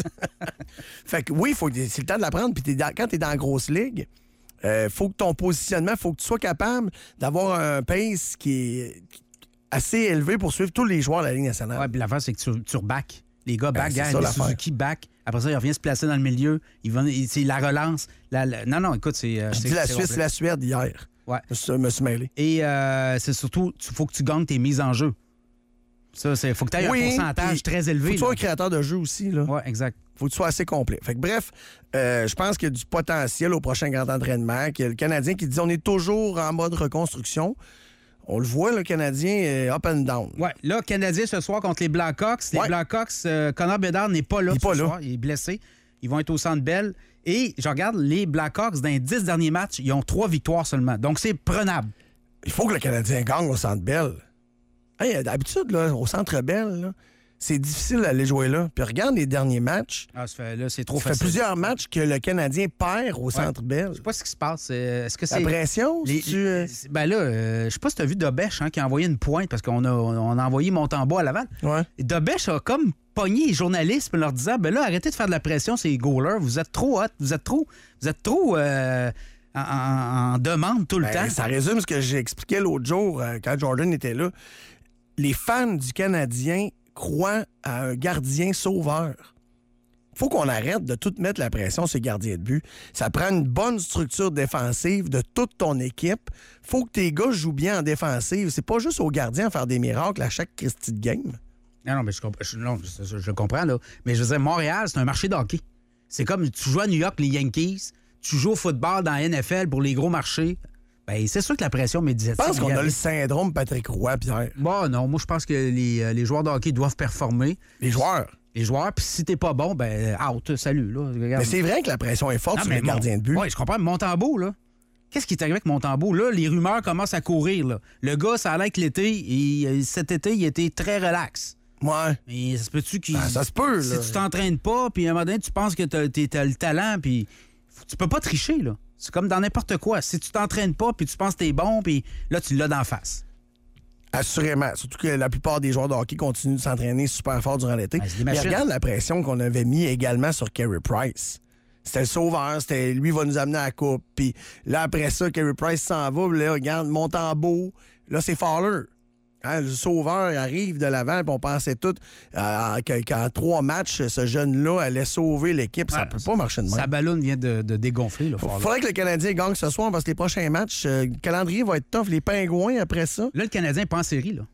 Fait que oui, faut, c'est le temps de l'apprendre. Puis t'es dans, quand tu es dans la grosse ligue, il euh, faut que ton positionnement, il faut que tu sois capable d'avoir un pace qui est assez élevé pour suivre tous les joueurs de la Ligue nationale. Ouais, puis l'affaire, c'est que tu, tu reback. Les gars back, ben, gars, les Suzuki back. Après ça, il revient se placer dans le milieu. Il va, il, c'est la relance. La, la... Non, non, écoute, c'est... Je c'est, dis la c'est Suisse, c'est la Suède hier. Ouais. Je me suis mêlé. Et euh, c'est surtout, il faut que tu gagnes tes mises en jeu. Ça, c'est faut que tu aies oui, un pourcentage très élevé. Faut que tu sois un créateur de jeu aussi. Là. Oui, exact. Faut que tu sois assez complet. Fait que bref, euh, je pense qu'il y a du potentiel au prochain grand entraînement. Qu'il y a le Canadien qui dit on est toujours en mode reconstruction. On le voit, le Canadien est up and down. Oui, là, Canadien ce soir contre les Blackhawks. Les ouais. Blackhawks, euh, Connor Bedard n'est pas là il ce pas soir. Là. Il est blessé. Ils vont être au Centre Bell. Et je regarde les Blackhawks, dans les dix derniers matchs, ils ont trois victoires seulement. Donc, c'est prenable. Il faut que le Canadien gagne au Centre Bell. Hey, d'habitude, là, au Centre Bell, là, c'est difficile d'aller jouer là. Puis regarde les derniers matchs. Ah, ça fait, là, c'est trop ça facile. fait plusieurs matchs que le Canadien perd au Centre ouais. Bell. Je sais pas ce qui se passe. Est-ce que c'est... La pression? Les, tu... euh... Ben là, euh, je sais pas si tu as vu Dobèche hein, qui a envoyé une pointe parce qu'on a, on a envoyé Montembeault à Laval. Ouais. Dobèche a comme pogné les journalistes en leur disant, ben là, arrêtez de faire de la pression, c'est les goalers. Vous êtes trop hot, vous êtes trop... Vous êtes trop... Euh... En, en, en demande tout le ben, temps. Ça résume ce que j'ai expliqué l'autre jour euh, quand Jordan était là. Les fans du Canadien croient à un gardien sauveur. Faut qu'on arrête de tout mettre la pression sur les gardiens de but. Ça prend une bonne structure défensive de toute ton équipe. Faut que tes gars jouent bien en défensive. C'est pas juste aux gardiens à faire des miracles à chaque Christie de game. Non, non, mais je, je, non, je, je comprends, là. Mais je veux dire, Montréal, c'est un marché de hockey. C'est comme tu joues à New York, les Yankees... Tu joues au football dans la N F L pour les gros marchés, bien, c'est sûr que la pression médiatique... Je pense qu'on a le syndrome Patrick Roy, Pierre. Bon, non, moi, je pense que les, les joueurs de hockey doivent performer. Les joueurs? Les joueurs, puis si t'es pas bon, ben out, salut, là. Regarde. Mais c'est vrai que la pression est forte non, sur les gardiens de but. Oui, je comprends, mais Montembeault, là, qu'est-ce qui est arrivé avec Montembeault? Là, les rumeurs commencent à courir, là. Le gars, ça a l'air que l'été, il, cet été, il était très relax. Ouais. Mais ça se peut-tu qu'il... Ben, ça se peut, là. Si tu t'entraînes pas, puis à un moment donné, tu penses que t'as, t'as le talent, puis... Tu peux pas tricher, là. C'est comme dans n'importe quoi. Si tu t'entraînes pas, puis tu penses que t'es bon, puis là, tu l'as d'en face. Assurément. Surtout que la plupart des joueurs de hockey continuent de s'entraîner super fort durant l'été. Ben, Mais regarde la pression qu'on avait mis également sur Carey Price. C'était le sauveur, c'était lui va nous amener à la coupe. Puis là, après ça, Carey Price s'en va, puis là, regarde, Montembeault. Là, c'est Fowler. Hein, le sauveur il arrive de l'avant, puis on pensait tout euh, qu'en trois matchs, ce jeune-là allait sauver l'équipe. Ça ouais, peut pas marcher de même. Sa ballonne vient de, de dégonfler. Il faudrait que le Canadien gagne ce soir parce que les prochains matchs, euh, le calendrier va être tough. Les Pingouins après ça. Là, le Canadien n'est pas en série, là.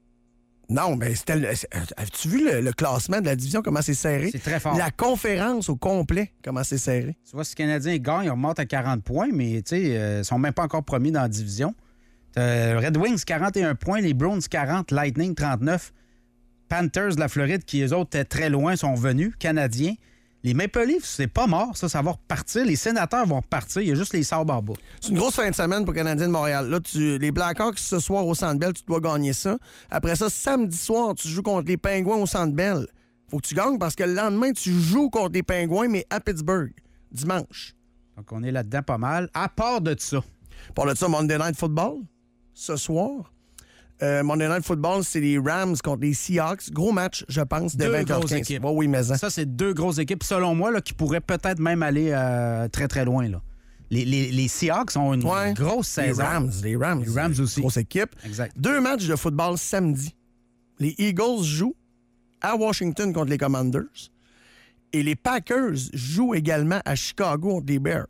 Non, mais c'était. Le, as-tu vu le, le classement de la division, comment c'est serré? C'est très fort. La conférence au complet, comment c'est serré? Tu vois, si le Canadien gagne, il remonte à quarante points, mais tu sais, euh, ils sont même pas encore premiers dans la division. Euh, Red Wings, quarante et un points. Les Browns, quarante. Lightning, trente-neuf. Panthers de la Floride, qui, eux autres, étaient très loin, sont venus. Canadiens. Les Maple Leafs, c'est pas mort, ça, ça va repartir. Les Sénateurs vont repartir. Il y a juste les Sabres en bas. C'est une grosse fin de semaine pour le Canadien de Montréal. Là, tu, les Blackhawks, ce soir au Centre Bell, tu dois gagner ça. Après ça, samedi soir, tu joues contre les Pingouins au Centre Bell. Faut que tu gagnes parce que le lendemain, tu joues contre les Pingouins, mais à Pittsburgh, dimanche. Donc, on est là-dedans pas mal. À part de ça. À part de ça, Monday Night Football. Ce soir. Euh, Monday Night Football, c'est les Rams contre les Seahawks. Gros match, je pense, de vingt heures quinze. Équipes. Oh oui, mais ça. ça, c'est deux grosses équipes, selon moi, là, qui pourraient peut-être même aller euh, très, très loin. Là. Les, les, les Seahawks ont une ouais. grosse saison. Les Rams, les Rams. Les Rams aussi. Grosse équipe. Exact. Deux matchs de football samedi. Les Eagles jouent à Washington contre les Commanders. Et les Packers jouent également à Chicago contre les Bears.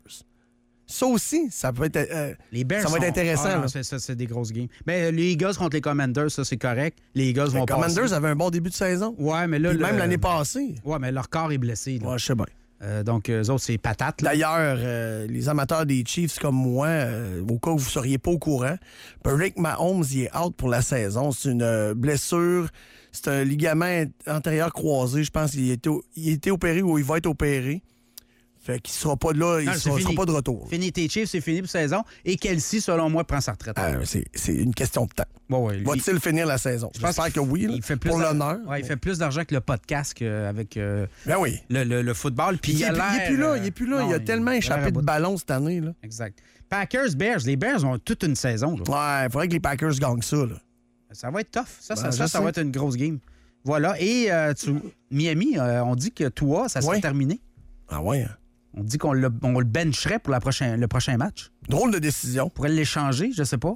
Ça aussi, ça peut être, euh, les Bears ça va être sont... intéressant. Ah, non, c'est, ça, c'est des grosses games. Mais les Eagles contre les Commanders, ça, c'est correct. Les Eagles vont les passer. Les Commanders avaient un bon début de saison. Ouais, mais là... Puis le... même l'année passée. Ouais, mais leur corps est blessé. Là. Ouais, je sais bien. Euh, donc, eux autres, c'est patate. Là. D'ailleurs, euh, les amateurs des Chiefs comme moi, euh, au cas où vous ne seriez pas au courant, Rick Mahomes, il est out pour la saison. C'est une euh, blessure. C'est un ligament antérieur croisé. Je pense qu'il a été, il a été opéré ou il va être opéré. Fait qu'il sera pas de là, il ne sera, sera pas de retour. Fini tes Chiefs, c'est fini pour saison. Et Kelsey, selon moi, prend sa retraite. Ah, c'est, c'est une question de temps. Bon, ouais, lui, va-t-il finir la saison? Je J'espère que oui, là, il fait plus pour l'honneur. Ouais, il fait plus d'argent que le podcast avec euh, ben oui. le, le, le football. Puis il, il, a est, l'air, il est plus là, il est plus là. Non, il a il tellement échappé de ballon cette année. Là. Exact. Packers, Bears. Les Bears ont toute une saison. Là. Ouais, il faudrait que les Packers gagnent ça. Là. Ça va être tough. Ça, ben, ça, ça, ça va être une grosse game. Voilà. Et euh, tu, Miami, euh, on dit que toi, ça serait ouais. terminé. Ah ouais, hein? On dit qu'on le, on le bencherait pour la prochain, le prochain match. Drôle de décision. On pourrait l'échanger, je sais pas.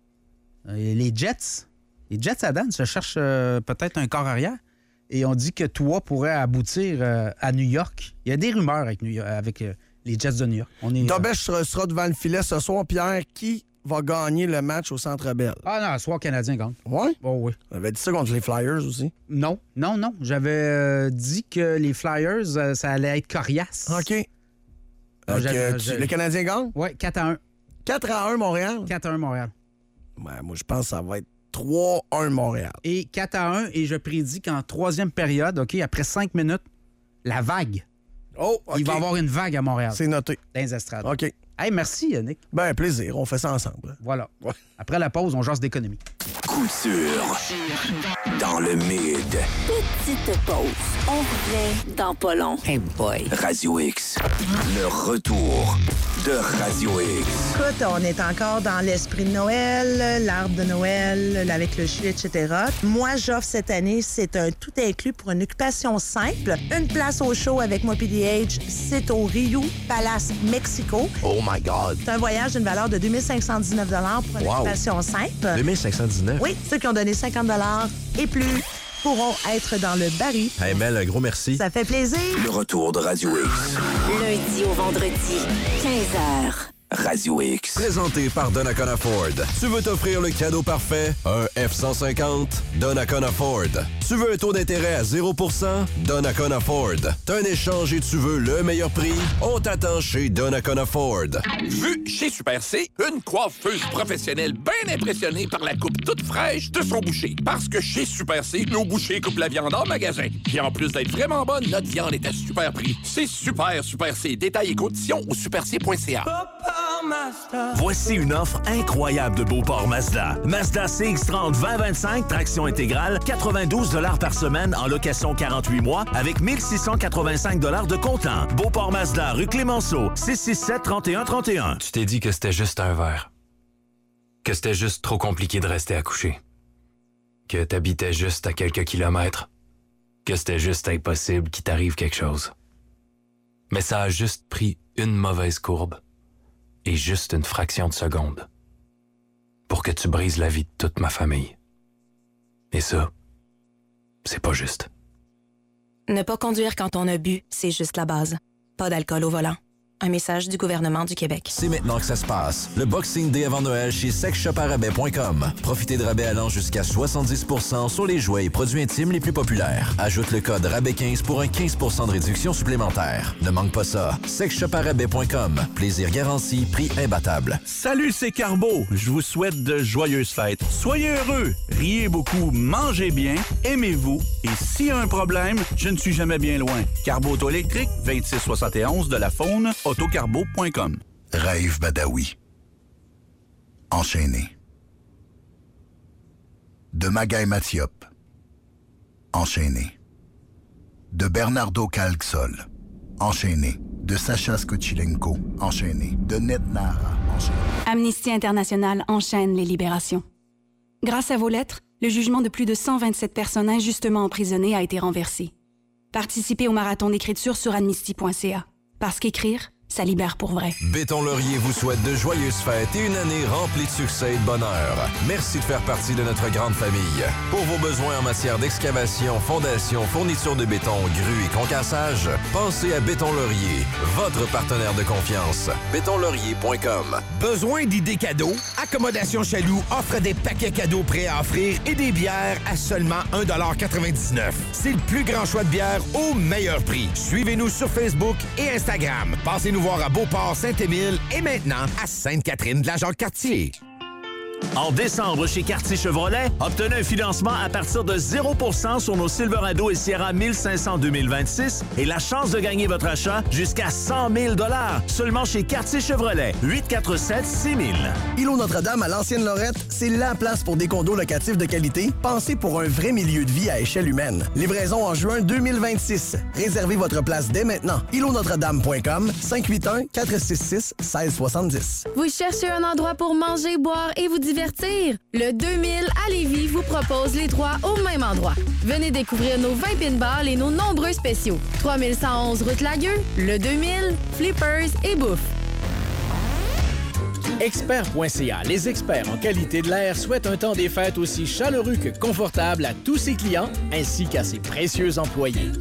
Euh, les Jets, les Jets à Dan se cherchent euh, peut-être un corps arrière. Et on dit que toi pourrais aboutir euh, à New York. Il y a des rumeurs avec, New York, avec euh, les Jets de New York. On est, Dobèche euh... sera devant le filet ce soir. Pierre, qui va gagner le match au Centre Bell? Ah non, le soir canadien gagne. Oui? Oh oui. On avait dit ça contre les Flyers aussi. Non, non, non. J'avais euh, dit que les Flyers, euh, ça allait être coriace. OK. Donc, euh, tu, le Canadien gagne? Oui, quatre à un. quatre à un Montréal? quatre à un Montréal. Ouais, moi, je pense que ça va être trois à un Montréal. Et quatre à un, et je prédis qu'en troisième période, OK, après cinq minutes, la vague Oh, okay. Il va y avoir une vague à Montréal. C'est noté. Dans les estrades. OK. Hey, merci, Yannick. Ben, plaisir. On fait ça ensemble. Voilà. Ouais. Après la pause, on jase d'économie. Couture. Dans le mid. Petite pause. On revient dans pas long. Hey boy. Radio X. Le retour de Radio X. Écoute, on est encore dans l'esprit de Noël, l'arbre de Noël, avec le jus, et cetera. Moi, j'offre cette année, c'est un tout inclus pour une occupation simple. Une place au show avec moi P D H, c'est au Rio Palace, Mexico. Oh my God! C'est un voyage d'une valeur de deux mille cinq cent dix-neuf pour une wow. occupation simple. deux mille cinq cent dix-neuf? Oui, ceux qui ont donné cinquante et plus pourront être dans le baril. Hey Mel, un gros merci. Ça fait plaisir. Le retour de Radio X. Lundi au vendredi, quinze heures. Radio X. Présenté par Donnacona Ford. Tu veux t'offrir le cadeau parfait? Un F cent cinquante? Donnacona Ford. Tu veux un taux d'intérêt à zéro pour cent? Donnacona Ford. T'as un échange et tu veux le meilleur prix? On t'attend chez Donnacona Ford. Vu chez Super C, une coiffeuse professionnelle bien impressionnée par la coupe toute fraîche de son boucher. Parce que chez Super C, nos bouchers coupent la viande en magasin. Puis en plus d'être vraiment bonne, notre viande est à super prix. C'est super Super C. Détails et conditions au super c point c a. Voici une offre incroyable de Beauport Mazda. Mazda C X trente vingt vingt-cinq, traction intégrale, quatre-vingt-douze dollars par semaine en location quarante-huit mois avec mille six cent quatre-vingt-cinq dollars de comptant. Beauport Mazda, rue Clémenceau, six six sept, trente et un trente et un. Tu t'es dit que c'était juste un verre. Que c'était juste trop compliqué de rester accouché. Que t'habitais juste à quelques kilomètres. Que c'était juste impossible qu'il t'arrive quelque chose. Mais ça a juste pris une mauvaise courbe. Et juste une fraction de seconde pour que tu brises la vie de toute ma famille. Et ça, c'est pas juste. Ne pas conduire quand on a bu, c'est juste la base. Pas d'alcool au volant. Un message du gouvernement du Québec. C'est maintenant que ça se passe. Le Boxing Day avant Noël chez sex shop à rabais point com. Profitez de rabais allant jusqu'à soixante-dix pour cent sur les jouets et produits intimes les plus populaires. Ajoute le code rabais quinze pour un quinze pour cent de réduction supplémentaire. Ne manque pas ça. sex shop à rabais point com. Plaisir garanti, prix imbattable. Salut, c'est Carbo. Je vous souhaite de joyeuses fêtes. Soyez heureux, riez beaucoup, mangez bien, aimez-vous. Et s'il y a un problème, je ne suis jamais bien loin. Carbo Auto électrique, vingt-six soixante et onze de la Faune, autocarbo point com. Raïf Badawi. Enchaîné. De Magaï Mathiop. Enchaîné. De Bernardo Calxol. Enchaîné. De Sacha Skochilenko. Enchaîné. De Ned Nara. Enchaîné. Amnesty International enchaîne les libérations. Grâce à vos lettres, le jugement de plus de cent vingt-sept personnes injustement emprisonnées a été renversé. Participez au marathon d'écriture sur amnesty point c a. Parce qu'écrire, ça libère pour vrai. Béton Laurier vous souhaite de joyeuses fêtes et une année remplie de succès et de bonheur. Merci de faire partie de notre grande famille. Pour vos besoins en matière d'excavation, fondation, fourniture de béton, grue et concassage, pensez à Béton Laurier, votre partenaire de confiance. béton laurier point com. Besoin d'idées cadeaux? Accommodation Chaloux offre des paquets cadeaux prêts à offrir et des bières à seulement un dollar quatre-vingt-dix-neuf. C'est le plus grand choix de bières au meilleur prix. Suivez-nous sur Facebook et Instagram. Passez-nous voir à Beauport, Saint-Émile et maintenant à Sainte-Catherine de la Jacques-Cartier. En décembre, chez Cartier Chevrolet, obtenez un financement à partir de zéro pour cent sur nos Silverado et Sierra mille cinq cents deux mille vingt-six et la chance de gagner votre achat jusqu'à cent mille dollars seulement chez Cartier Chevrolet. huit quatre sept six mille. Îlot Notre-Dame à l'ancienne Lorette, c'est la place pour des condos locatifs de qualité, pensés pour un vrai milieu de vie à échelle humaine. Livraison en juin deux mille vingt-six. Réservez votre place dès maintenant. îlot notre dame point com, cinq huit un, quatre six six, un six sept zéro. Vous cherchez un endroit pour manger, boire et vous divertir? Le deux mille à Lévis vous propose les trois au même endroit. Venez découvrir nos vingt pin-balls et nos nombreux spéciaux. trois mille cent onze route Lagueux, le deux mille, Flippers et Bouffe. Expert point c a, les experts en qualité de l'air, souhaitent un temps des fêtes aussi chaleureux que confortable à tous ses clients ainsi qu'à ses précieux employés.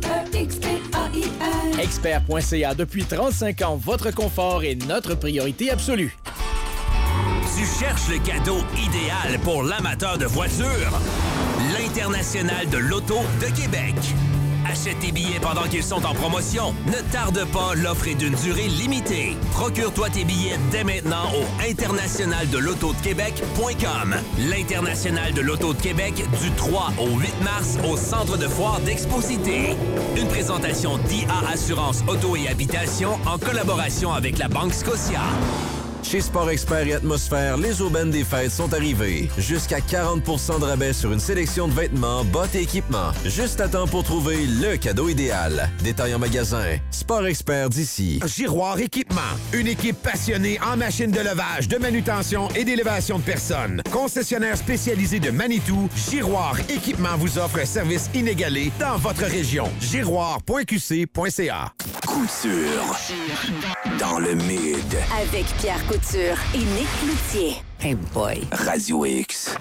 Expert point c a, depuis trente-cinq ans, votre confort est notre priorité absolue. Tu cherches le cadeau idéal pour l'amateur de voitures? L'International de l'Auto de Québec. Achète tes billets pendant qu'ils sont en promotion. Ne tarde pas, l'offre est d'une durée limitée. Procure-toi tes billets dès maintenant au international de l'auto de Québec point com. L'International de l'auto de Québec du trois au huit mars au Centre de foire d'Exposité. Une présentation d'I A Assurance Auto et Habitation en collaboration avec la Banque Scotia. Chez Sport Expert et Atmosphère, les aubaines des fêtes sont arrivées. Jusqu'à quarante pour cent de rabais sur une sélection de vêtements, bottes et équipements. Juste à temps pour trouver le cadeau idéal. Détail en magasin. Sport Expert d'ici. Giroir Équipement. Une équipe passionnée en machines de levage, de manutention et d'élévation de personnes. Concessionnaire spécialisé de Manitou, Giroir Équipement vous offre un service inégalé dans votre région. giroir point q c point c a. Couture. Dans le mid. Avec Pierre Couture et Nick Cloutier. Hey boy. Radio X.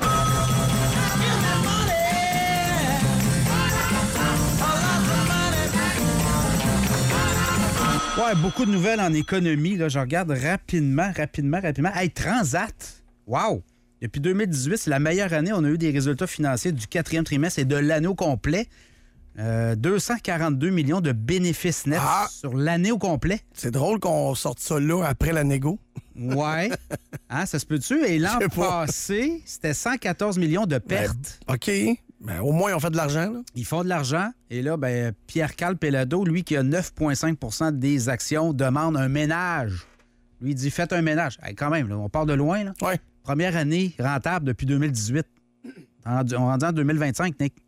Ouais, beaucoup de nouvelles en économie. Là, je regarde rapidement, rapidement, rapidement. Hey, Transat! Wow! Depuis deux mille dix-huit, c'est la meilleure année. On a eu des résultats financiers du quatrième trimestre et de l'année au complet. Euh, deux cent quarante-deux millions de bénéfices nets ah, sur l'année au complet. C'est drôle qu'on sorte ça là après la négo. Ouais. Hein, ça se peut-tu? Et l'an passé, c'était cent quatorze millions de pertes. Ben, OK. Ben, au moins, ils ont fait de l'argent. Là. Ils font de l'argent. Et là, ben, Pierre-Carl Péladeau, lui, qui a neuf virgule cinq pour cent des actions, demande un ménage. Lui, il dit, faites un ménage. Hey, quand même, là, on part de loin. Là. Ouais. Première année rentable depuis deux mille dix-huit. On est rendu en deux mille vingt-cinq, Nick.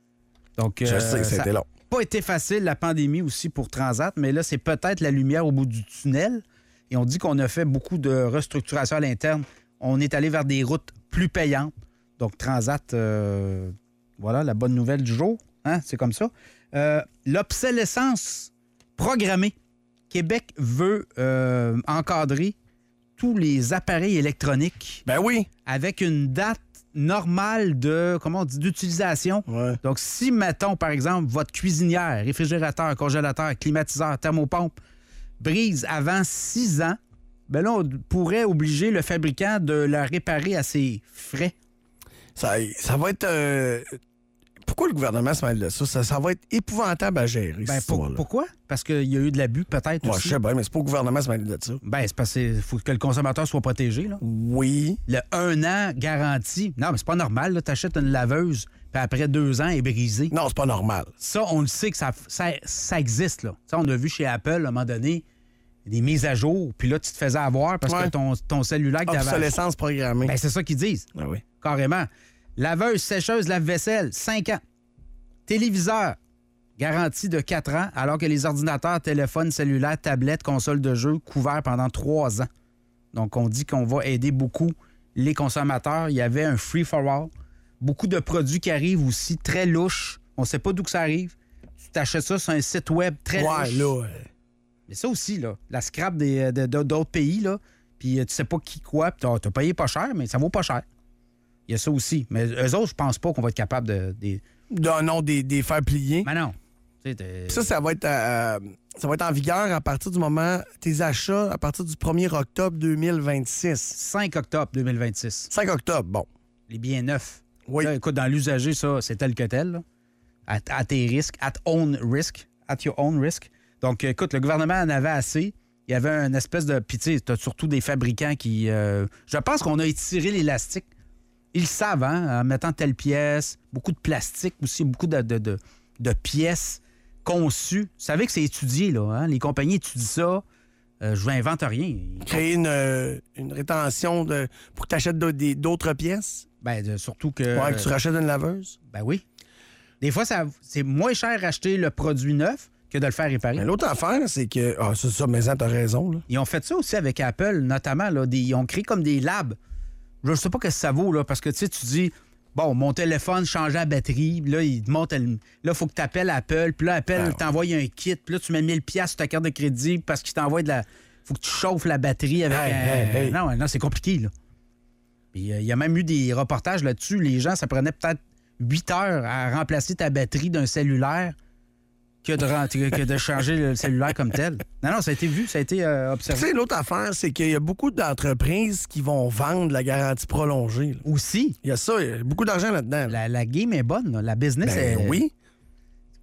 Donc, Je euh, sais, ça a été long. Pas été facile, la pandémie aussi pour Transat, mais là, c'est peut-être la lumière au bout du tunnel. Et on dit qu'on a fait beaucoup de restructuration à l'interne. On est allé vers des routes plus payantes. Donc, Transat, euh, voilà la bonne nouvelle du jour. Hein? C'est comme ça. Euh, l'obsolescence programmée. Québec veut euh, encadrer tous les appareils électroniques. Ben oui. Avec une date normale de, comment on dit, d'utilisation. Ouais. Donc, si, mettons, par exemple, votre cuisinière, réfrigérateur, congélateur, climatiseur, thermopompe brise avant six ans, ben là, on pourrait obliger le fabricant de la réparer à ses frais. Ça, ça va être... Euh... Pourquoi le gouvernement se mêle de ça? ça? Ça va être épouvantable à gérer, ben, pour, pourquoi? Parce qu'il y a eu de l'abus, peut-être, ouais, aussi. Je sais bien, mais c'est pas au gouvernement se mêler de ça. Ben, c'est parce qu'il faut que le consommateur soit protégé, là. Oui. Le un an garanti. Non, mais c'est pas normal, tu achètes une laveuse, puis après deux ans, elle est brisée. Non, c'est pas normal. Ça, on le sait que ça, ça, ça existe, là. T'sais, on a vu chez Apple, à un moment donné, des mises à jour, puis là, tu te faisais avoir parce ouais. que ton, ton cellulaire... Obsolescence programmée. Ben, c'est ça qu'ils disent. Ah oui. Carrément. Laveuse, sécheuse, lave-vaisselle, cinq ans. Téléviseur, garantie de quatre ans, alors que les ordinateurs, téléphones, cellulaires, tablettes, consoles de jeux, couverts pendant trois ans. Donc, on dit qu'on va aider beaucoup les consommateurs. Il y avait un free-for-all. Beaucoup de produits qui arrivent aussi très louches. On ne sait pas d'où que ça arrive. Tu t'achètes ça sur un site web très ouais, louche. Là, ouais. Mais ça aussi, là, la scrap des, de, de, d'autres pays, là, puis tu sais pas qui quoi, puis t'as, t'as payé pas cher, mais ça vaut pas cher. Il y a ça aussi. Mais eux autres, je pense pas qu'on va être capable de... de... de non, des, des faire plier. Mais non. Ça, ça va être euh, ça va être en vigueur à partir du moment... Tes achats à partir du premier octobre deux mille vingt-six. cinq octobre deux mille vingt-six. cinq octobre, bon. Les biens neufs. Oui. Là, écoute, dans l'usager, ça, c'est tel que tel. Là. À, à tes risques. At own risk. At your own risk. Donc, écoute, le gouvernement en avait assez. Il y avait une espèce de... Puis, tu sais, t'as surtout des fabricants qui... Euh... Je pense qu'on a étiré l'élastique. Ils le savent, hein, en mettant telle pièce, beaucoup de plastique aussi, beaucoup de, de, de, de pièces conçues. Vous savez que c'est étudié, là. Hein? Les compagnies étudient ça. Euh, je n'invente rien. Créer une, euh, une rétention de, pour que tu achètes d'autres pièces? Bien, de, surtout que... Ouais, que tu rachètes une laveuse? Ben oui. Des fois, ça, c'est moins cher acheter le produit neuf que de le faire réparer. Mais l'autre affaire, c'est que... Ah, c'est ça, mais t'as raison. Là. Ils ont fait ça aussi avec Apple, notamment. Là, des, ils ont créé comme des labs. Je sais pas ce que ça vaut, là, parce que tu sais, tu dis, bon, mon téléphone change la batterie, là, il te monte, là, il faut que tu appelles Apple, puis là, Apple ah, t'envoie un kit, puis là, tu mets mille dollars sur ta carte de crédit parce qu'il t'envoie de la... faut que tu chauffes la batterie avec... Hey, un... hey, hey. Non, non, c'est compliqué, là. Puis il euh, y a même eu des reportages là-dessus. Les gens, ça prenait peut-être huit heures à remplacer ta batterie d'un cellulaire que de, que de changer le cellulaire comme tel. Non, non, ça a été vu, ça a été euh, observé. Tu sais, l'autre affaire, c'est qu'il y a beaucoup d'entreprises qui vont vendre la garantie prolongée. Là. Aussi. Il y a ça, il y a beaucoup d'argent là-dedans. Là. La, la game est bonne, là. La business ben, est... oui.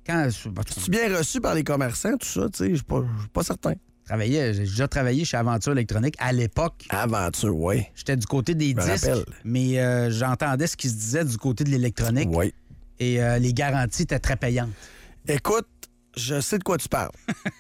Quand, C'est bien reçu par les commerçants, tout ça, tu sais, je suis pas, pas certain. J'ai déjà travaillé chez Aventure électronique à l'époque. Aventure, oui. J'étais du côté des Je me disques, rappelle. mais euh, j'entendais ce qui se disait du côté de l'électronique. Oui. Et euh, les garanties étaient très payantes. Écoute, je sais de quoi tu parles.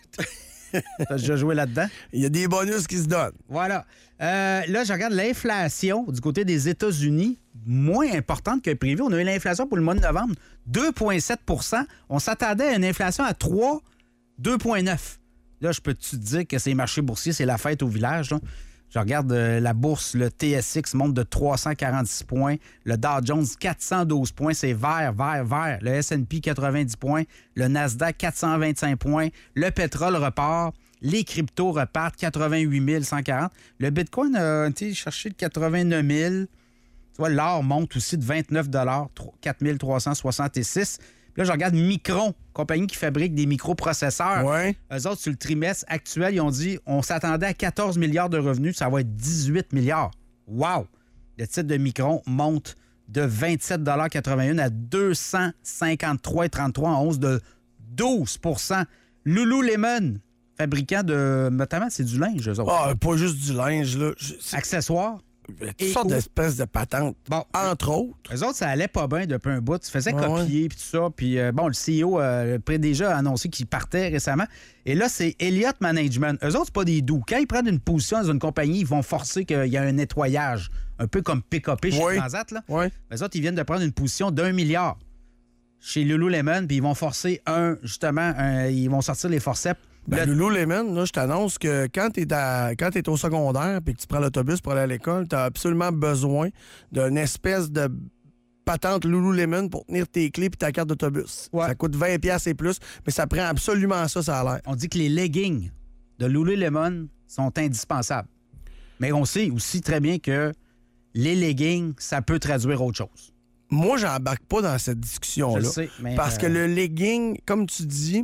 T'as déjà joué là-dedans? Il y a des bonus qui se donnent. Voilà. Euh, là, je regarde l'inflation du côté des États-Unis, moins importante que prévu. On a eu l'inflation pour le mois de novembre, deux virgule sept pour cent. On s'attendait à une inflation à trois, deux virgule neuf. Là, je peux te dire que ces marchés boursiers, c'est la fête au village, là. Je regarde euh, la bourse, le T S X monte de trois cent quarante-six points, le Dow Jones quatre cent douze points, c'est vert, vert, vert, le S and P quatre-vingt-dix points, le Nasdaq quatre cent vingt-cinq points, le pétrole repart, les cryptos repartent quatre-vingt-huit mille cent quarante, le Bitcoin a été cherché de quatre-vingt-neuf mille, tu vois, l'or monte aussi de vingt-neuf dollars, quatre mille trois cent soixante-six. Là, je regarde Micron, compagnie qui fabrique des microprocesseurs. Ouais. Eux autres, sur le trimestre actuel, ils ont dit on s'attendait à quatorze milliards de revenus, ça va être dix-huit milliards. Wow! Le titre de Micron monte de vingt-sept dollars quatre-vingt-un à deux cent cinquante-trois virgule trente-trois en hausse de douze pour cent. Lululemon, fabricant de... notamment, c'est du linge, eux autres. Ah, pas juste du linge, là. Je- c'est- Accessoires. Toutes sortes d'espèces de patentes. Bon, entre autres. Eux autres, ça allait pas bien depuis un bout. Tu faisais Ouais, copier puis tout ça. Puis euh, bon, le C E O euh, a déjà annoncé qu'il partait récemment. Et là, c'est Elliott Management. Eux autres, c'est pas des doux. Quand ils prennent une position dans une compagnie, ils vont forcer qu'il y ait un nettoyage. Un peu comme P K P chez Ouais. Transat. Là. Ouais. Eux autres, ils viennent de prendre une position d'un milliard chez Lululemon. Puis ils vont forcer un, justement, un- ils vont sortir les forceps. Ben, Le- Lululemon, là, je t'annonce que quand tu es au secondaire et que tu prends l'autobus pour aller à l'école, tu as absolument besoin d'une espèce de patente Lululemon pour tenir tes clés et ta carte d'autobus. Ça coûte vingt dollars et plus, mais ça prend absolument ça, ça a l'air. On dit que les leggings de Lululemon sont indispensables. Mais on sait aussi très bien que les leggings, ça peut traduire autre chose. Moi, j'embarque pas dans cette discussion-là. Je sais, mais, Parce euh, que le legging, comme tu dis,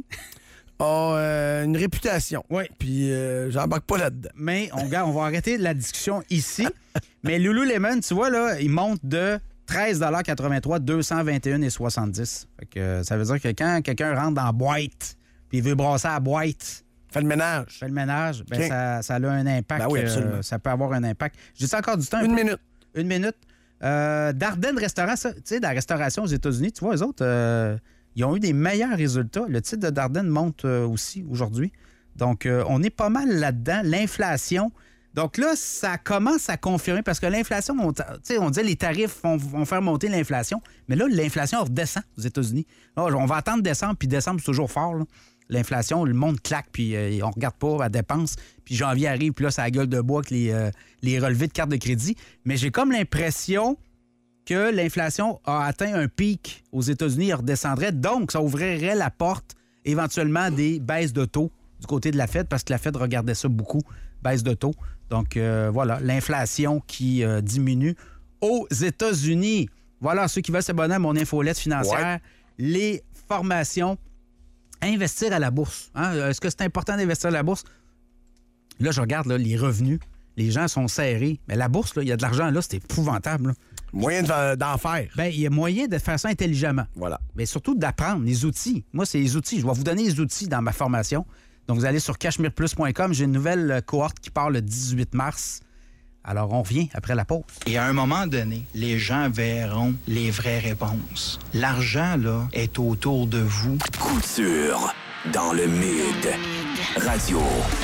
a euh, une réputation. Oui. Puis euh, j'embarque pas là-dedans. Mais on, gars, on va arrêter la discussion ici. Mais Lululemon, tu vois, là, il monte de treize quatre-vingt-trois à deux cent vingt et un virgule soixante-dix. Fait que, euh, ça veut dire que quand quelqu'un rentre dans la boîte puis il veut brasser la boîte... Fait le ménage. Fait le ménage, ben OK. ça, ça a un impact. Ben oui, absolument. euh, ça peut avoir un impact. J'ai encore du temps? un Une peu? minute. Une minute. Euh, Darden Restaurant, ça, tu sais, la restauration aux États-Unis, tu vois, eux autres, euh, ils ont eu des meilleurs résultats. Le titre de Darden monte euh, aussi aujourd'hui. Donc, euh, on est pas mal là-dedans. L'inflation. Donc là, ça commence à confirmer parce que l'inflation, on, tu sais, on disait les tarifs vont, vont faire monter l'inflation. Mais là, l'inflation redescend aux États-Unis. Là, on va attendre décembre, puis décembre, c'est toujours fort, là. L'inflation, le monde claque, puis euh, on regarde pas la dépense. Puis janvier arrive, puis là, ça a gueule de bois avec les, euh, les relevés de carte de crédit. Mais j'ai comme l'impression que l'inflation a atteint un pic aux États-Unis et redescendrait. Donc, ça ouvrirait la porte éventuellement des baisses de taux du côté de la Fed, parce que la Fed regardait ça beaucoup, baisse de taux. Donc, euh, voilà, l'inflation qui euh, diminue aux États-Unis. Voilà, ceux qui veulent s'abonner à mon infolette financière, Ouais. les formations, investir à la bourse. Hein? Est-ce que c'est important d'investir à la bourse? Là, je regarde là, les revenus. Les gens sont serrés. Mais la bourse, là, il y a de l'argent là, c'est épouvantable. Là. Moyen de- d'en faire. Bien, il y a moyen de faire ça intelligemment. Voilà. Mais surtout d'apprendre les outils. Moi, c'est les outils. Je vais vous donner les outils dans ma formation. Donc, vous allez sur cachemire plus point com. J'ai une nouvelle euh, cohorte qui part le dix-huit mars. Alors, on revient après la pause. Et à un moment donné, les gens verront les vraies réponses. L'argent, là, est autour de vous. Couture dans le mid. Radio.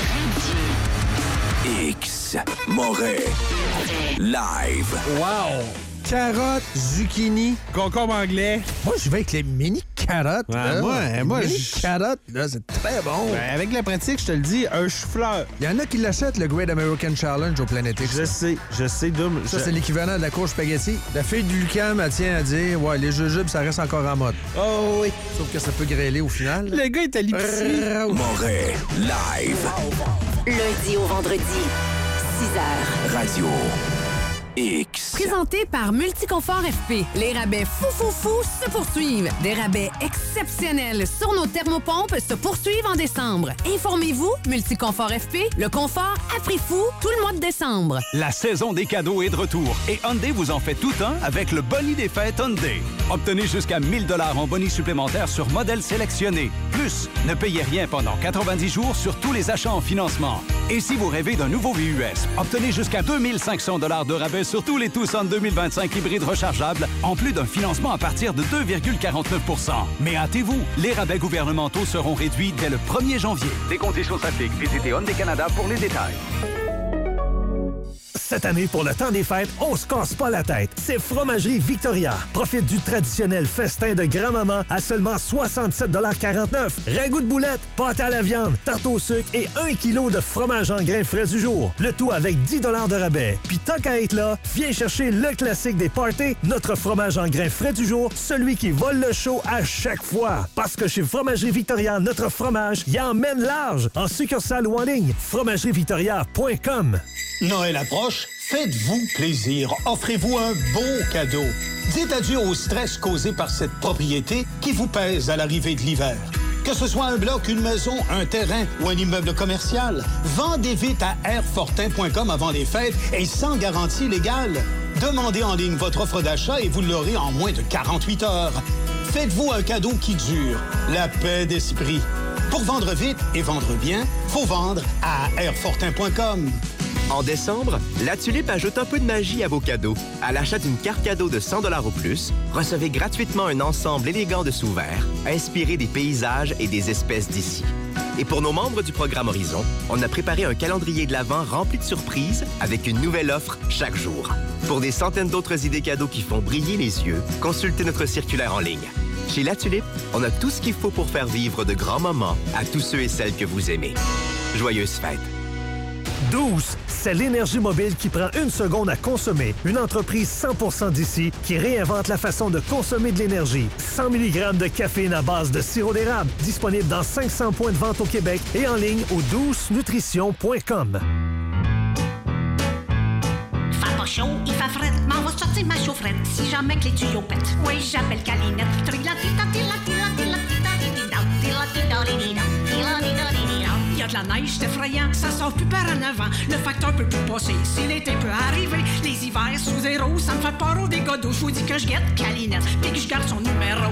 X. Moret. Live. Wow! Carottes, zucchini, concombre anglais. Moi, je vais avec les mini carottes. Ouais, là. moi, Les moi, mini je- carottes, là, c'est très bon. Ben, avec la pratique, je te le dis, un chou-fleur. Il y en a qui l'achètent, le Great American Challenge au Planet X. Je sais, je sais, Dom. Ça, je- c'est l'équivalent de la courge spaghetti. La fille du Lucam, elle tient à dire, ouais, les jujubes, ça reste encore en mode. Oh oui. Sauf que ça peut grêler au final. Le gars est à l'épicerie. Moret. Live. Lundi au vendredi, six heures. Radio. X. Présenté par Multiconfort F P. Les rabais fou fou fou se poursuivent. Des rabais exceptionnels sur nos thermopompes se poursuivent en décembre. Informez-vous, Multiconfort F P, le confort à prix fou tout le mois de décembre. La saison des cadeaux est de retour et Hyundai vous en fait tout un avec le Boni des fêtes Hyundai. Obtenez jusqu'à mille dollars en bonus supplémentaires sur modèles sélectionnés. Plus, ne payez rien pendant quatre-vingt-dix jours sur tous les achats en financement. Et si vous rêvez d'un nouveau V U S, obtenez jusqu'à deux mille cinq cents dollars de rabais sur tous les Tucson deux mille vingt-cinq hybrides rechargeables, en plus d'un financement à partir de deux virgule quarante-neuf pour cent. Mais hâtez-vous, les rabais gouvernementaux seront réduits dès le premier janvier. Des conditions s'appliquent. Visitez Hyundai Canada pour les détails. Cette année, pour le temps des fêtes, on se casse pas la tête. C'est Fromagerie Victoria. Profite du traditionnel festin de grand-maman à seulement soixante-sept quarante-neuf. Ragoût de boulettes, pâte à la viande, tarte au sucre et un kilo de fromage en grains frais du jour. Le tout avec dix de rabais. Puis tant qu'à être là, viens chercher le classique des parties, notre fromage en grains frais du jour, celui qui vole le show à chaque fois. Parce que chez Fromagerie Victoria, notre fromage y emmène large, en succursale ou en ligne. fromagerie victoria point com. Noël approche, faites-vous plaisir. Offrez-vous un beau cadeau. Dites adieu au stress causé par cette propriété qui vous pèse à l'arrivée de l'hiver. Que ce soit un bloc, une maison, un terrain ou un immeuble commercial, vendez vite à airfortin point com avant les fêtes et sans garantie légale. Demandez en ligne votre offre d'achat et vous l'aurez en moins de quarante-huit heures. Faites-vous un cadeau qui dure. La paix d'esprit. Pour vendre vite et vendre bien, faut vendre à airfortin point com. En décembre, La Tulipe ajoute un peu de magie à vos cadeaux. À l'achat d'une carte cadeau de cent dollars ou plus, recevez gratuitement un ensemble élégant de sous-verts, inspiré des paysages et des espèces d'ici. Et pour nos membres du programme Horizon, on a préparé un calendrier de l'Avent rempli de surprises avec une nouvelle offre chaque jour. Pour des centaines d'autres idées cadeaux qui font briller les yeux, consultez notre circulaire en ligne. Chez La Tulipe, on a tout ce qu'il faut pour faire vivre de grands moments à tous ceux et celles que vous aimez. Joyeuses fêtes! Douce, c'est l'énergie mobile qui prend une seconde à consommer. Une entreprise cent pour cent d'ici qui réinvente la façon de consommer de l'énergie. cent milligrammes de caféine à base de sirop d'érable. Disponible dans cinq cents points de vente au Québec et en ligne au douce nutrition point com. Fait pas chaud, il fait fret, m'en va sortir ma chaufferette si jamais que les tuyaux pètent. Oui, j'appelle Calinette. Il y a de la neige, c'est effrayant, ça sort plus par en avant. Le facteur peut plus passer, si l'été peut arriver. Les hivers sous zéro, ça me fait peur au dégâts d'eau. Je vous dis que je guette Calinette, puis que je garde son numéro.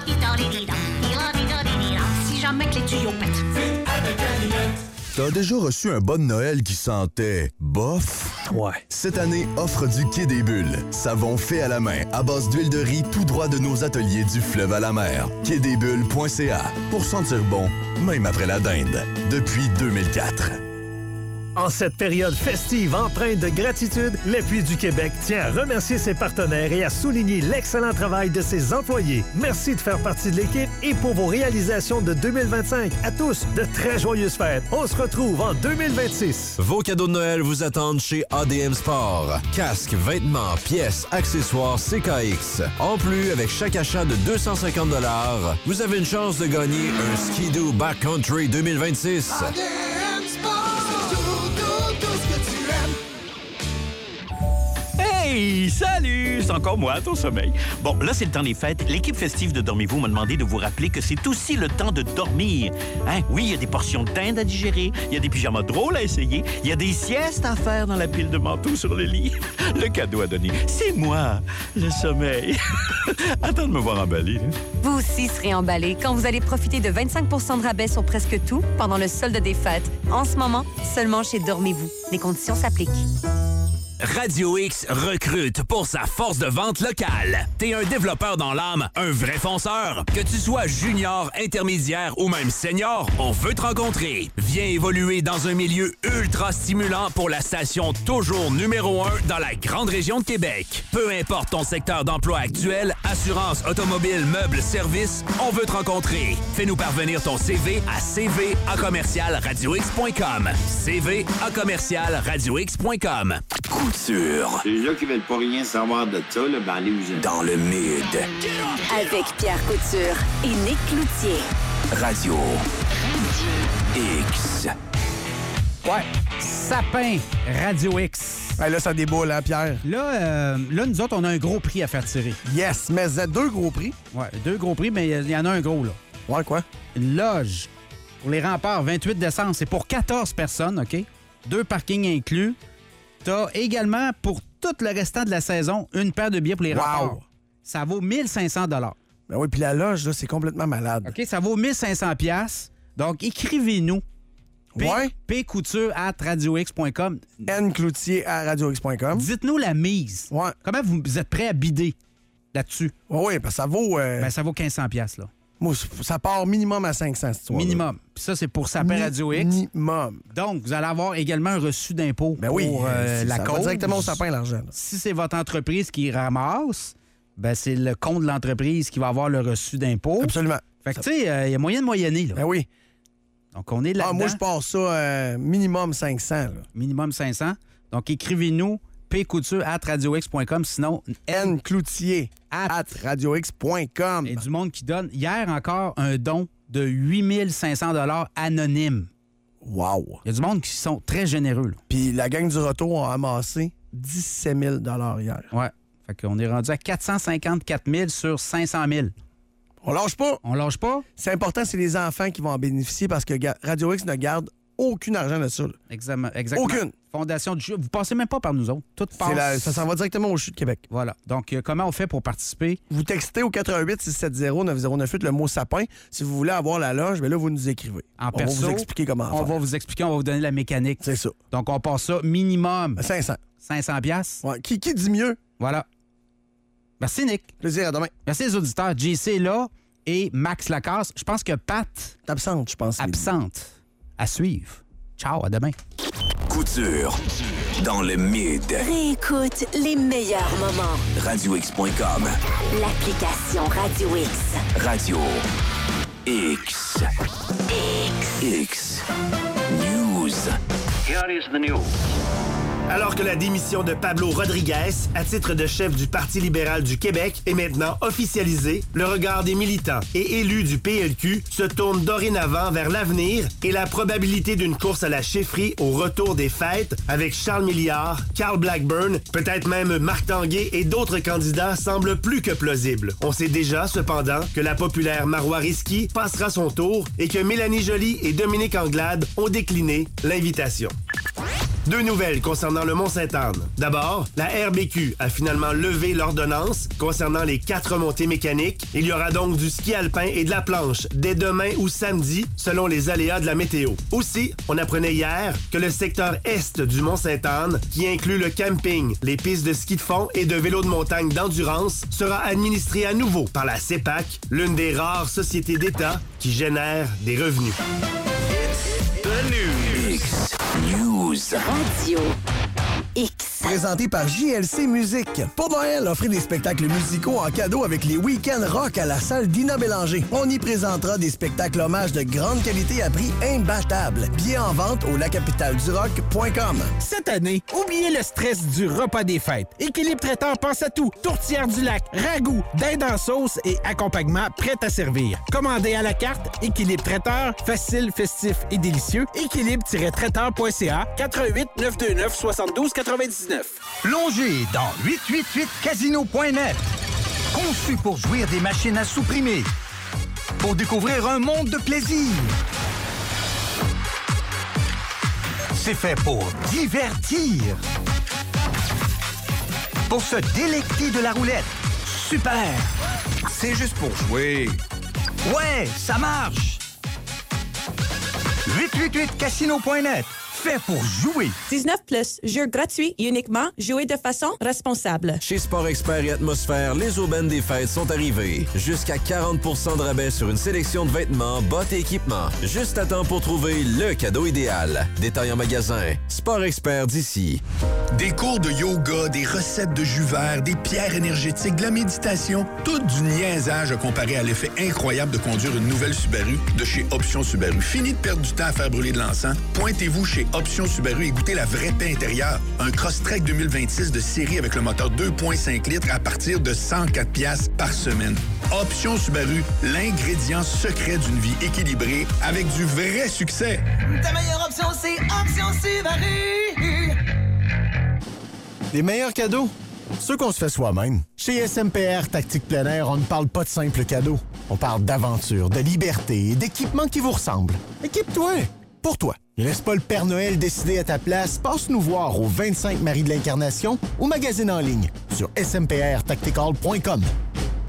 Si jamais que les tuyaux pètent. Avec Calinette. T'as déjà reçu un bon Noël qui sentait bof? Ouais. Cette année, offre du Quai des Bulles. Savon fait à la main, à base d'huile de riz, tout droit de nos ateliers du fleuve à la mer. quai des bulles point c a. Pour sentir bon, même après la dinde. Depuis deux mille quatre. En cette période festive empreinte de gratitude, l'Appui du Québec tient à remercier ses partenaires et à souligner l'excellent travail de ses employés. Merci de faire partie de l'équipe et pour vos réalisations de deux mille vingt-cinq. À tous, de très joyeuses fêtes. On se retrouve en deux mille vingt-six. Vos cadeaux de Noël vous attendent chez A D M Sport. Casques, vêtements, pièces, accessoires C K X. En plus, avec chaque achat de deux cent cinquante dollars, vous avez une chance de gagner un Ski-Doo Backcountry deux mille vingt-six. A D M Sport. Hey, salut! C'est encore moi, ton sommeil. Bon, là, c'est le temps des fêtes. L'équipe festive de Dormez-vous m'a demandé de vous rappeler que c'est aussi le temps de dormir. Hein? Oui, il y a des portions de dinde à digérer, il y a des pyjamas drôles à essayer, il y a des siestes à faire dans la pile de manteaux sur le lit. Le cadeau à donner, c'est moi, le sommeil. Attends de me voir emballer. Vous aussi serez emballé quand vous allez profiter de vingt-cinq pour cent de rabais sur presque tout pendant le solde des fêtes. En ce moment, seulement chez Dormez-vous. Les conditions s'appliquent. Radio X recrute pour sa force de vente locale. T'es un développeur dans l'âme, un vrai fonceur. Que tu sois junior, intermédiaire ou même senior, on veut te rencontrer. Viens évoluer dans un milieu ultra stimulant pour la station toujours numéro un dans la grande région de Québec. Peu importe ton secteur d'emploi actuel, assurance, automobile, meubles, services, on veut te rencontrer. Fais-nous parvenir ton C V à c v a commercial radio x point com. c v a commercial radio x point com. Couture. Les gens qui veulent pas rien savoir de ça, là, ben allez-vous dans le mid. Avec Pierre Couture et Nick Cloutier. Radio X. Ouais, Sapin Radio X. Ben là, ça déboule, hein, Pierre? Là, euh, là, nous autres, on a un gros prix à faire tirer. Yes, mais c'est deux gros prix. Ouais, deux gros prix, mais il y en a un gros, là. Ouais, quoi? Une loge pour les remparts, vingt-huit décembre. C'est pour quatorze personnes, OK? Deux parkings inclus. T'as également, pour tout le restant de la saison, une paire de billets pour les wow. remparts. ça vaut mille cinq cents dollars. Ben oui, puis la loge, là, c'est complètement malade. OK, ça vaut mille cinq cents dollars. Donc, écrivez-nous. P- Ouais. pcouture at radio x point com. Ncloutier à radio x point com. Dites-nous la mise. Ouais. Comment vous, vous êtes prêts à bider là-dessus? Oui, oui, parce que ça vaut... euh, Ben, ça vaut quinze cents dollars, là. Moi, ça part minimum à cinq cents, cette histoire-là. Minimum. Puis ça, c'est pour Sapin Mi- Radio X. Minimum. Donc, vous allez avoir également un reçu d'impôt Ben oui, pour euh, euh, la ça va cause. directement au sapin, l'argent. là. Si c'est votre entreprise qui ramasse, ben c'est le compte de l'entreprise qui va avoir le reçu d'impôt. Absolument. Fait que, tu sais, il euh, y a moyen de moyenner, là. Ben oui. Donc, on est là. Ah, moi, je pars ça euh, minimum cinq cents. Là. Minimum cinq cents. Donc, écrivez-nous pcouture at radio x point com. Sinon, Ncloutier at radio x point com. Et du monde qui donne. Hier encore, un don de huit mille cinq cents dollars anonyme. Wow. Il y a du monde qui sont très généreux, là. Puis la gang du retour a amassé dix-sept mille hier. Ouais. Fait qu'on est rendu à quatre cent cinquante-quatre mille sur cinq cent mille. On lâche pas. On lâche pas. C'est important, c'est les enfants qui vont en bénéficier parce que ga- Radio X ne garde aucun argent de ça. là. Exactement. Exactement. Aucune. Fondation du jeu. Vous passez même pas par nous autres. Tout passe. C'est la- ça s'en va directement au C H U de Québec. Voilà. Donc, euh, comment on fait pour participer? Vous textez au quatre un huit six sept zéro neuf zéro neuf huit le mot sapin. Si vous voulez avoir la loge, bien là, vous nous écrivez. En on perso, va vous expliquer comment On faire. va vous expliquer, on va vous donner la mécanique. C'est ça. Donc, on passe ça minimum. cinq cents. cinq cents piastres. Ouais. Qui, qui dit mieux? Voilà. Merci, Nick. Plaisir, à demain. Merci les auditeurs. J C est là et Max Lacasse. Je pense que Pat... Absente, je pense. Absente. À suivre. Ciao, à demain. Couture. Dans le mid. Réécoute les meilleurs moments. radio x point com. L'application Radio X. Radio X. X. X. News. Here is the news. Alors que la démission de Pablo Rodriguez, à titre de chef du Parti libéral du Québec, est maintenant officialisée, le regard des militants et élus du P L Q se tourne dorénavant vers l'avenir et la probabilité d'une course à la chefferie au retour des fêtes avec Charles Milliard, Carl Blackburn, peut-être même Marc Tanguay et d'autres candidats semble plus que plausible. On sait déjà, cependant, que la populaire Marois Risky passera son tour et que Mélanie Joly et Dominique Anglade ont décliné l'invitation. Deux nouvelles concernant le Mont-Sainte-Anne. D'abord, la R B Q a finalement levé l'ordonnance concernant les quatre montées mécaniques. Il y aura donc du ski alpin et de la planche dès demain ou samedi, selon les aléas de la météo. Aussi, on apprenait hier que le secteur est du Mont-Sainte-Anne, qui inclut le camping, les pistes de ski de fond et de vélo de montagne d'endurance, sera administré à nouveau par la C E P A C, l'une des rares sociétés d'État qui génère des revenus. The News. X News. Radio X. Présenté par J L C Musique. Pour Noël, offrez des spectacles musicaux en cadeau avec les week-ends rock à la salle Dina Bélanger. On y présentera des spectacles hommages de grande qualité à prix imbattable. Billets en vente au la capitale du rock point com. Cette année, oubliez le stress du repas des fêtes. Équilibre Traiteur pense à tout. Tourtière du lac, ragoût, dinde en sauce et accompagnement prêt à servir. Commandez à la carte, Équilibre Traiteur, facile, festif et délicieux. équilibre traiteur point c a, quatre un huit neuf deux neuf soixante-douze quatre-vingt-dix-neuf. Plongez dans huit huit huit casino point net. Conçu pour jouir des machines à supprimer. Pour découvrir un monde de plaisir. C'est fait pour divertir. Pour se délecter de la roulette. Super! C'est juste pour jouer. Ouais, ça marche! huit huit huit casino point net. Fait pour jouer. dix-neuf plus, jeu gratuit, uniquement, jouer de façon responsable. Chez Sport Expert et Atmosphère, les aubaines des fêtes sont arrivées. Jusqu'à quarante pour cent de rabais sur une sélection de vêtements, bottes et équipements. Juste à temps pour trouver le cadeau idéal. Détail en magasin. Sport Expert d'ici. Des cours de yoga, des recettes de jus vert, des pierres énergétiques, de la méditation, tout du niaisage à comparer à l'effet incroyable de conduire une nouvelle Subaru de chez Option Subaru. Fini de perdre du temps à faire brûler de l'encens. Pointez-vous chez Option Subaru et goûtez la vraie paix intérieure. Un Crosstrek deux mille vingt-six de série avec le moteur deux virgule cinq litres à partir de cent quatre piastres par semaine. Option Subaru, l'ingrédient secret d'une vie équilibrée avec du vrai succès. Ta meilleure option, c'est Option Subaru. Les meilleurs cadeaux, ceux qu'on se fait soi-même. Chez S M P R Tactique Plein Air, on ne parle pas de simples cadeaux. On parle d'aventure, de liberté et d'équipements qui vous ressemblent. Équipe-toi pour toi. Laisse pas le Père Noël décider à ta place. Passe nous voir au vingt-cinq Marie de l'Incarnation ou magazine en ligne sur s m p r tactical point com.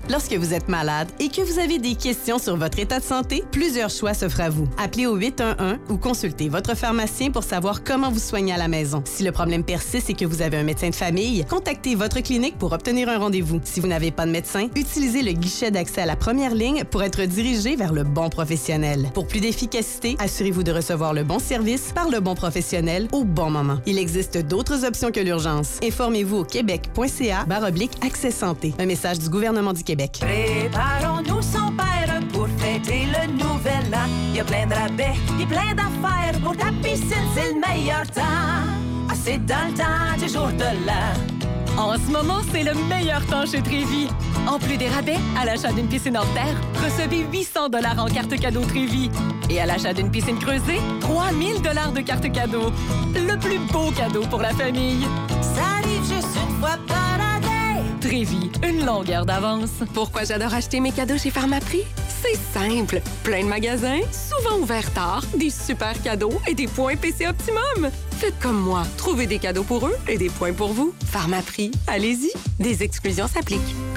Lorsque vous êtes malade et que vous avez des questions sur votre état de santé, plusieurs choix s'offrent à vous. Appelez au huit un un ou consultez votre pharmacien pour savoir comment vous soigner à la maison. Si le problème persiste et que vous avez un médecin de famille, contactez votre clinique pour obtenir un rendez-vous. Si vous n'avez pas de médecin, utilisez le guichet d'accès à la première ligne pour être dirigé vers le bon professionnel. Pour plus d'efficacité, assurez-vous de recevoir le bon service par le bon professionnel au bon moment. Il existe d'autres options que l'urgence. Informez-vous au québec.ca barre oblique accès santé. Un message du gouvernement du Québec. Préparons-nous sans père pour fêter le nouvel an. Il y a plein de rabais, il y a plein d'affaires. Pour ta piscine, c'est le meilleur temps. Ah, c'est dans le temps du jour de l'an. En ce moment, c'est le meilleur temps chez Trévi. En plus des rabais, à l'achat d'une piscine hors terre, recevez huit cents dollars en carte cadeau Trévi. Et à l'achat d'une piscine creusée, trois mille dollars de carte cadeau. Le plus beau cadeau pour la famille. Ça arrive juste une fois par année. Trévi, une longueur d'avance. Pourquoi j'adore acheter mes cadeaux chez Pharmaprix? C'est simple. Plein de magasins, souvent ouverts tard, des super cadeaux et des points P C Optimum. Faites comme moi. Trouvez des cadeaux pour eux et des points pour vous. Pharmaprix, allez-y. Des exclusions s'appliquent.